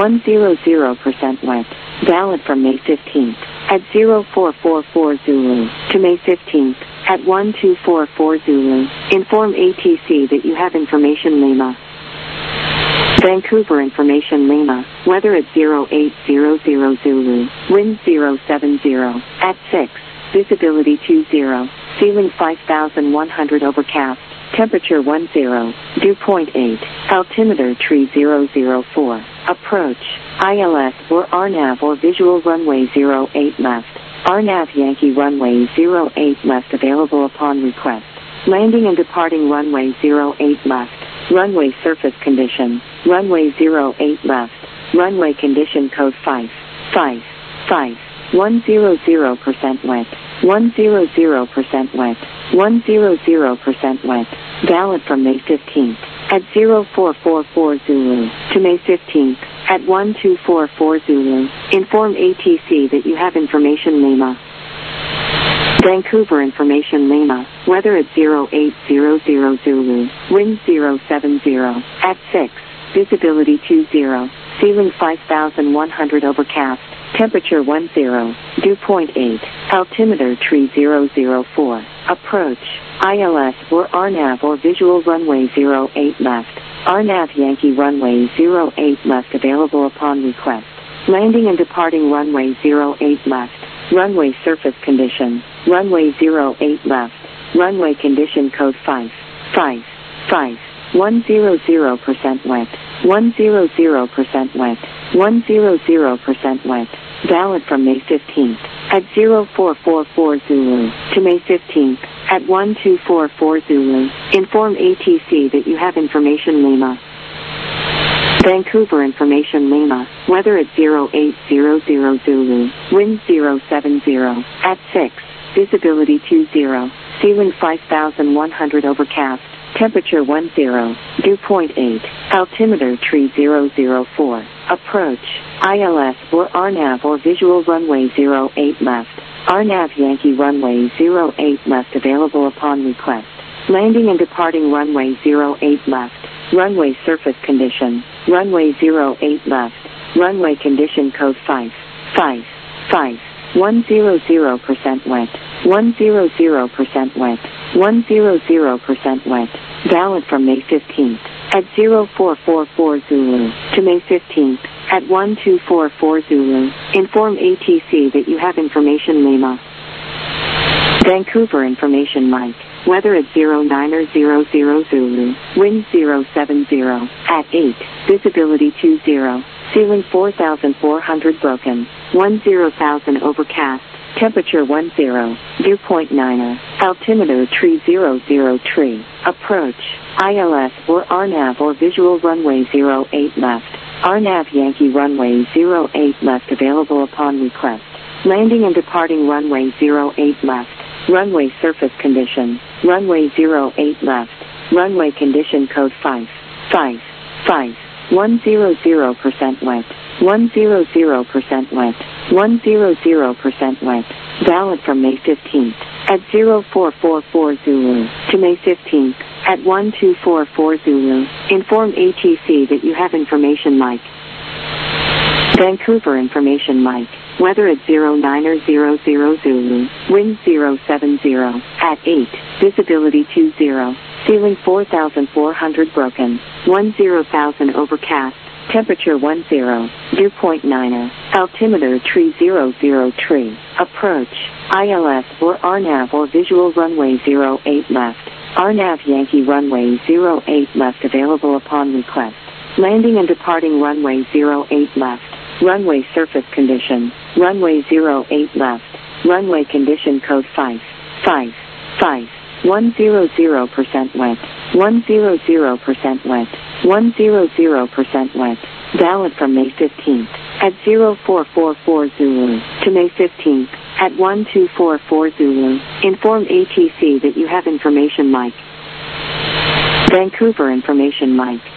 100% wet, valid from May 15th at 0444 Zulu to May 15th at 1244 Zulu. Inform ATC that you have information Lima. Vancouver information Lima, weather at 0800 Zulu, wind 070, at 6, visibility 20, ceiling 5100 overcast, temperature 10, dew point 8, altimeter tree 004, approach, ILS or RNAV or visual runway 08 left, RNAV Yankee runway 08 left available upon request, landing and departing runway 08 left, runway surface condition, runway 08 left, runway condition code 5, 5, 5, 100% wet, 100% wet, 100% wet, valid from May 15th at 0444 Zulu to May 15th at 1244 Zulu. Inform ATC that you have information Lima. Vancouver information Lima, weather at 0800 Zulu, wind 070, at 6, visibility 20, ceiling 5100 overcast, temperature 10, dew point 8, altimeter tree 004, approach, ILS or RNAV or visual runway 08 left, RNAV Yankee runway 08 left available upon request, landing and departing runway 08 left, runway surface condition, runway 08 left, runway condition code 5, 5, 5, 100% wet, 100% wet, 100% wet, valid from May 15th at 0444 Zulu to May 15th at 1244 Zulu. Inform ATC that you have information Lima. Vancouver information Lima, weather at 0800 Zulu, wind 070, at 6, visibility 20, ceiling 5100 overcast, temperature 10, dew point 8, altimeter tree 004, approach, ILS or RNAV or visual runway 08 left, RNAV Yankee runway 08 left available upon request, landing and departing runway 08 left, runway surface condition, runway 08 left, runway condition code 5, 5, 5, 100% wet, 100% wet, 100% wet, valid from May 15th at 0444 Zulu to May 15th at 1244 Zulu. Inform ATC that you have information Lima. Vancouver information Mike, weather at 0900 Zulu, wind 070, at 8, visibility 20, ceiling 4400 broken, 10,000 overcast, temperature 10, dew point 9, altimeter tree 00 tree, approach, ILS or RNAV or visual runway 08 left, RNAV Yankee runway 08 left available upon request, landing and departing runway 08 left, runway surface condition, runway 08 left, runway condition code 5, 5, 5, 100% wet, 100% wet, 100% wet, valid from May 15th at 0444 Zulu to May 15th at 1244 Zulu. Inform ATC that you have information Mike. Vancouver information Mike, weather at 0900 Zulu, wind 070, at 8, visibility 20, Ceiling 4,400 broken. 10,000 overcast. Temperature 10. Dew point 9. Altimeter tree 00 tree. Approach. ILS or RNAV or visual runway 08 left. RNAV Yankee runway 08 left available upon request. Landing and departing runway 08 left. Runway surface condition. Runway 08 left. Runway condition code 5. 100% wet. 100% wet. 100% wet. Valid from May 15th at 0444 Zulu to May 15th at 1244 Zulu. Inform ATC that you have information Mike. Vancouver information Mike.